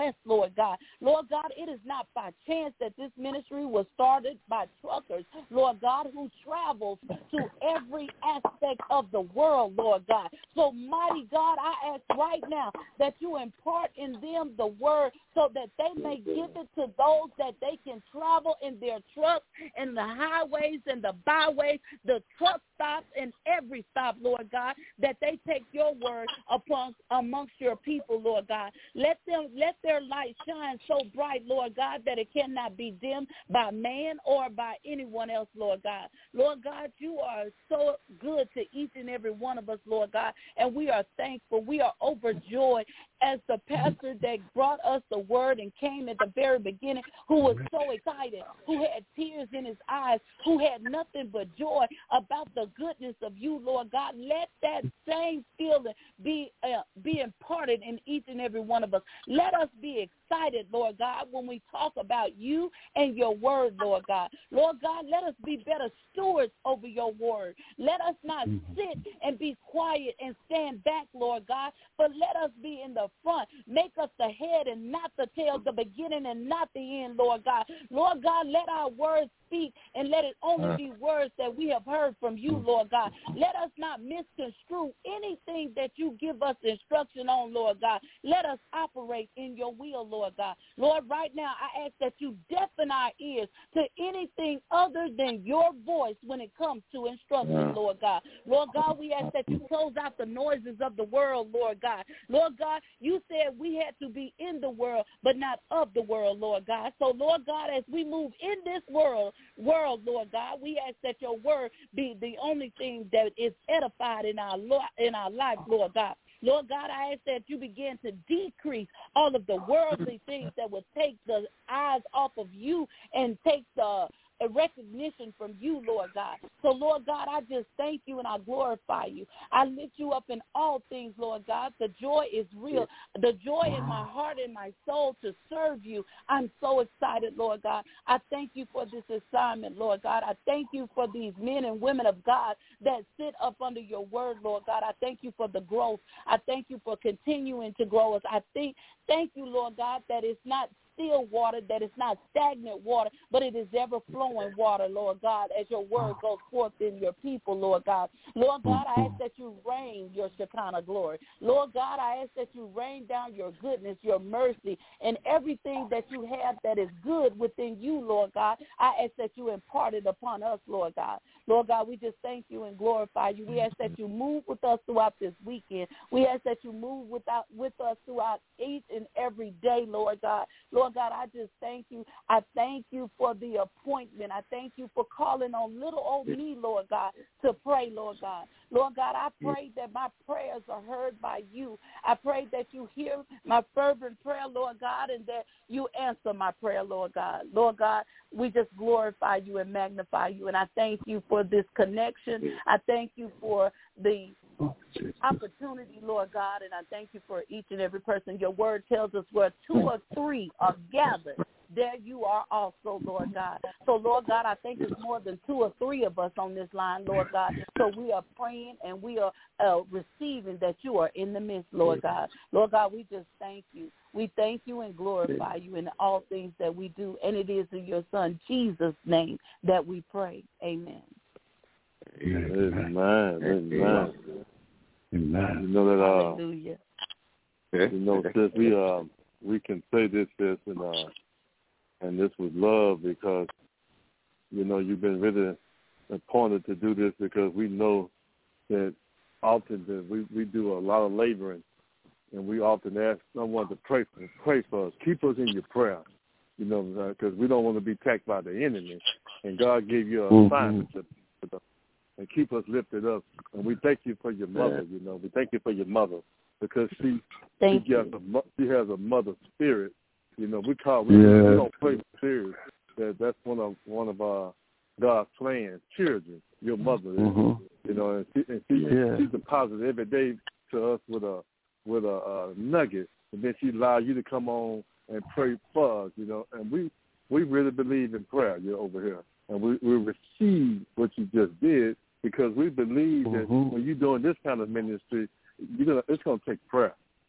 West, Lord God. Lord God, it is not by chance that this ministry was started by truckers, Lord God, who travels to every aspect of the world, Lord God. So, mighty God, I ask right now that you impart in them the word so that they may give it to those that they can travel in their trucks and the highways and the byways, the truck stops and every stop, Lord God, that they take your word upon amongst your people, Lord God. Let them let their light shine so bright, Lord God, that it cannot be dimmed by man or by anyone else, Lord God. Lord God, you are so good to each and every one of us, Lord God, and we are thankful. We are overjoyed as the pastor that brought us the word and came at the very beginning, who was so excited, who had tears in his eyes, who had nothing but joy about the goodness of you, Lord God. Let that same feeling be uh, be imparted in each and every one of us. Let us be excited, Lord God, when we talk about you and your word, Lord God. Lord God, let us be better stewards over your word. Let us not sit and be quiet and stand back, Lord God, but let us be in the front. Make us the head and not the tail, the beginning and not the end, Lord God. Lord God, let our words speak and let it only be words that we have heard from you, Lord God. Let us not misconstrue anything that you give us instruction on, Lord God. Let us operate in your will, Lord God. Lord, right now I ask that you deafen our ears to anything other than your voice when it comes to instruction, Lord God. Lord God, we ask that you close out the noises of the world, Lord God. Lord God, you said we had to be in the world, but not of the world, Lord God. So, Lord God, as we move in this world, world, Lord God, we ask that your word be the only thing that is edified in our in our life, Lord God. Lord God, I ask that you begin to decrease all of the worldly things that will take the eyes off of you and take the a recognition from you, Lord God. So, Lord God, I just thank you and I glorify you. I lift you up in all things, Lord God. The joy is real. The joy in my heart and my soul to serve you. I'm so excited, Lord God. I thank you for this assignment, Lord God. I thank you for these men and women of God that sit up under your word, Lord God. I thank you for the growth. I thank you for continuing to grow us. I think, thank you, Lord God, that it's not still water, that it's not stagnant water, but it is ever-flowing water, Lord God, as your word goes forth in your people, Lord God. Lord God, I ask that you rain your Shekinah glory. Lord God, I ask that you rain down your goodness, your mercy, and everything that you have that is good within you, Lord God. I ask that you impart it upon us, Lord God. Lord God, we just thank you and glorify you. We ask that you move with us throughout this weekend. We ask that you move without, with us throughout each and every day, Lord God. Lord God, I just thank you. I thank you for the appointment. I thank you for calling on little old me, Lord God, to pray, Lord God. Lord God, I pray that my prayers are heard by you. I pray that you hear my fervent prayer, Lord God, and that you answer my prayer, Lord God. Lord God, we just glorify you and magnify you, and I thank you for this connection. I thank you for the opportunity, Lord God, and I thank you for each and every person. Your word tells us where two or three are gathered, there you are also, Lord God. So, Lord God, I think it's more than two or three of us on this line, Lord God. So we are praying and we are uh, receiving that you are in the midst, Lord God. Lord God, we just thank you. We thank you and glorify you in all things that we do, and it is in your Son, Jesus' name, that we pray. Amen. Amen. Amen. Amen. You know that, uh, Hallelujah. You know, sis, we uh, we can say this, sis, and uh, and this was love because, you know, you've been really appointed to do this because we know that often that we, we do a lot of laboring, and we often ask someone to pray for, pray for us. Keep us in your prayer, you know, because we don't want to be attacked by the enemy. And God gave you an assignment to, to and keep us lifted up. And we thank you for your mother, you know. We thank you for your mother because she she, has a, she has a mother spirit. You know, we call we, yeah. we don't play spirits. That that's one of one of our God's plans. Children, your mother, mm-hmm. you know, and, she, and she, yeah. she's a positive every day to us with a with a uh, nugget, and then she allows you to come on and pray for us. You know, and we we really believe in prayer. You're over here, and we we receive what you just did because we believe mm-hmm. that when you're doing this kind of ministry, you're gonna it's gonna take prayer.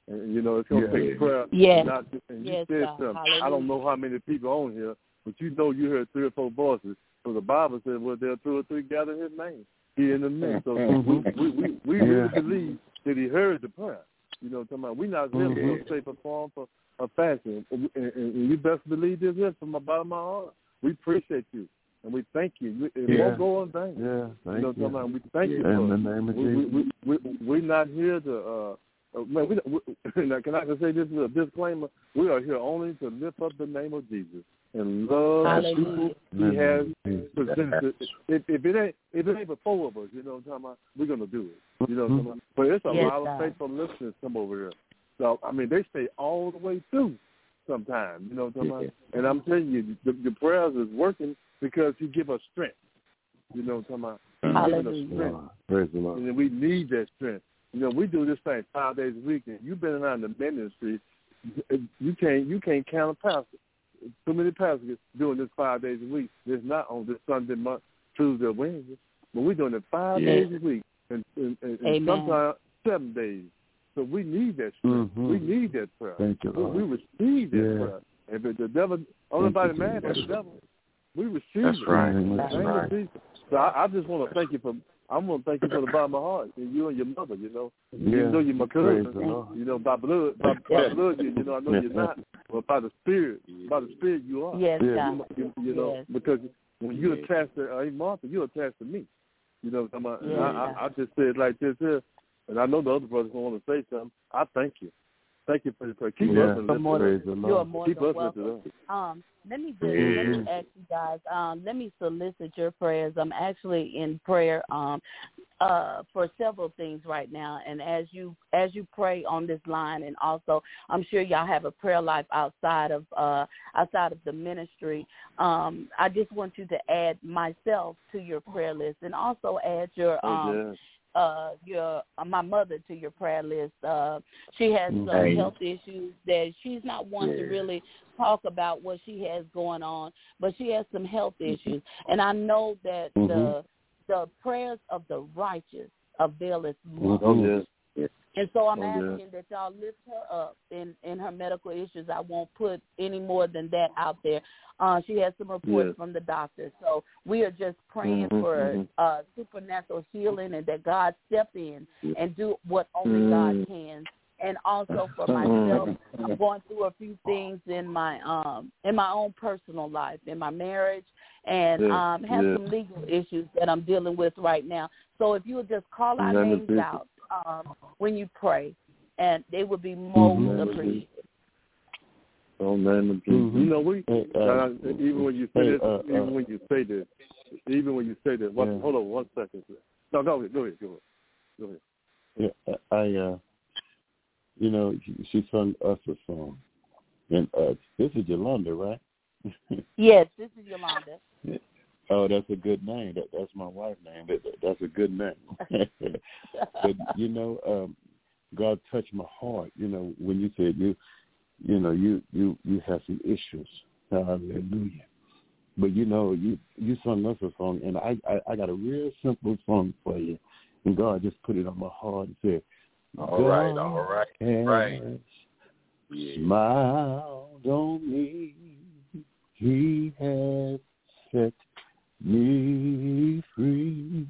And, you know, it's going to yeah. take prayer. Yes. Not, and yes, you said God. something. Hallelujah. I don't know how many people on here, but you know you heard three or four voices. So the Bible said, well, there are two or three gather in his name. He in the midst. So Mm-hmm. we, we, we, we yeah. really believe that he heard the prayer. You know what I'm talking about? We're not living mm-hmm. no shape or form for a fashion. And, and, and you best believe this here from the bottom of my heart. We appreciate you. And we thank you. It yeah. won't go in vain. Yeah, thank you know what I'm talking about? We thank you in for the it. name of we, Jesus. we, we, we, we're not here to, uh, uh, man, we, we, now, can I just say this as a disclaimer? We are here only to lift up the name of Jesus and love the people he has presented. If, if it ain't if it ain't but four of us, you know what I'm talking about, we're going to do it. You know what I'm talking about? But it's a yes, lot of faithful listeners come over here. So, I mean, they stay all the way through sometimes, you know what I'm talking about? And I'm telling you, the, the prayers is working because he give us strength. You know what I'm talking about? He's giving us strength. Praise the Lord. And we need that strength. You know, we do this thing five days a week, and you've been around the ministry. You can't you can't count a pastor. Too many pastors doing this five days a week. It's not on this Sunday, month, Tuesday, or Wednesday, but we're doing it five yeah. days a week, and, and, and, and sometimes seven days. So we need that strength. Mm-hmm. We need that prayer. Thank you, Lord. We, we receive that yeah. prayer. And if the devil, nobody mad but the devil. We receive That's it. right. That's right. So I, I just want to thank you for. I want to thank you for the bottom of my heart, and you and your mother. You know, yeah. even though you're my cousin, you know, by blood, by, by blood, you, you know, I know you're not, but by the spirit, by the spirit, you are. Yes, you, God. you, you know, yes. Because when you attach to uh, Martha, you attach to me. You know, what I'm talking about? Yes, I, I, I just said like this here, and I know the other brothers want to say something. I thank you. Thank you for the prayer. Keep yeah. us in more praise than, the you are more Keep than us welcome. Um, let me just yeah. let me ask you guys. Um, let me solicit your prayers. I'm actually in prayer um, uh, for several things right now, and as you as you pray on this line, and also I'm sure y'all have a prayer life outside of uh, outside of the ministry. Um, I just want you to add myself to your prayer list, and also add your. Um, oh, yeah. Uh, your uh, my mother to your prayer list. Uh, she has some hey. health issues that she's not one yeah. to really talk about what she has going on, but she has some health issues, and I know that mm-hmm. the the prayers of the righteous availeth much. Oh, yes. And so I'm oh, asking yes. that y'all lift her up in, in her medical issues. I won't put any more than that out there. Uh, she has some reports yes. from the doctor. So we are just praying mm-hmm, for mm-hmm. uh, supernatural healing, and that God step in and do what only mm-hmm. God can. And also for myself, I'm going through a few things in my um in my own personal life, in my marriage, and yeah. um have yeah. some legal issues that I'm dealing with right now. So if you would just call our None names out um, when you pray, and they would be most mm-hmm. appreciated. Oh man, mm-hmm. you know we hey, uh, uh, even when you say hey, this, uh, even uh, when you say this, even when you say this. What, yeah. Hold on one second. No, go ahead, go ahead, go ahead. Go ahead. Yeah, I, uh, you know, she, she sung us a song, and uh, this is Yolanda, right? Yes, this is Yolanda. Yeah. Oh, that's a good name. That that's my wife's name. That, that, that's a good name. But you know, um, God touched my heart. You know, when you said you, you know, you you you have some issues. Hallelujah. But you know, you you sung us a song, and I I, I got a real simple song for you, and God just put it on my heart and said, All right, all right, right. Yeah. Smiled on me. He has set me free.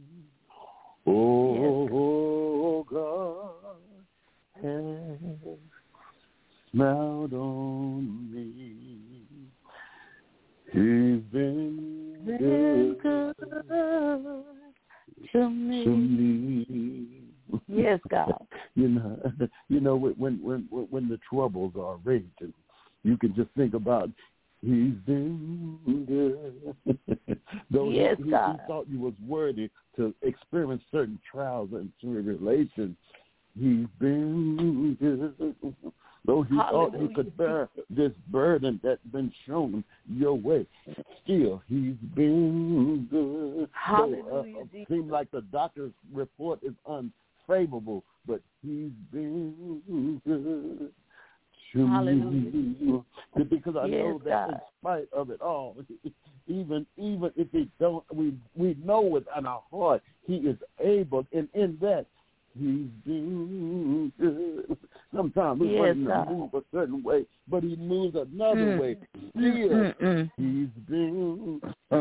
Oh, yes. God has smiled on me. He's been good, good to me. To me. Yes, God. You know, you know when when when the troubles are raging, you can just think about He's been good. Though yes, he, he, God. he thought you was worthy to experience certain trials and tribulations, He's been good. Though he Hallelujah. thought you could bear this burden that's been shown your way, still He's been good. Hallelujah. So, uh, it seems like the doctor's report is unfavorable, but He's been good. Hallelujah. Because I yes, know that God. in spite of it all, even even if we don't, we we know it in our heart, He is able, and in that He's been good. Sometimes we yes, want him to God. move a certain way, but he moves another Mm. way. Still, Mm, mm, he's been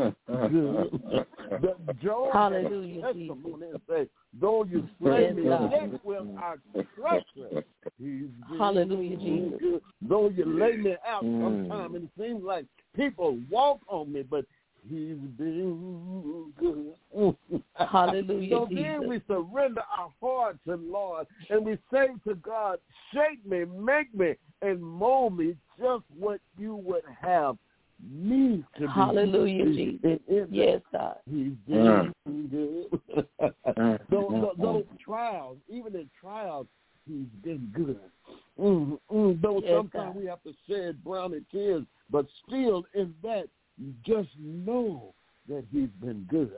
good. The Job Hallelujah, testimony and say, though you slay Yes, me, God. yet will I trust you. He's been Hallelujah, Jesus. good. Though you lay me out Mm. sometime, and it seems like people walk on me, but he's been good. Hallelujah, So Jesus. then we surrender our heart to the Lord, and we say to God, shape me, make me, and mold me just what you would have me to be. Hallelujah, Jesus. And in Yes, God. He's been good. Mm. those, those trials, even in trials, he's been good. Mm, mm, though Yes, sometimes God. we have to shed brownie tears, but still in that, just know that he's been good.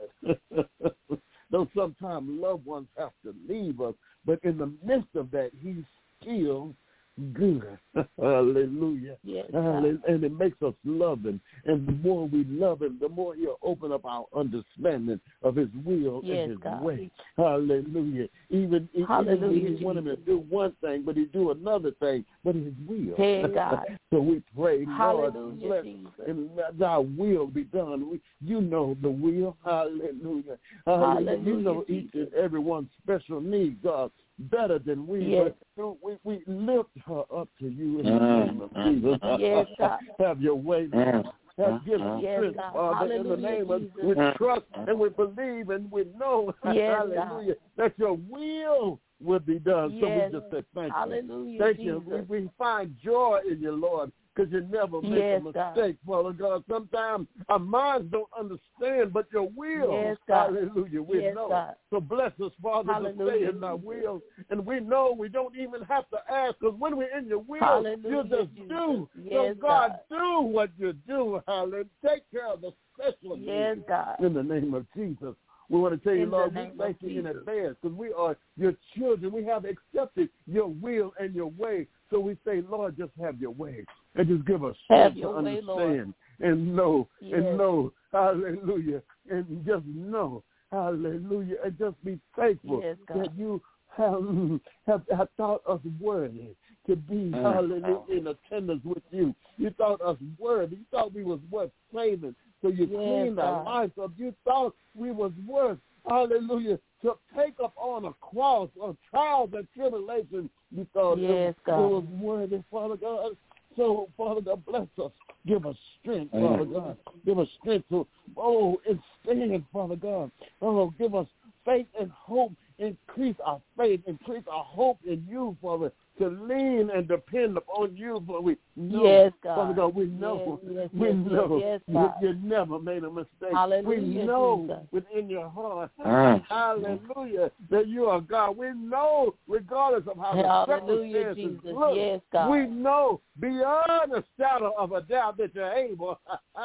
Though sometimes loved ones have to leave us, but in the midst of that, he's still good. Hallelujah. Yes, Hallelujah. And it makes us love him. And the more we love him, the more he'll open up our understanding of his will Yes, and his God. way. Hallelujah. Even, Hallelujah, even when we want him to do one thing, but he do another thing, but his will. Hey, God. So we pray, Lord, Hallelujah, bless Jesus. and let thy will be done. We, you know the will. Hallelujah. Hallelujah. Hallelujah, You know Jesus. each and every one's special need, God, better than we. Yes. But we, we lift her up to you in the Mm. name of Jesus. Yes, God. Have your way, Mm. have give us Yes, strength, God. Father, in the Hallelujah, name of Jesus. we Mm. trust and we believe and we know, Yes, hallelujah, that your will will be done. Yes. So we just say thank you. Hallelujah, Thank Jesus. you. We, we find joy in you, Lord, because you never make Yes, a God. mistake, Father God. Sometimes our minds don't understand, but your will, Yes, God. hallelujah, we Yes, know. God. So bless us, Father, to stay Hallelujah, in our Jesus. will. And we know we don't even have to ask, because when we're in your will, Hallelujah, you just Jesus. do. Yes, so, God, God. do what you do, hallelujah. Take care of the special Yes, needs God. in the name of Jesus. We want to tell you, In the Lord, we name thank of you in Jesus. advance because we are your children. We have accepted your will and your way. So we say, Lord, just have your way. And just give us Have strength your to way, understand and know Yes. and know, hallelujah, and just know, hallelujah, and just be thankful Yes, God. that you have, have, have thought us worthy to be, Mm. hallelujah, in attendance with you. You thought us worthy. You thought we was worth saving. So you Yes, cleaned our God. lives up. You thought we was worth, hallelujah, to take up on a cross of trials and tribulations. You thought Yes, it, was, God. it was worthy, Father God. So, Father God, bless us. Give us strength, Father God. Give us strength to, oh, and stand, Father God. Oh, give us faith and hope. Increase our faith. Increase our hope in you, Father, to lean and depend upon you, for we know, Yes, God. Father God, we know, Yes, yes, we yes, know yes, you, God. you never made a mistake. Hallelujah, we know Jesus. within your heart, Mm. hallelujah, that you are God. We know, regardless of how the Hallelujah, circumstances Jesus. look, Yes, God. we know beyond a shadow of a doubt that you're able.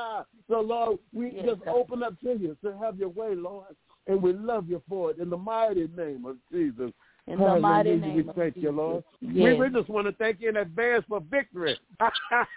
So, Lord, we Yes, just God. open up to you to have your way, Lord, and we love you for it in the mighty name of Jesus. In the mighty Hallelujah. name We of thank you, Jesus. Lord. We, Yes. we just want to thank you in advance for victory. Thank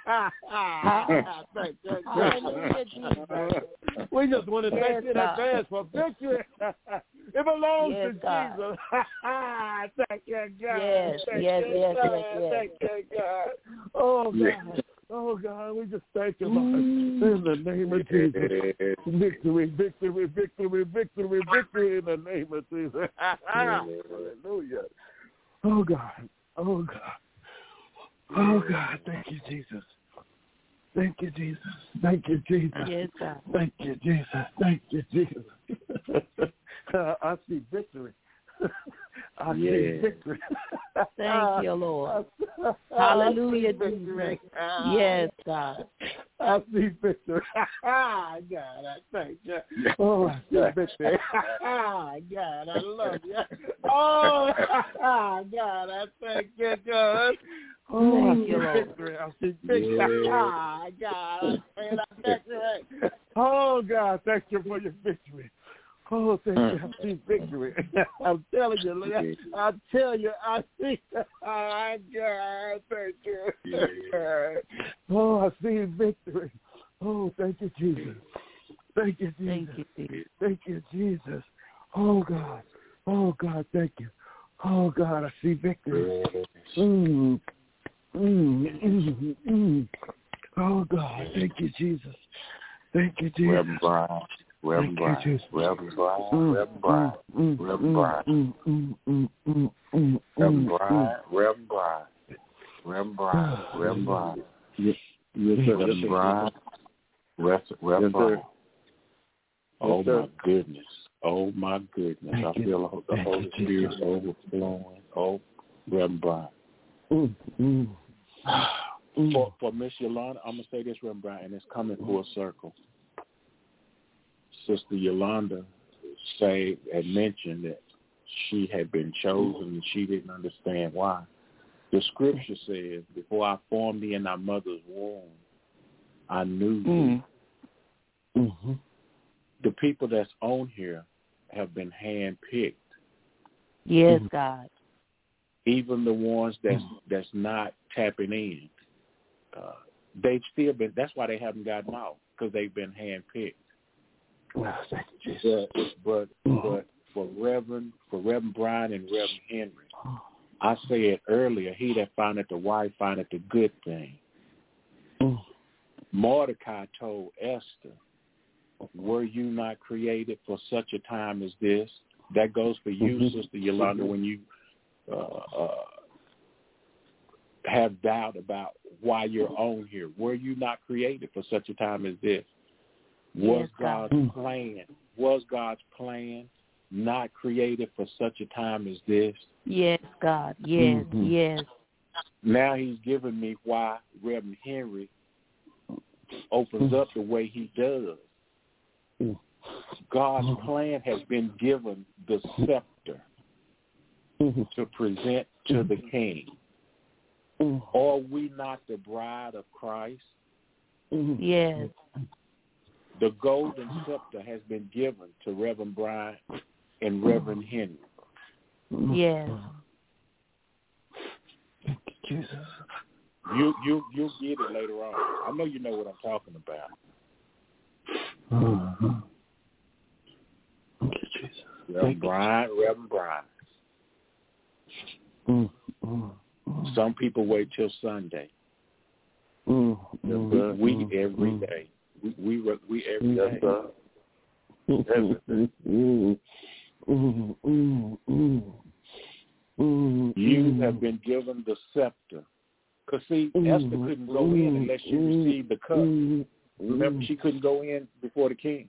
you, God. Hallelujah, Jesus. We just want to Yes, thank you in God. advance for victory. It belongs Yes, to God. Jesus. Thank you, God. Yes, thank yes, you, yes, God. yes, yes. Thank you, God. Oh, Yeah. God. Oh, God, we just thank you, Lord. Mm. In the name of Jesus. Victory, victory, victory, victory, victory in the name of Jesus. Hallelujah. Oh, God. Oh, God. Oh, God. Thank you, Jesus. Thank you, Jesus. Thank you, Jesus. Yes, God. Thank you, Jesus. Thank you, Jesus. uh, I see victory. I Yeah. see victory. Thank you, Lord. I Hallelujah, see victory. Jesus. Yes, God. I see victory. God, I thank you. Oh, I see victory. God, I love you. Oh, God, I thank you, God. Oh, I Thank see you, Lord. victory. I see victory. Yeah. God, I thank you. Oh, God, thank you for your victory. Oh, thank you. I see victory. I'm telling you, Lord, I tell you, I see. Oh, God, thank you. Oh, I see victory. Oh, thank you, Jesus. Thank you, Jesus. Thank you, Jesus. Thank you, Jesus. Oh, God. Oh, God, thank you. Oh, God, I see victory. Mm. Mm. Mm. Mm. Oh, God. Thank you, Jesus. Thank you, Jesus. Reverend Brian. Reverend Brian. Reverend Brian. Reverend Brian. Reverend Brian. Reverend Brian. Reverend Brian. Reverend Brian. Reverend Brian. Yes, sir. Reverend Brian. Reverend Brian. Oh, my goodness. Oh, my goodness. I feel the Holy Spirit overflowing. Oh, Reverend Brian. For, for Miss Yolanda, I'm going to say this, Reverend Brian, and it's coming full circle. Sister Yolanda say had mentioned that she had been chosen and she didn't understand why. The scripture says, before I formed thee in thy mother's womb, I knew thee. Mm-hmm. The people that's on here have been handpicked. Yes, God. Even the ones that's that's not tapping in, uh, they've still been. That's why they haven't gotten out, because they've been handpicked. Well, thank you, Jesus. But but but for Reverend for Reverend Brian and Reverend Henry, I said earlier, he that findeth the wife findeth the good thing. Mm. Mordecai told Esther, were you not created for such a time as this? That goes for you, mm-hmm. Sister Yolanda, when you uh, uh, have doubt about why you're on here. Were you not created for such a time as this? Was yes, God's God. plan, was God's plan not created for such a time as this? Yes, God. Yes, mm-hmm. yes. Now he's giving me why Reverend Henry opens up the way he does. God's plan has been given the scepter to present to the king. Are we not the bride of Christ? Yes. The golden scepter has been given to Reverend Brian and Reverend Henry. Yes. Jesus. You you you'll get it later on. I know you know what I'm talking about. Mm-hmm. Thank you, Jesus. Reverend Brian, Reverend Brian. Mm-hmm. Some people wait till Sunday. Mm-hmm. But we every day. We we, we every day. Yes, every day. You have been given the scepter. Because, see, Esther couldn't go in unless she received the cup. Remember, she couldn't go in before the king.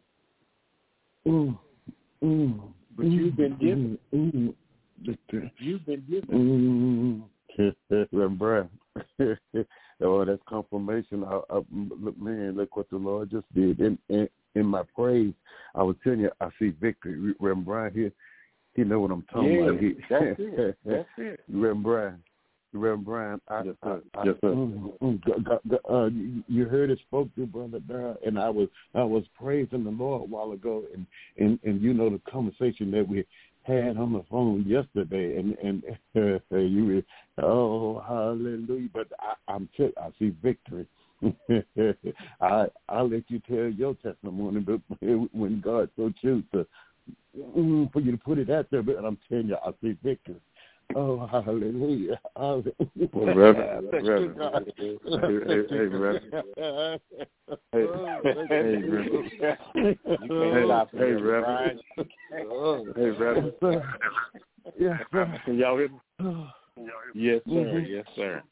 But you've been given. You've been given. Reverend Brian. Oh, that's confirmation. I, I, man, look what the Lord just did. In, in, in my praise, I was telling you, I see victory. Reverend Brian here, he know what I'm talking yeah, about. He, that's it. That's it. Reverend Brian. Reverend Brian, I, yes, I, sir. I, yes, sir. Mm, mm, uh, you heard it spoke to Brother Darrell, and I was I was praising the Lord a while ago, and, and, and you know the conversation that we had on the phone yesterday, and and uh, you were, oh hallelujah! But I, I'm t- I see victory. I I'll let you tell your testimony, but when God so choose to mm, for you to put it out there, but I'm telling you, I see victory. Oh, hallelujah. Hallelujah. Well, Reverend, Reverend. Hey, hey, hey, Reverend. Hey, hey, Reverend. You can't stop Hey, Reverend. Hey, Reverend. Yeah. Can y'all hear me? Yes, sir. Mm-hmm. Yes, sir.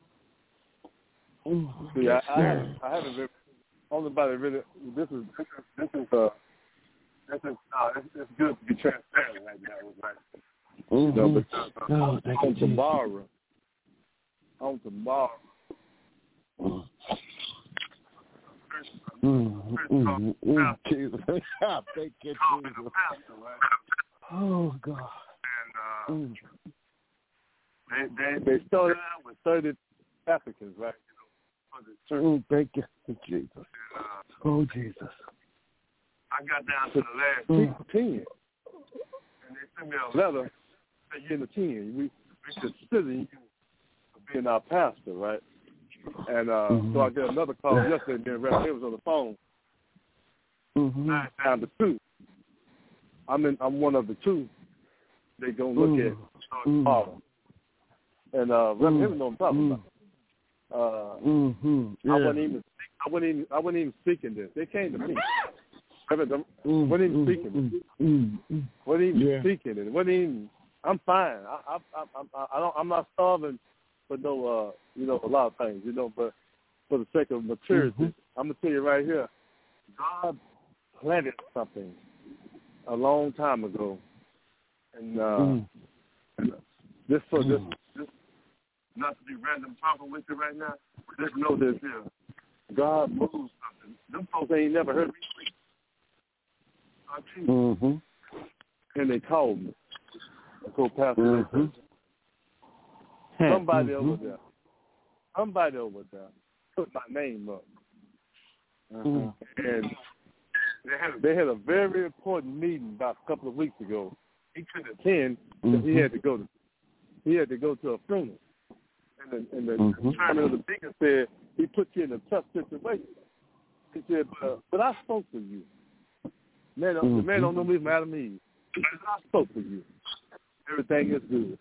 See, I, I, I haven't been, only about it really, this is, this is, uh, this is, uh, it's, it's good to be transparent right now, right? Mm-hmm. You know, because uh, oh, on, on tomorrow, on tomorrow, mm-hmm. Mm-hmm. Jesus. Thank you, Jesus. Oh, God. And uh, mm. they, they, they started out with thirty applicants, right? You know, mm, thank you, Jesus. And, uh, oh, Jesus. I got down to the last mm. ten, and they sent me a letter. You're in the ten. We, we consider you being our pastor, right? And uh, mm-hmm. so I get another call yesterday. Me and Reverend was on the phone. Mm-hmm. Nine down to two. I'm in. I'm one of the two. They gonna look mm-hmm. at starting tomorrow. And uh, Reverend Henry knows what I'm talking about. Uh, mm-hmm. yeah. I wasn't even, I wasn't even, I wasn't even speaking this. They came to me. Reverend, mm, wasn't even speaking. Mm, mm, wasn't even yeah. speaking it. Wasn't even. I'm fine. I, I, I, I, I don't. I'm not starving for no, uh, you know, a lot of things, you know. But for the sake of maturity, mm-hmm. I'm gonna tell you right here, God planted something a long time ago, and uh, mm. just for mm. this, this, not to be random talking with you right now, but just know this here, God moves something. Them folks ain't never heard me speak. Mm-hmm. And they called me. So Pastor, mm-hmm. somebody mm-hmm. over there, somebody over there put my name up, mm-hmm. and they had they had a very important meeting about a couple of weeks ago. He couldn't attend because mm-hmm. he had to go to he had to go to a funeral, and the, and the mm-hmm. chairman of the deacon said he put you in a tough situation. He said, but, but I spoke to you. Man, mm-hmm. the man don't know me from Adam Eve. But I spoke to you. Everything is good.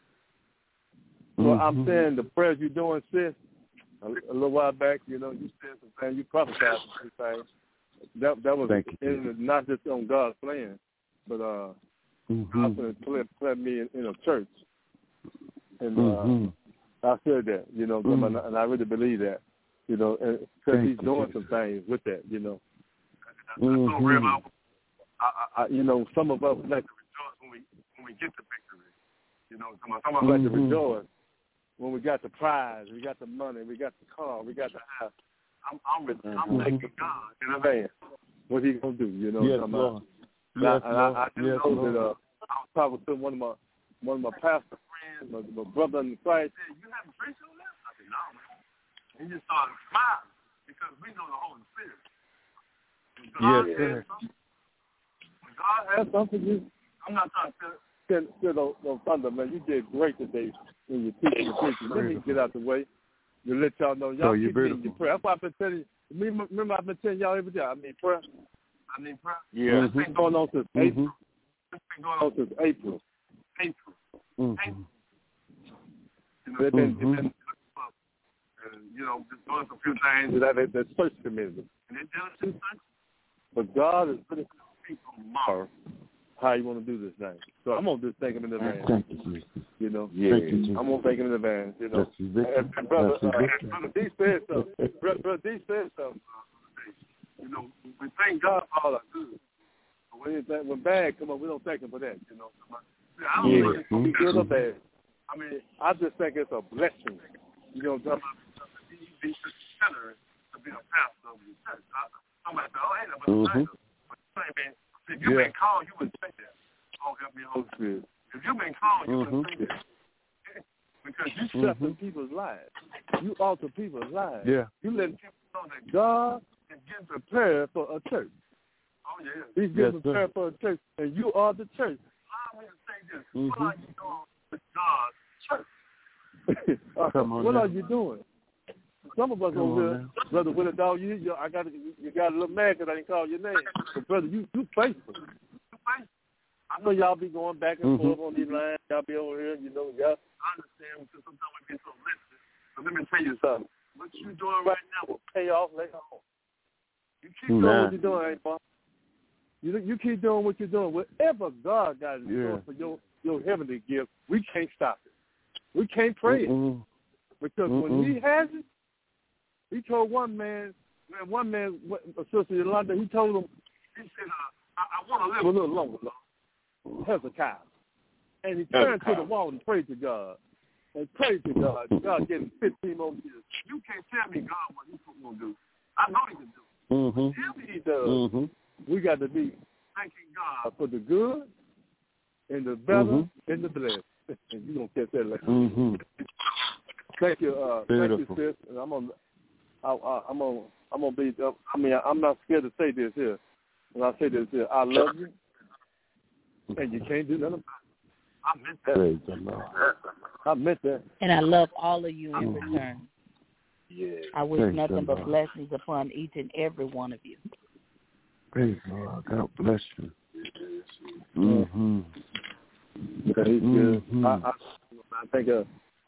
So mm-hmm. I'm saying the prayers you're doing, sis, a, a little while back, you know, you said some things, you prophesied some things. That that was in, not just on God's plan, but uh, mm-hmm. God put, put me in, in a church. And mm-hmm. uh, I said that, you know, mm-hmm. and I really believe that, you know, because he's doing some things with that, you know. Mm-hmm. I told Rev, I, I, you know, some of us like to rejoice when we when we get the victory. You know, some of us mm-hmm. like to rejoice when we got the prize, we got the money, we got the car, we got the house. I'm I'm, mm-hmm. I'm thanking God in advance what He's gonna do. You know, yes, what I'm Lord. Yes, and Lord. I, I do yes, know Lord. that uh, I was talking to one of my one of my pastor friends, my, my brother in Christ. Said, "You haven't preached on that?" I said, "No, man." He just started smiling because we know the Holy Spirit. God yes, has something. When God has something, you, I'm not trying to sit sit on, on thunder, man. You did great today when you teach and preaching. Let me get out the way. You let y'all know. Y'all oh, keep me in your prayer. That's why I've been telling you. Remember, I've been telling y'all every day. I need prayer. I need prayer. Yeah. It's been going on since mm-hmm. April. It's been going on since April. April. Mm-hmm. April. You know, they've been, mm-hmm. been and, you know, just doing some few things that that, that search committee. And they're doing two things. But God is putting people tomorrow how you want to do this thing. So I'm gonna just thank Him in advance. Thank you, you know, yeah. Thank you, I'm gonna thank Him in advance. You know, and, and brother, uh, and brother D said something. brother, brother D said something. You know, we thank God for all our good. But when anything, when bad come up, we don't thank Him for that. You know, I don't yeah. think it's gonna be good or bad. I mean, I just think it's a blessing. You know, to be the center to be a pastor of the church. Somebody say, "Oh, hey, that's mm-hmm. But man, if you've yeah. been called, you would say that. Oh, help me, Holy Spirit. If you've been called, you mm-hmm. would say that. Because you shut mm-hmm. people's lives. You alter people's lives. Yeah. You let people know that God is getting prepared for a church. Oh, yeah. He's getting yes, prepared sir. for a church, and you are the church. Allow me to say this. Mm-hmm. What are you doing with God's church? Come on what now. are you doing? Some of us Come over here, now. brother, with a dog, you, you, I got, you got a little mad because I didn't call your name. But brother, you, you faithful. You faithful. I know y'all be going back and mm-hmm. forth on these lines. Y'all be over here, you know, y'all. I understand because sometimes we get so listen. But let me tell you something. What you doing right now will pay off later on. You keep doing nah. what you're doing, ain't boss. You you keep doing what you're doing. Whatever God got in store yeah. for your your heavenly gift, we can't stop it. We can't pray mm-mm. it because mm-mm. when He has it, He told one man, man, one man, Sister Yolanda, he told him, he said, uh, I, I want to live a little longer, Lord. Hezekiah. And he turned Hezekiah. to the wall and prayed to God. And prayed to God. God gave him fifteen more years. You can't tell me God what He's going to do. I know He can do it. Mm-hmm. Tell me He does. Mm-hmm. We got to be thanking God for the good and the better mm-hmm. and the blessed. And you're going to catch that later. Mm-hmm. Thank you, uh, thank you, sis. And I'm on. I, I, I'm gonna, I'm gonna be. I mean, I'm not scared to say this here. When I say this here, I love you, and you can't do nothing about it. I meant that. I meant that. And I love all of you in mm-hmm. return. Yeah. I wish Thanks nothing but blessings upon each and every one of you. Praise God. God bless you. Mm-hmm. Yeah, He's good. Mm-hmm. I, I, I think uh,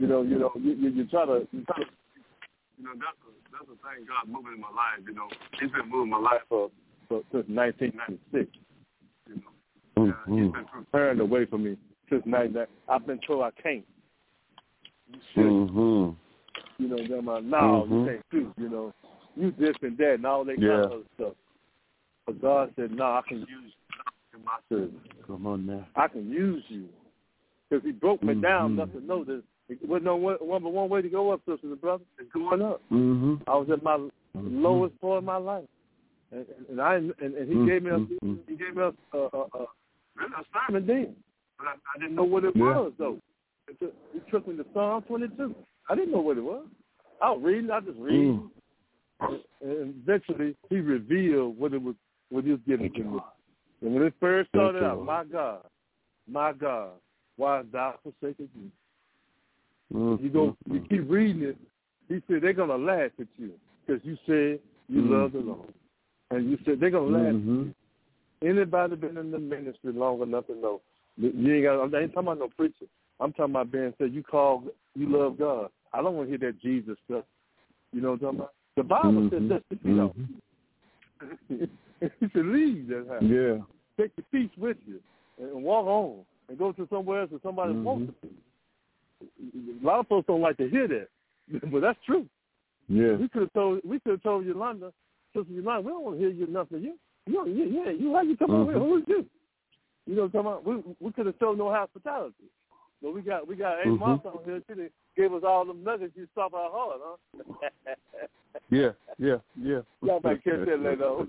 You know, you know, you, you, you try to, you try to, you know, that's a, that's the thing God moving in my life. You know, He's been moving my life for, for since nineteen ninety-six. You know, mm-hmm. uh, He's been preparing the way for me since ninety-nine. I've been told I can't. You should. Mm-hmm. You know, them uh, no, mm-hmm. you can't do. You know, you this and that and all that yeah. kind of other stuff. But God said, no, I can use you in my service. Come on now. I can use you. Because He broke me mm-hmm. down enough to know that there was no one, one, one way to go up, sisters and brothers. It's going up. Mm-hmm. I was at my mm-hmm. lowest point of my life. And, and I and, and He mm-hmm. gave me a, he gave me a, a, a, a, a assignment then. But I, I didn't know what it yeah. was, though. It took, he took me to Psalm twenty-two. I didn't know what it was. I was reading. I just read. Mm. And, and eventually, He revealed what it was, what He was giving to me. And when it first started out, my God, my God, why hast thou forsaken me? Mm-hmm. You go, you keep reading it. He said they're gonna laugh at you because you said you mm-hmm. love the Lord, and you said they're gonna laugh mm-hmm. at you. Anybody been in the ministry long enough to know you ain't got? I ain't talking about no preacher. I'm talking about being said you call, you love God. I don't want to hear that Jesus stuff. You know what I'm talking about? The Bible mm-hmm. says that, you know. You should leave that house. Yeah. Take the peace with you and walk on and go to somewhere else where somebody mm-hmm. wants to be. A lot of folks don't like to hear that, but that's true. Yeah. We could have told we could have told Yolanda, Sister Yolanda, we don't want to hear you nothing. You, you, know, yeah, yeah, you how you come mm-hmm. over here? Who is you? You know what I'm talking about? We we could have shown no hospitality. But we got we got Aunt mm-hmm. Martha on here. She gave us all them nuggets. You stop our heart, huh? yeah, yeah, yeah. Y'all might catch that later on.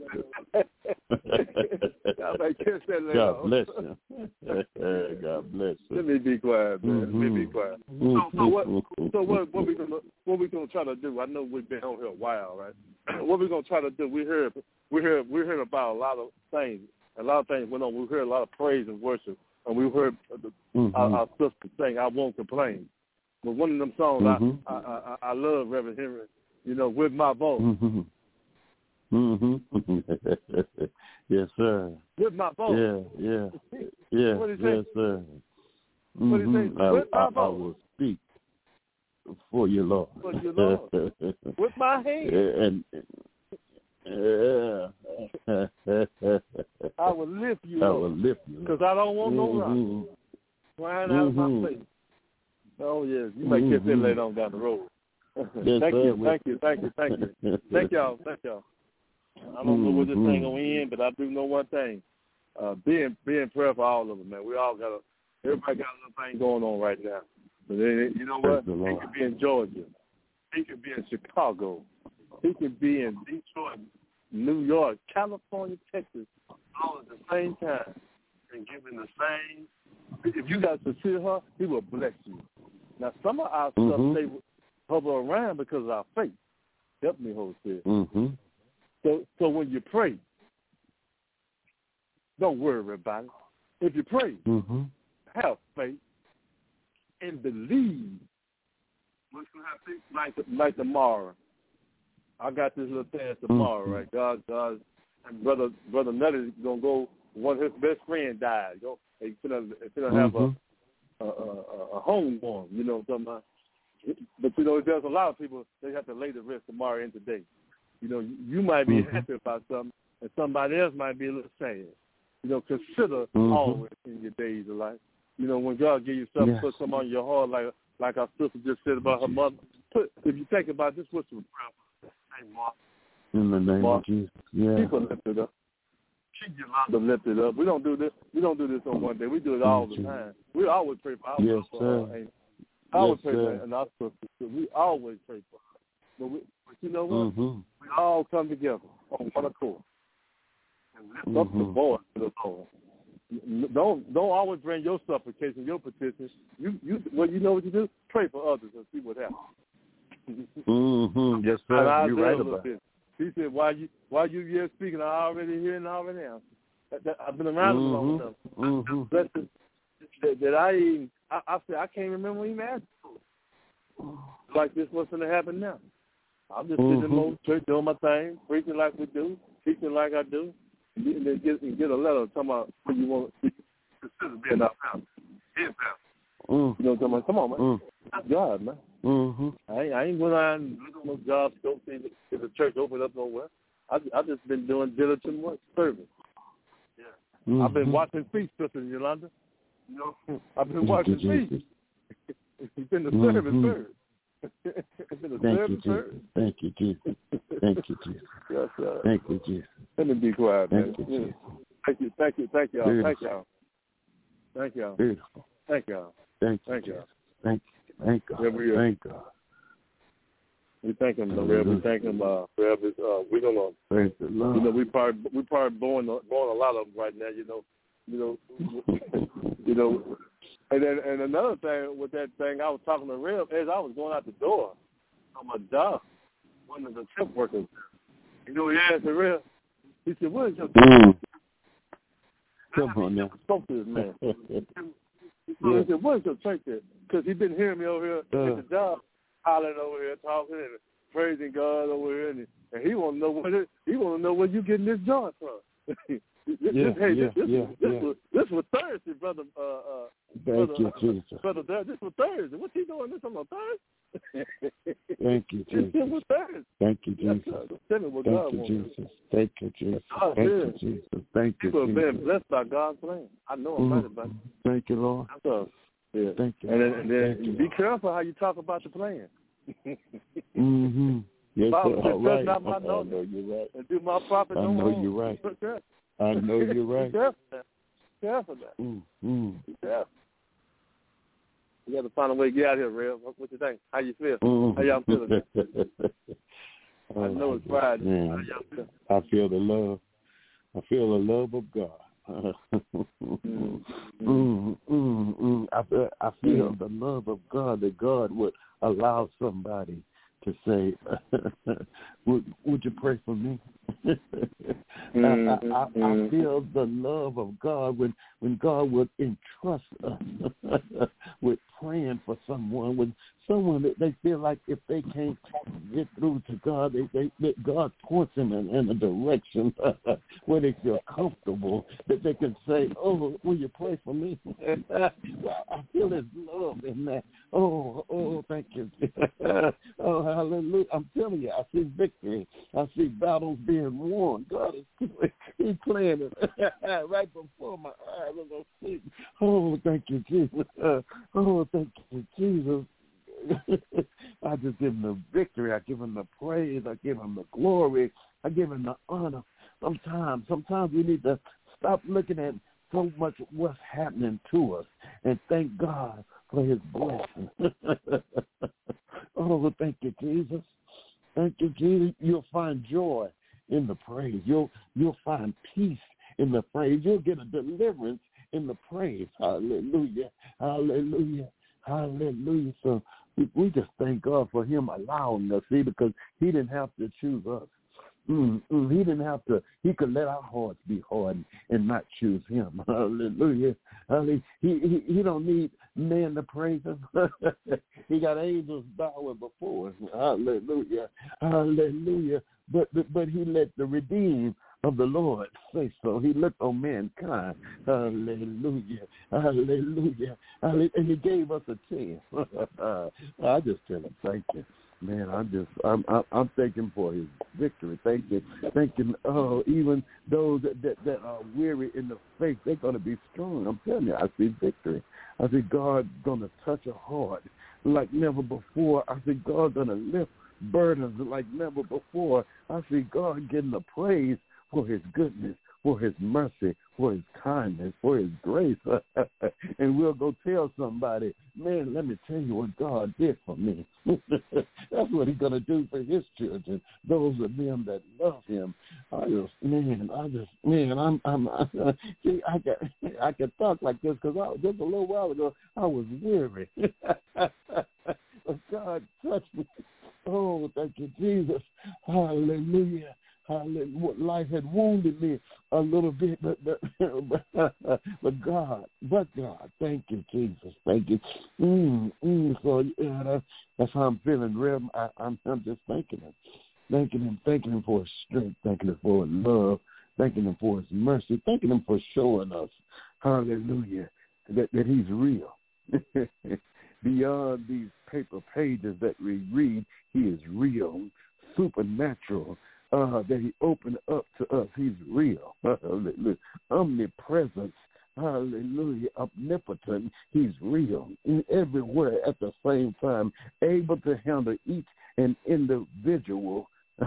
Y'all might catch that later God on. bless you. God bless you. Let me be quiet, man. Mm-hmm. Let me be quiet. So, so what? So what? What we gonna what we gonna try to do? I know we've been on here a while, right? What we gonna try to do? We heard we heard we heard about a lot of things. A lot of things went on. We heard a lot of praise and worship. And we heard the, mm-hmm. our, our sister sing, I Won't Complain. But one of them songs, mm-hmm. I, I, I I love Reverend Henry, you know, With My Voice. Mm-hmm. Mm-hmm. Yes, sir. With My Voice. Yeah, yeah, yeah. What did he yes, say? sir. Mm-hmm. What did he say? With I, my I, voice. I will speak for you, Lord. For you, Lord. With my hand. And, yeah. I will lift you, I Lord, will lift you. Because I don't want no mm-hmm. rock crying out of mm-hmm. my face. Oh, yes. You might mm-hmm. get that later on down the road. Yes, thank, sir. you, thank you, thank you, thank you. Thank y'all, thank y'all. I don't mm-hmm. know where this thing going to end, but I do know one thing. Uh, be, in, be in prayer for all of them, man. We all got a, everybody got a little thing going on right now. But then, you know what? He could be in Georgia. He could be in Chicago. He could be in Detroit, New York, California, Texas, all at the same time and giving the same. If you got to see her, He will bless you. Now, some of our mm-hmm. stuff, they hover around because of our faith. Help me, Holy Spirit. Mm-hmm. So, so when you pray, don't worry about it. If you pray, mm-hmm. have faith and believe. What's going to happen? Like, like tomorrow. I got this little test tomorrow, mm-hmm. right? God, God, and brother, brother Nutty's gonna go. One of his best friend died. Go, he's gonna, he's gonna have mm-hmm. a, a, a, a home for him. You know what I'm talking about? But you know, there's a lot of people. They have to lay the rest tomorrow and today. You know, you, you might be mm-hmm. happy about something, and somebody else might be a little sad. You know, consider mm-hmm. always in your days of life. You know, when God give you something, yes. put something on your heart, like like our sister just said about her mother. Put, if you think about this, what's the prayer? In the name Mark. of Jesus, yeah. Keep her lifted up. Keep your mouth lifted up. We don't do this. We don't do this on one day. We do it all the time. We always pray for our yes, sir. Sir. I always yes, pray sir. for and our sisters. We always pray for her. But, we, but you know what? Mm-hmm. We all come together on one accord and lift mm-hmm. up the voice to the Lord. Don't don't always bring your supplication, your petitions. You you well, you know what you do? Pray for others and see what happens. Mm-hmm. Yes, sir. You're right about it. He said, "Why you why you here speaking? I already hear and already answer. That, that, I've been around mm-hmm. long enough. Mm-hmm. That, that, that I even I, I said I can't remember even asking for. Like this, what's going to happen now? I'm just mm-hmm. sitting in the church doing my thing, preaching like we do, teaching like I do, and then get and get a letter talking about what you want to consider being our pastor, his pastor. Mm. You know what I'm talking about? Come on, man. Mm. That's God, man. Mm-hmm. I ain't, I ain't going out and look on no job scope, see if the church opened up nowhere. I I just been doing diligent work, service. Yeah. Mm-hmm. I've been watching feet, Sister Yolanda. You know, I've been watching feet. It's been the mm-hmm. service, service. It's been the Thank service, you, Jesus. service. Thank you, Jesus. Thank you, Jesus. Yes, sir. Thank you, Jesus. Let me be quiet, Thank man. you, Jesus. Thank you, thank you, thank y'all, Beautiful. thank y'all, thank y'all, Beautiful. thank y'all, Thank you, thank Jesus. y'all. Thank you, thank God, Yeah, we, thank God. We thank him, Rev. We thank him, uh, Rev. Uh, we're gonna, praise the Lord. You know, we probably we probably blowing blowing a lot of them right now. You know, you know, you know. And then and another thing with that thing, I was talking to Rev as I was going out the door on my job. One of the temp workers, you know, he asked me, Rev. He said, "What is your?" Mm. Come on now. Spoke to this man. Yeah. He said, "What is your church there?" Because he's been hearing me over here uh. at the job, hollering over here, talking and praising God over here, and, and he want to know what it, he want to know where you getting this joy from. this, yeah, this, hey, yeah, this, yeah, this, yeah. Was, this was Thursday, brother. Uh, uh, Thank brother, you, Jesus. Brother, this was Thursday. What's he doing this on a Thursday? Thank you, Jesus. It was Thursday. Thank you, Jesus. Tell me what Thank God you, wants. Jesus. Thank you, Jesus. God Thank is. you, Jesus. Thank you, People Jesus. have been blessed by God's plan. I know I'm mm. right about it. Thank you, Lord. So, yeah. Thank you. And then, and then Thank you, be Lord. careful how you talk about the plan. mm-hmm. Yes, Bible sir. All right. not my I know you're right. And do my prophet I no know more. you're right. I know you're right. Be careful now. Be careful now. Mm-hmm. Be careful. You got to find a way to get out of here, Rev. What, what you think? How you feel? Mm-hmm. How y'all feeling? oh, I know it's Friday. Man, How y'all feel? I feel the love. I feel the love of God. mm-hmm. mm, mm, mm. I feel, I feel mm. the love of God, that God would allow somebody to say, would, would you pray for me? mm-hmm. I, I, I feel the love of God when, when God would entrust us with praying for someone, when someone that they feel like if they can't get through to God, they, they, that God points them in, in a direction where they feel comfortable, that they can say, oh, will you pray for me? Well, I feel his love in that. Oh, oh, thank you. Oh, hallelujah. I'm telling you, I see victory. I see battles being won. God is he's playing it right before my eyes. I see. Oh, thank you, Jesus. Oh, thank you, Jesus. I just give him the victory. I give him the praise. I give him the glory. I give him the honor. Sometimes, sometimes we need to stop looking at so much what's happening to us and thank God for his blessing. Oh, thank you, Jesus. Thank you, Jesus. You'll find joy in the praise. You'll you'll find peace in the praise. You'll get a deliverance in the praise. Hallelujah. Hallelujah. Hallelujah. So we, we just thank God for him allowing us, see, because he didn't have to choose us. Mm, mm, he didn't have to. He could let our hearts be hard and not choose him. Hallelujah. Hallelujah. He, he, he don't need men to praise him. He got angels bowing before him. Hallelujah. Hallelujah. But, but, but he let the redeemed of the Lord say so. He looked on mankind. Hallelujah. Hallelujah. Hallelujah. And he gave us a chance. I just tell him thank you. Man, I'm just, I'm, I'm, I'm thanking for his victory. Thank you, thanking. Oh, even those that, that, that are weary in the faith, they're going to be strong. I'm telling you, I see victory. I see God going to touch a heart like never before. I see God going to lift burdens like never before. I see God getting the praise for his goodness, for his mercy, for his kindness, for his grace. And we'll go tell somebody, man, let me tell you what God did for me. That's what he's going to do for his children, those of them that love him. I just, man, I just, man, I'm, I'm, I, see, I can, I can talk like this because I, just a little while ago, I was weary. But God touched me. Oh, thank you, Jesus. Hallelujah. Hallelujah. Life had wounded me a little bit, but but, but, but God, but God, thank you, Jesus, thank you. Mm, mm, so yeah, that's, that's how I'm feeling, Reb. I, I'm, I'm just thanking him, thanking him, thanking him for his strength, thanking him for his love, thanking him for his mercy, thanking him for showing us, hallelujah, that, that he's real. Beyond these paper pages that we read, he is real, supernatural, uh, that he opened up to us. He's real. Omnipresence. Hallelujah. Omnipotent. He's real. In everywhere at the same time, able to handle each and individual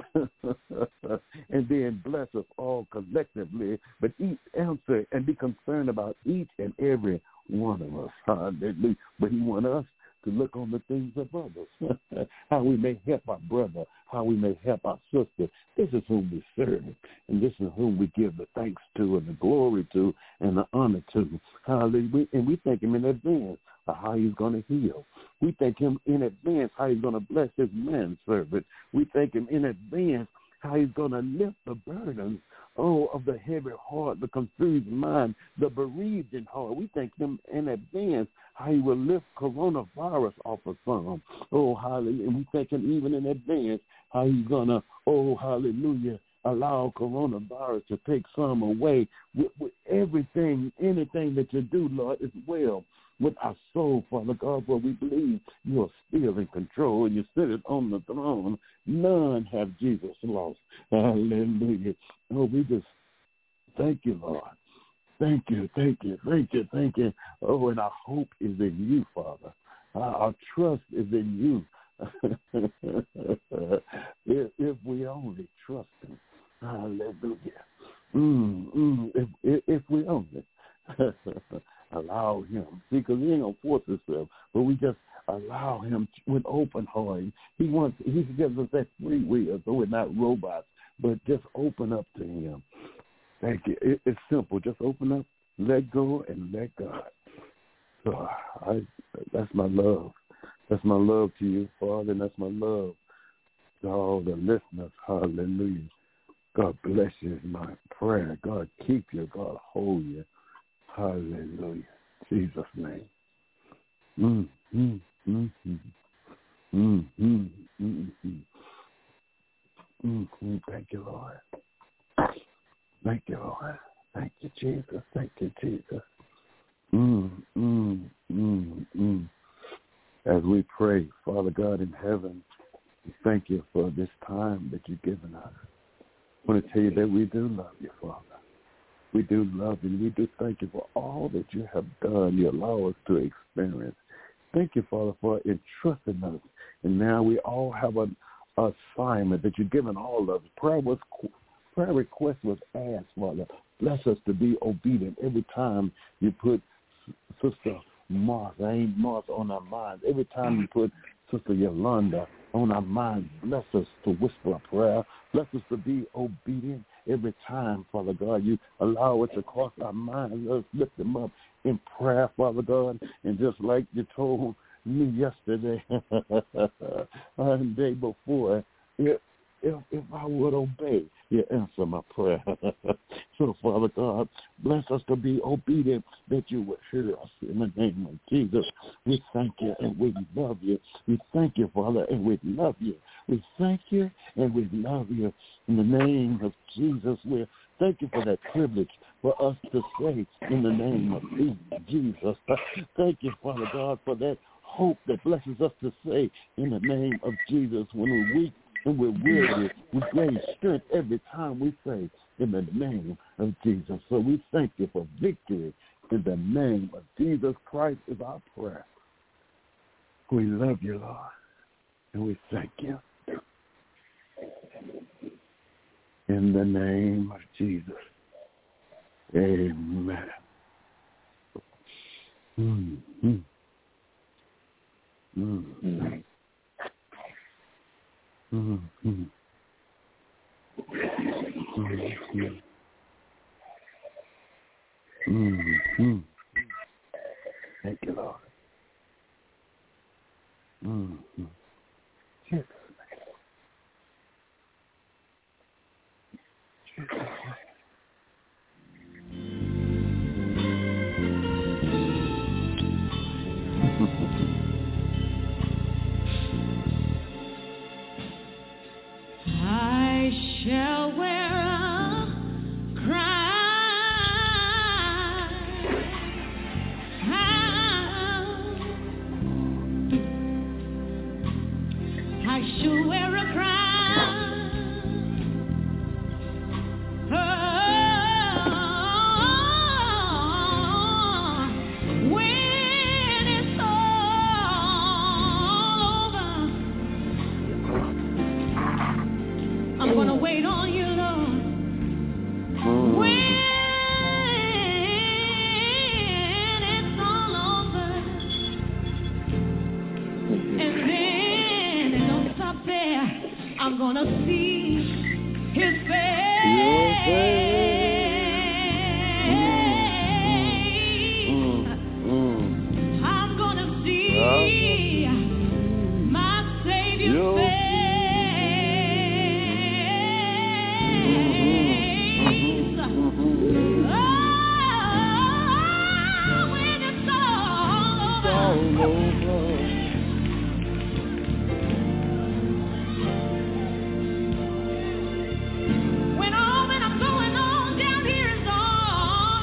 and then bless us all collectively, but each answer and be concerned about each and every one of us. Hallelujah. But he wants us to look on the things of others, how we may help our brother, how we may help our sister. This is whom we serve, and this is whom we give the thanks to and the glory to and the honor to. Hallelujah. And we thank him in advance of how he's going to heal. We thank him in advance how he's going to bless his manservant. We thank him in advance how he's going to lift the burdens, oh, of the heavy heart, the confused mind, the bereaved in heart. We thank him in advance how he will lift coronavirus off of some. Oh, hallelujah. And we thank him even in advance how he's going to, oh, hallelujah, allow coronavirus to take some away. With, with everything, anything that you do, Lord, is well with our soul, Father God, for we believe you are still in control and you sit it on the throne. None have Jesus lost. Hallelujah. Oh, we just thank you, Lord. Thank you, thank you, thank you, thank you. Oh, and our hope is in you, Father. Our, our trust is in you. if, if we only trust him. Hallelujah. Mm, mm, if, if, if we only allow him. See, because he ain't going to force himself, but we just allow him with open heart. He wants, he gives us that free will, so we're not robots, but just open up to him. Thank you. It, it's simple. Just open up, let go, and let God. So I, that's my love. That's my love to you, Father, and that's my love to all the listeners. Hallelujah. God bless you is my prayer. God keep you. God hold you. Hallelujah. Jesus' name. Mm, mm, mm, mm, mm, mm, mm, mm, mm, mm. Thank you, Lord. Thank you, Lord. Thank you, Jesus. Thank you, Jesus. Mm, mm, mm, mm. As we pray, Father God in heaven, we thank you for this time that you've given us. I want to tell you that we do love you, Father. We do love you. We do thank you for all that you have done. You allow us to experience. Thank you, Father, for entrusting us. And now we all have an assignment that you've given all of us. Prayer was prayer request was asked, Father. Bless us to be obedient every time you put Sister Martha, Ain't Martha on our minds. Every time you put Sister Yolanda on our minds, bless us to whisper a prayer. Bless us to be obedient every time, Father God. You allow it to cross our minds. Let us lift them up in prayer, Father God. And just like you told me yesterday and the day before, if, if, if I would obey, you answer my prayer. So, Father God, bless us to be obedient that you would hear us in the name of Jesus. We thank you and we love you. We thank you, Father, and we love you. We thank you and we love you in the name of Jesus. We thank you for that privilege for us to say in the name of Jesus. Thank you, Father God, for that hope that blesses us to say in the name of Jesus when we're weak and we're weary. We gain strength every time we say in the name of Jesus. So we thank you for victory in the name of Jesus Christ is our prayer. We love you, Lord, and we thank you. In the name of Jesus. Amen. Mm-hmm. Mm-hmm. Mm-hmm. Mm-hmm. Mm-hmm. Thank you, Lord. Mm-hmm. Jesus. Jesus. I shall wear a crown I'm gonna see his face. Your face. Mm, mm, mm. I'm gonna see I'm my Savior's Your face. Mm-hmm. Oh, when it's all over. all over. When all that I'm going on down here is all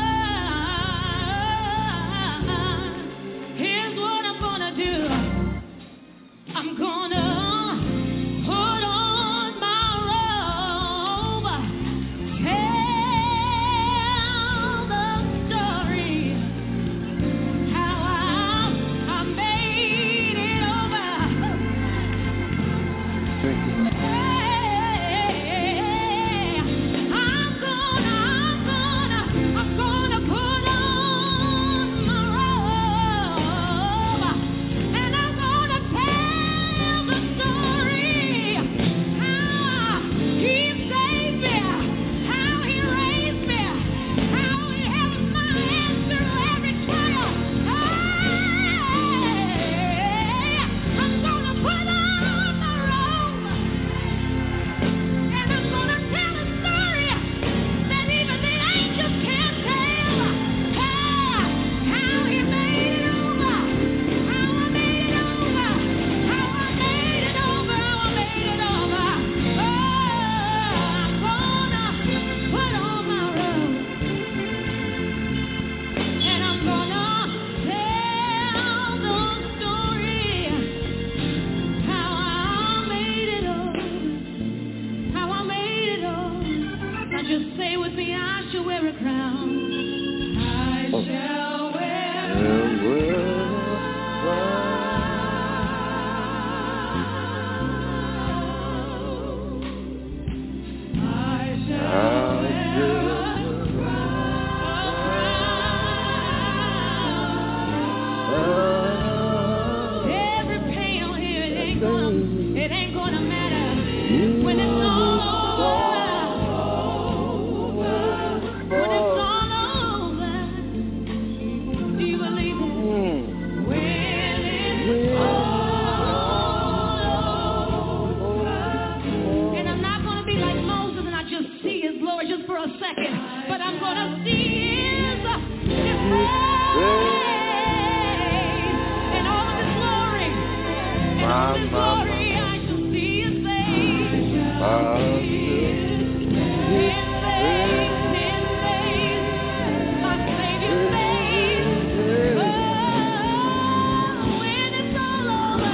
over, here's what I'm gonna do. I'm gonna put on my robe, tell the story, how I, I made it over. Thank you. I'm gonna, I'm gonna, I'm gonna put on my robe, and I'm gonna tell the story, how He saved me, how He raised me, how He held my hand through every trial. Hey, I'm gonna put on my robe. And I'm gonna tell a story that even the angels can't tell. How, how He made it over, how I made it over, how I made it over, how I made it over. Oh, I'm gonna put on my robe, and I'm gonna tell the story, how I made it over. How I made it all. Now just say with me, I shall wear a crown. I shall wear a And we're crown. I shall wear a crown. Every pain on here, it ain't gonna, it ain't gonna matter when it's all over. When it's all over, do you believe it? When it's all over, and I'm not gonna be like Moses and I just see His glory just for a second, but I'm gonna see His, His face and all of His glory, and all of His glory. I shall see His face. His face, His face, my Savior's face. Oh, when it's all over.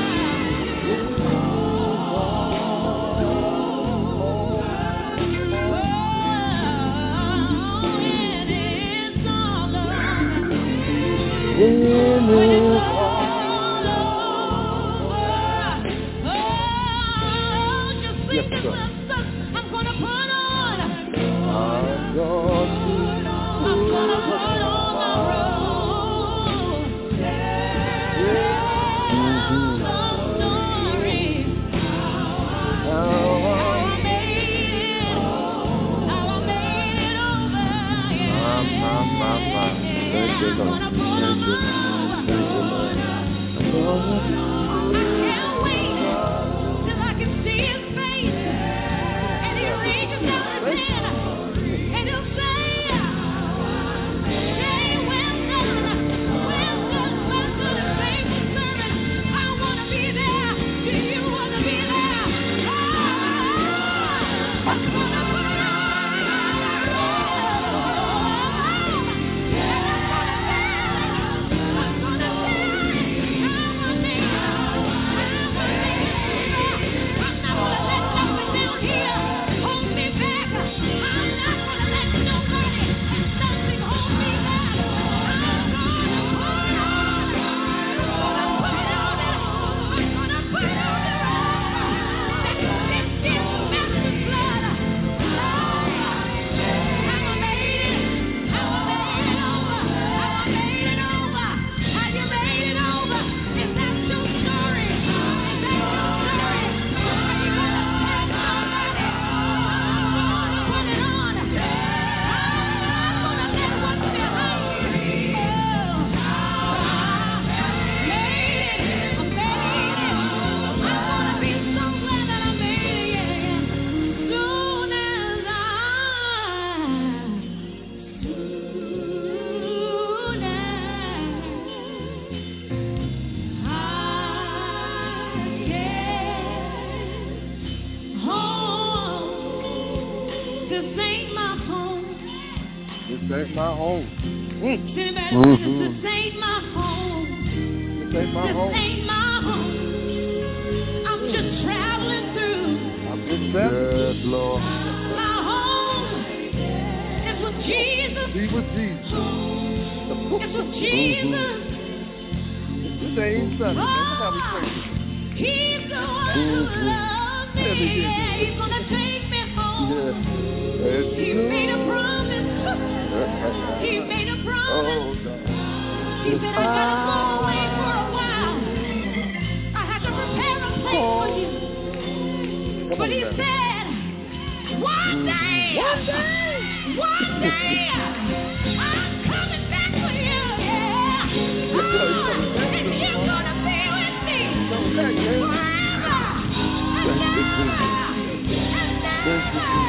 ain't my home. Mm. Anybody mm-hmm. say this ain't my home? This ain't my this home. This ain't my home. I'm mm. just traveling through. I'm just traveling. Yes, Lord. My home is with Jesus. Be with Jesus. It's with Jesus. Mm-hmm. This ain't Sunday. Oh, That's how we pray. He's the one who loves me. Yeah, he's going to take me home. Yes. He made a promise. He made a promise. Oh, God. He said, I gotta go away for a while. I have to prepare a place oh. for you. Come but on, he man. said, one day, one day, one day, I'm coming back for you. Yeah. Oh, and you're gonna be with me forever and ever and ever.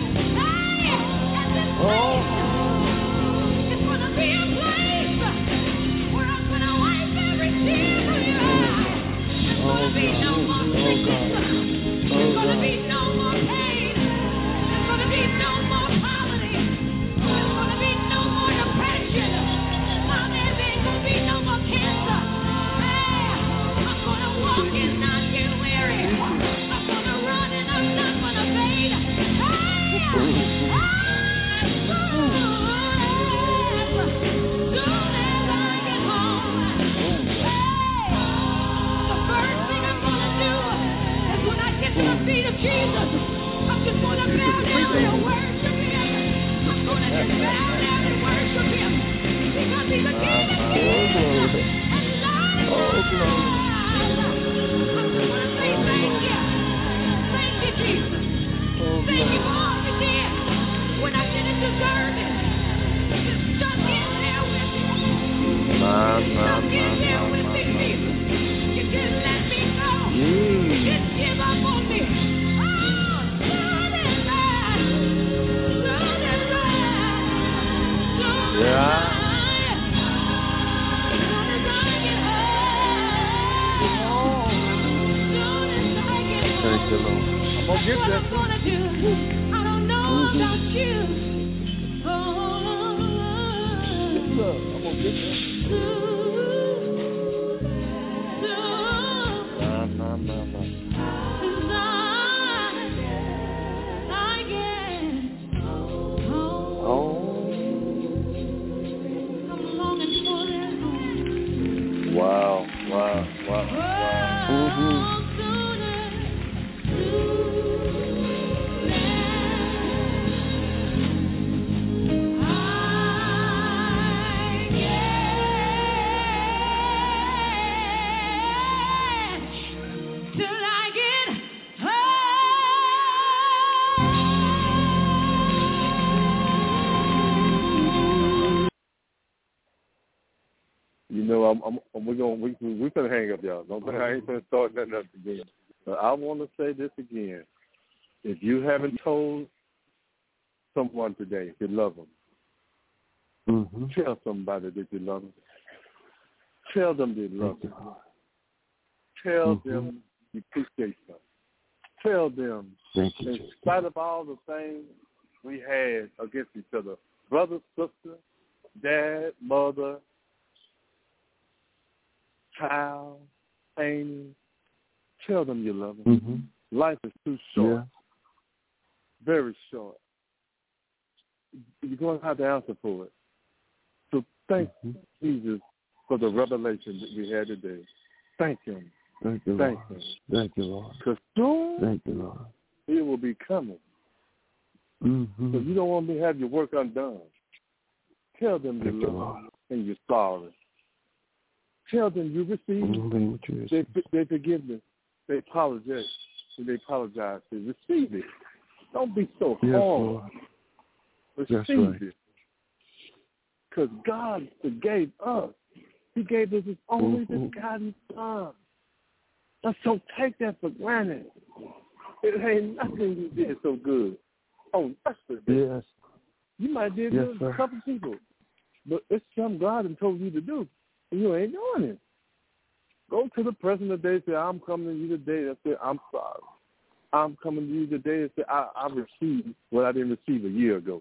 Oh. It's gonna be a place where I'm gonna wipe every tear for you. There's gonna be no more sickness. There's gonna be no more pain. There's gonna be no more poverty. There's gonna be no more depression. There's gonna be no more cancer. I'm gonna walk and not get weary. I'm gonna run and I'm not gonna fade. To the feet of Jesus, I'm just going to bow down and worship Him. I'm going to just bow down and worship Him because He's the King of Kings and Lord of Lords. I'm just going to say thank you. Thank you, Jesus. Thank you for all you did when I didn't deserve it. You just stuck in there with me. You stuck in there with me, Jesus. You didn't let me go. You didn't give up on me. Oh, Lord and Lord. Lord and Lord. Lord yeah. Lord as I get home. Lord as I get home. Thank you, Lord. I'm going to get that. That's what I'm going to do. I don't know mm-hmm. about you. Oh, yes, sir. I'm going to get that. Nah, nah, nah, nah. Wow, wow, wow, wow. Mm-hmm. You know, I'm, I'm, I'm, we're going, we, we're going to hang up, y'all. Don't think I ain't going to start nothing up again. But I want to say this again. If you haven't told someone today you love them, mm-hmm. tell somebody that you love them. Tell them you love them. Tell mm-hmm. them you appreciate them. Tell them, Thank you, in spite of all the things we had against each other, brother, sister, dad, mother, child, pain, tell them you love them. Mm-hmm. Life is too short, yeah. very short. You're going to have to answer for it. So thank mm-hmm. Jesus for the revelation that we had today. Thank Him. Thank you, Thank Lord. Him. Thank you, Lord. Because soon Thank you, Lord. He will be coming. Mm-hmm. So you don't want to have your work undone. Tell them you love them and you're sorry. Tell them you receive mm-hmm. they, they forgive them. They apologize. They apologize. They receive it. Don't be so yes, hard. Lord. Receive right. it. Because God forgave us. He gave us His only mm-hmm. begotten Son. Let's don't take that for granted. It ain't nothing you did so good. Oh, yesterday. Yes. You might did yes, it to a couple people. But it's something God has told you to do. And you ain't doing it. Go to the present today and say, I'm coming to you today and say, I'm sorry. I'm coming to you today and say, I, I received what I didn't receive a year ago.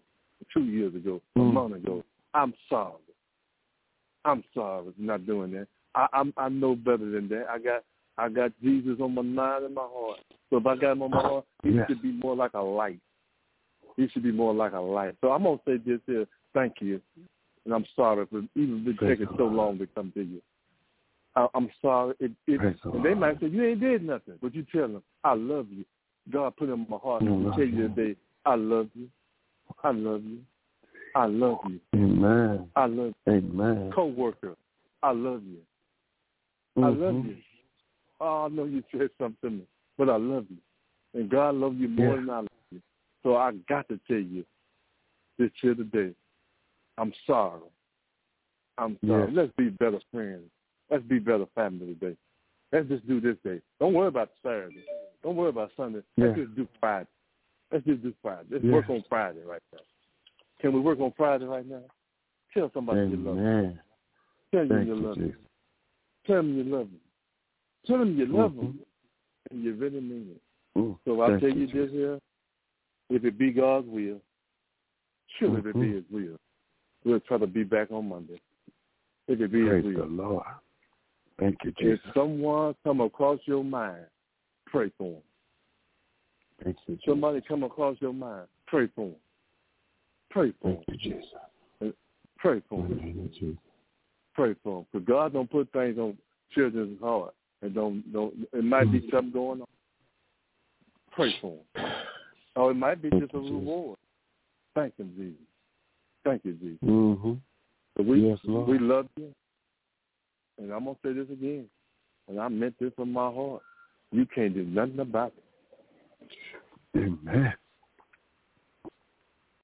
two years ago, mm. a month ago. I'm sorry. I'm sorry for not doing that. I I'm, I know better than that. I got I got Jesus on my mind and my heart. So if I got him on my heart, he yes. should be more like a light. He should be more like a light. So I'm gonna say this here. Thank you, and I'm sorry for even been taking so long to come to you. I, I'm sorry. It, it, and they might say you ain't did nothing, but you tell them I love you. God put it in my heart to tell you today, I love you. I love you. I love you. Amen. I love you. Amen. Co-worker, I love you. Mm-hmm. I love you. Oh, I know you said something to me, but I love you. And God loves you more yeah. than I love you. So I got to tell you this here today, I'm sorry. I'm sorry. Yes. Let's be better friends. Let's be better family today. Let's just do this day. Don't worry about Saturday. Don't worry about Sunday. Let's yeah. just do Friday. Let's just do Friday. Let's yeah. work on Friday right now. Can we work on Friday right now? Tell somebody Amen. you love them. Tell them you love them. Tell them you love them. Tell them you love mm-hmm. them, and you really mean it. Mm, so I'll tell you, you this here, if it be God's will, surely mm-hmm. if it be His will, we'll try to be back on Monday. If it be Praise His will. the Lord. Thank you, Jesus. If someone come across your mind, pray for them. Thank you, Jesus. Somebody come across your mind, pray for them. Pray for Thank them. you, Jesus. Pray for them. Thank you, Jesus. Pray for them. Because God don't put things on children's heart. And don't, don't, it might be something going on. Pray for them. Or it might be Thank just a you, reward. Thank you, Jesus. Thank you, Jesus. Mm-hmm. So we, yes, Lord. we love you. And I'm going to say this again. And I meant this from my heart. You can't do nothing about it. Amen.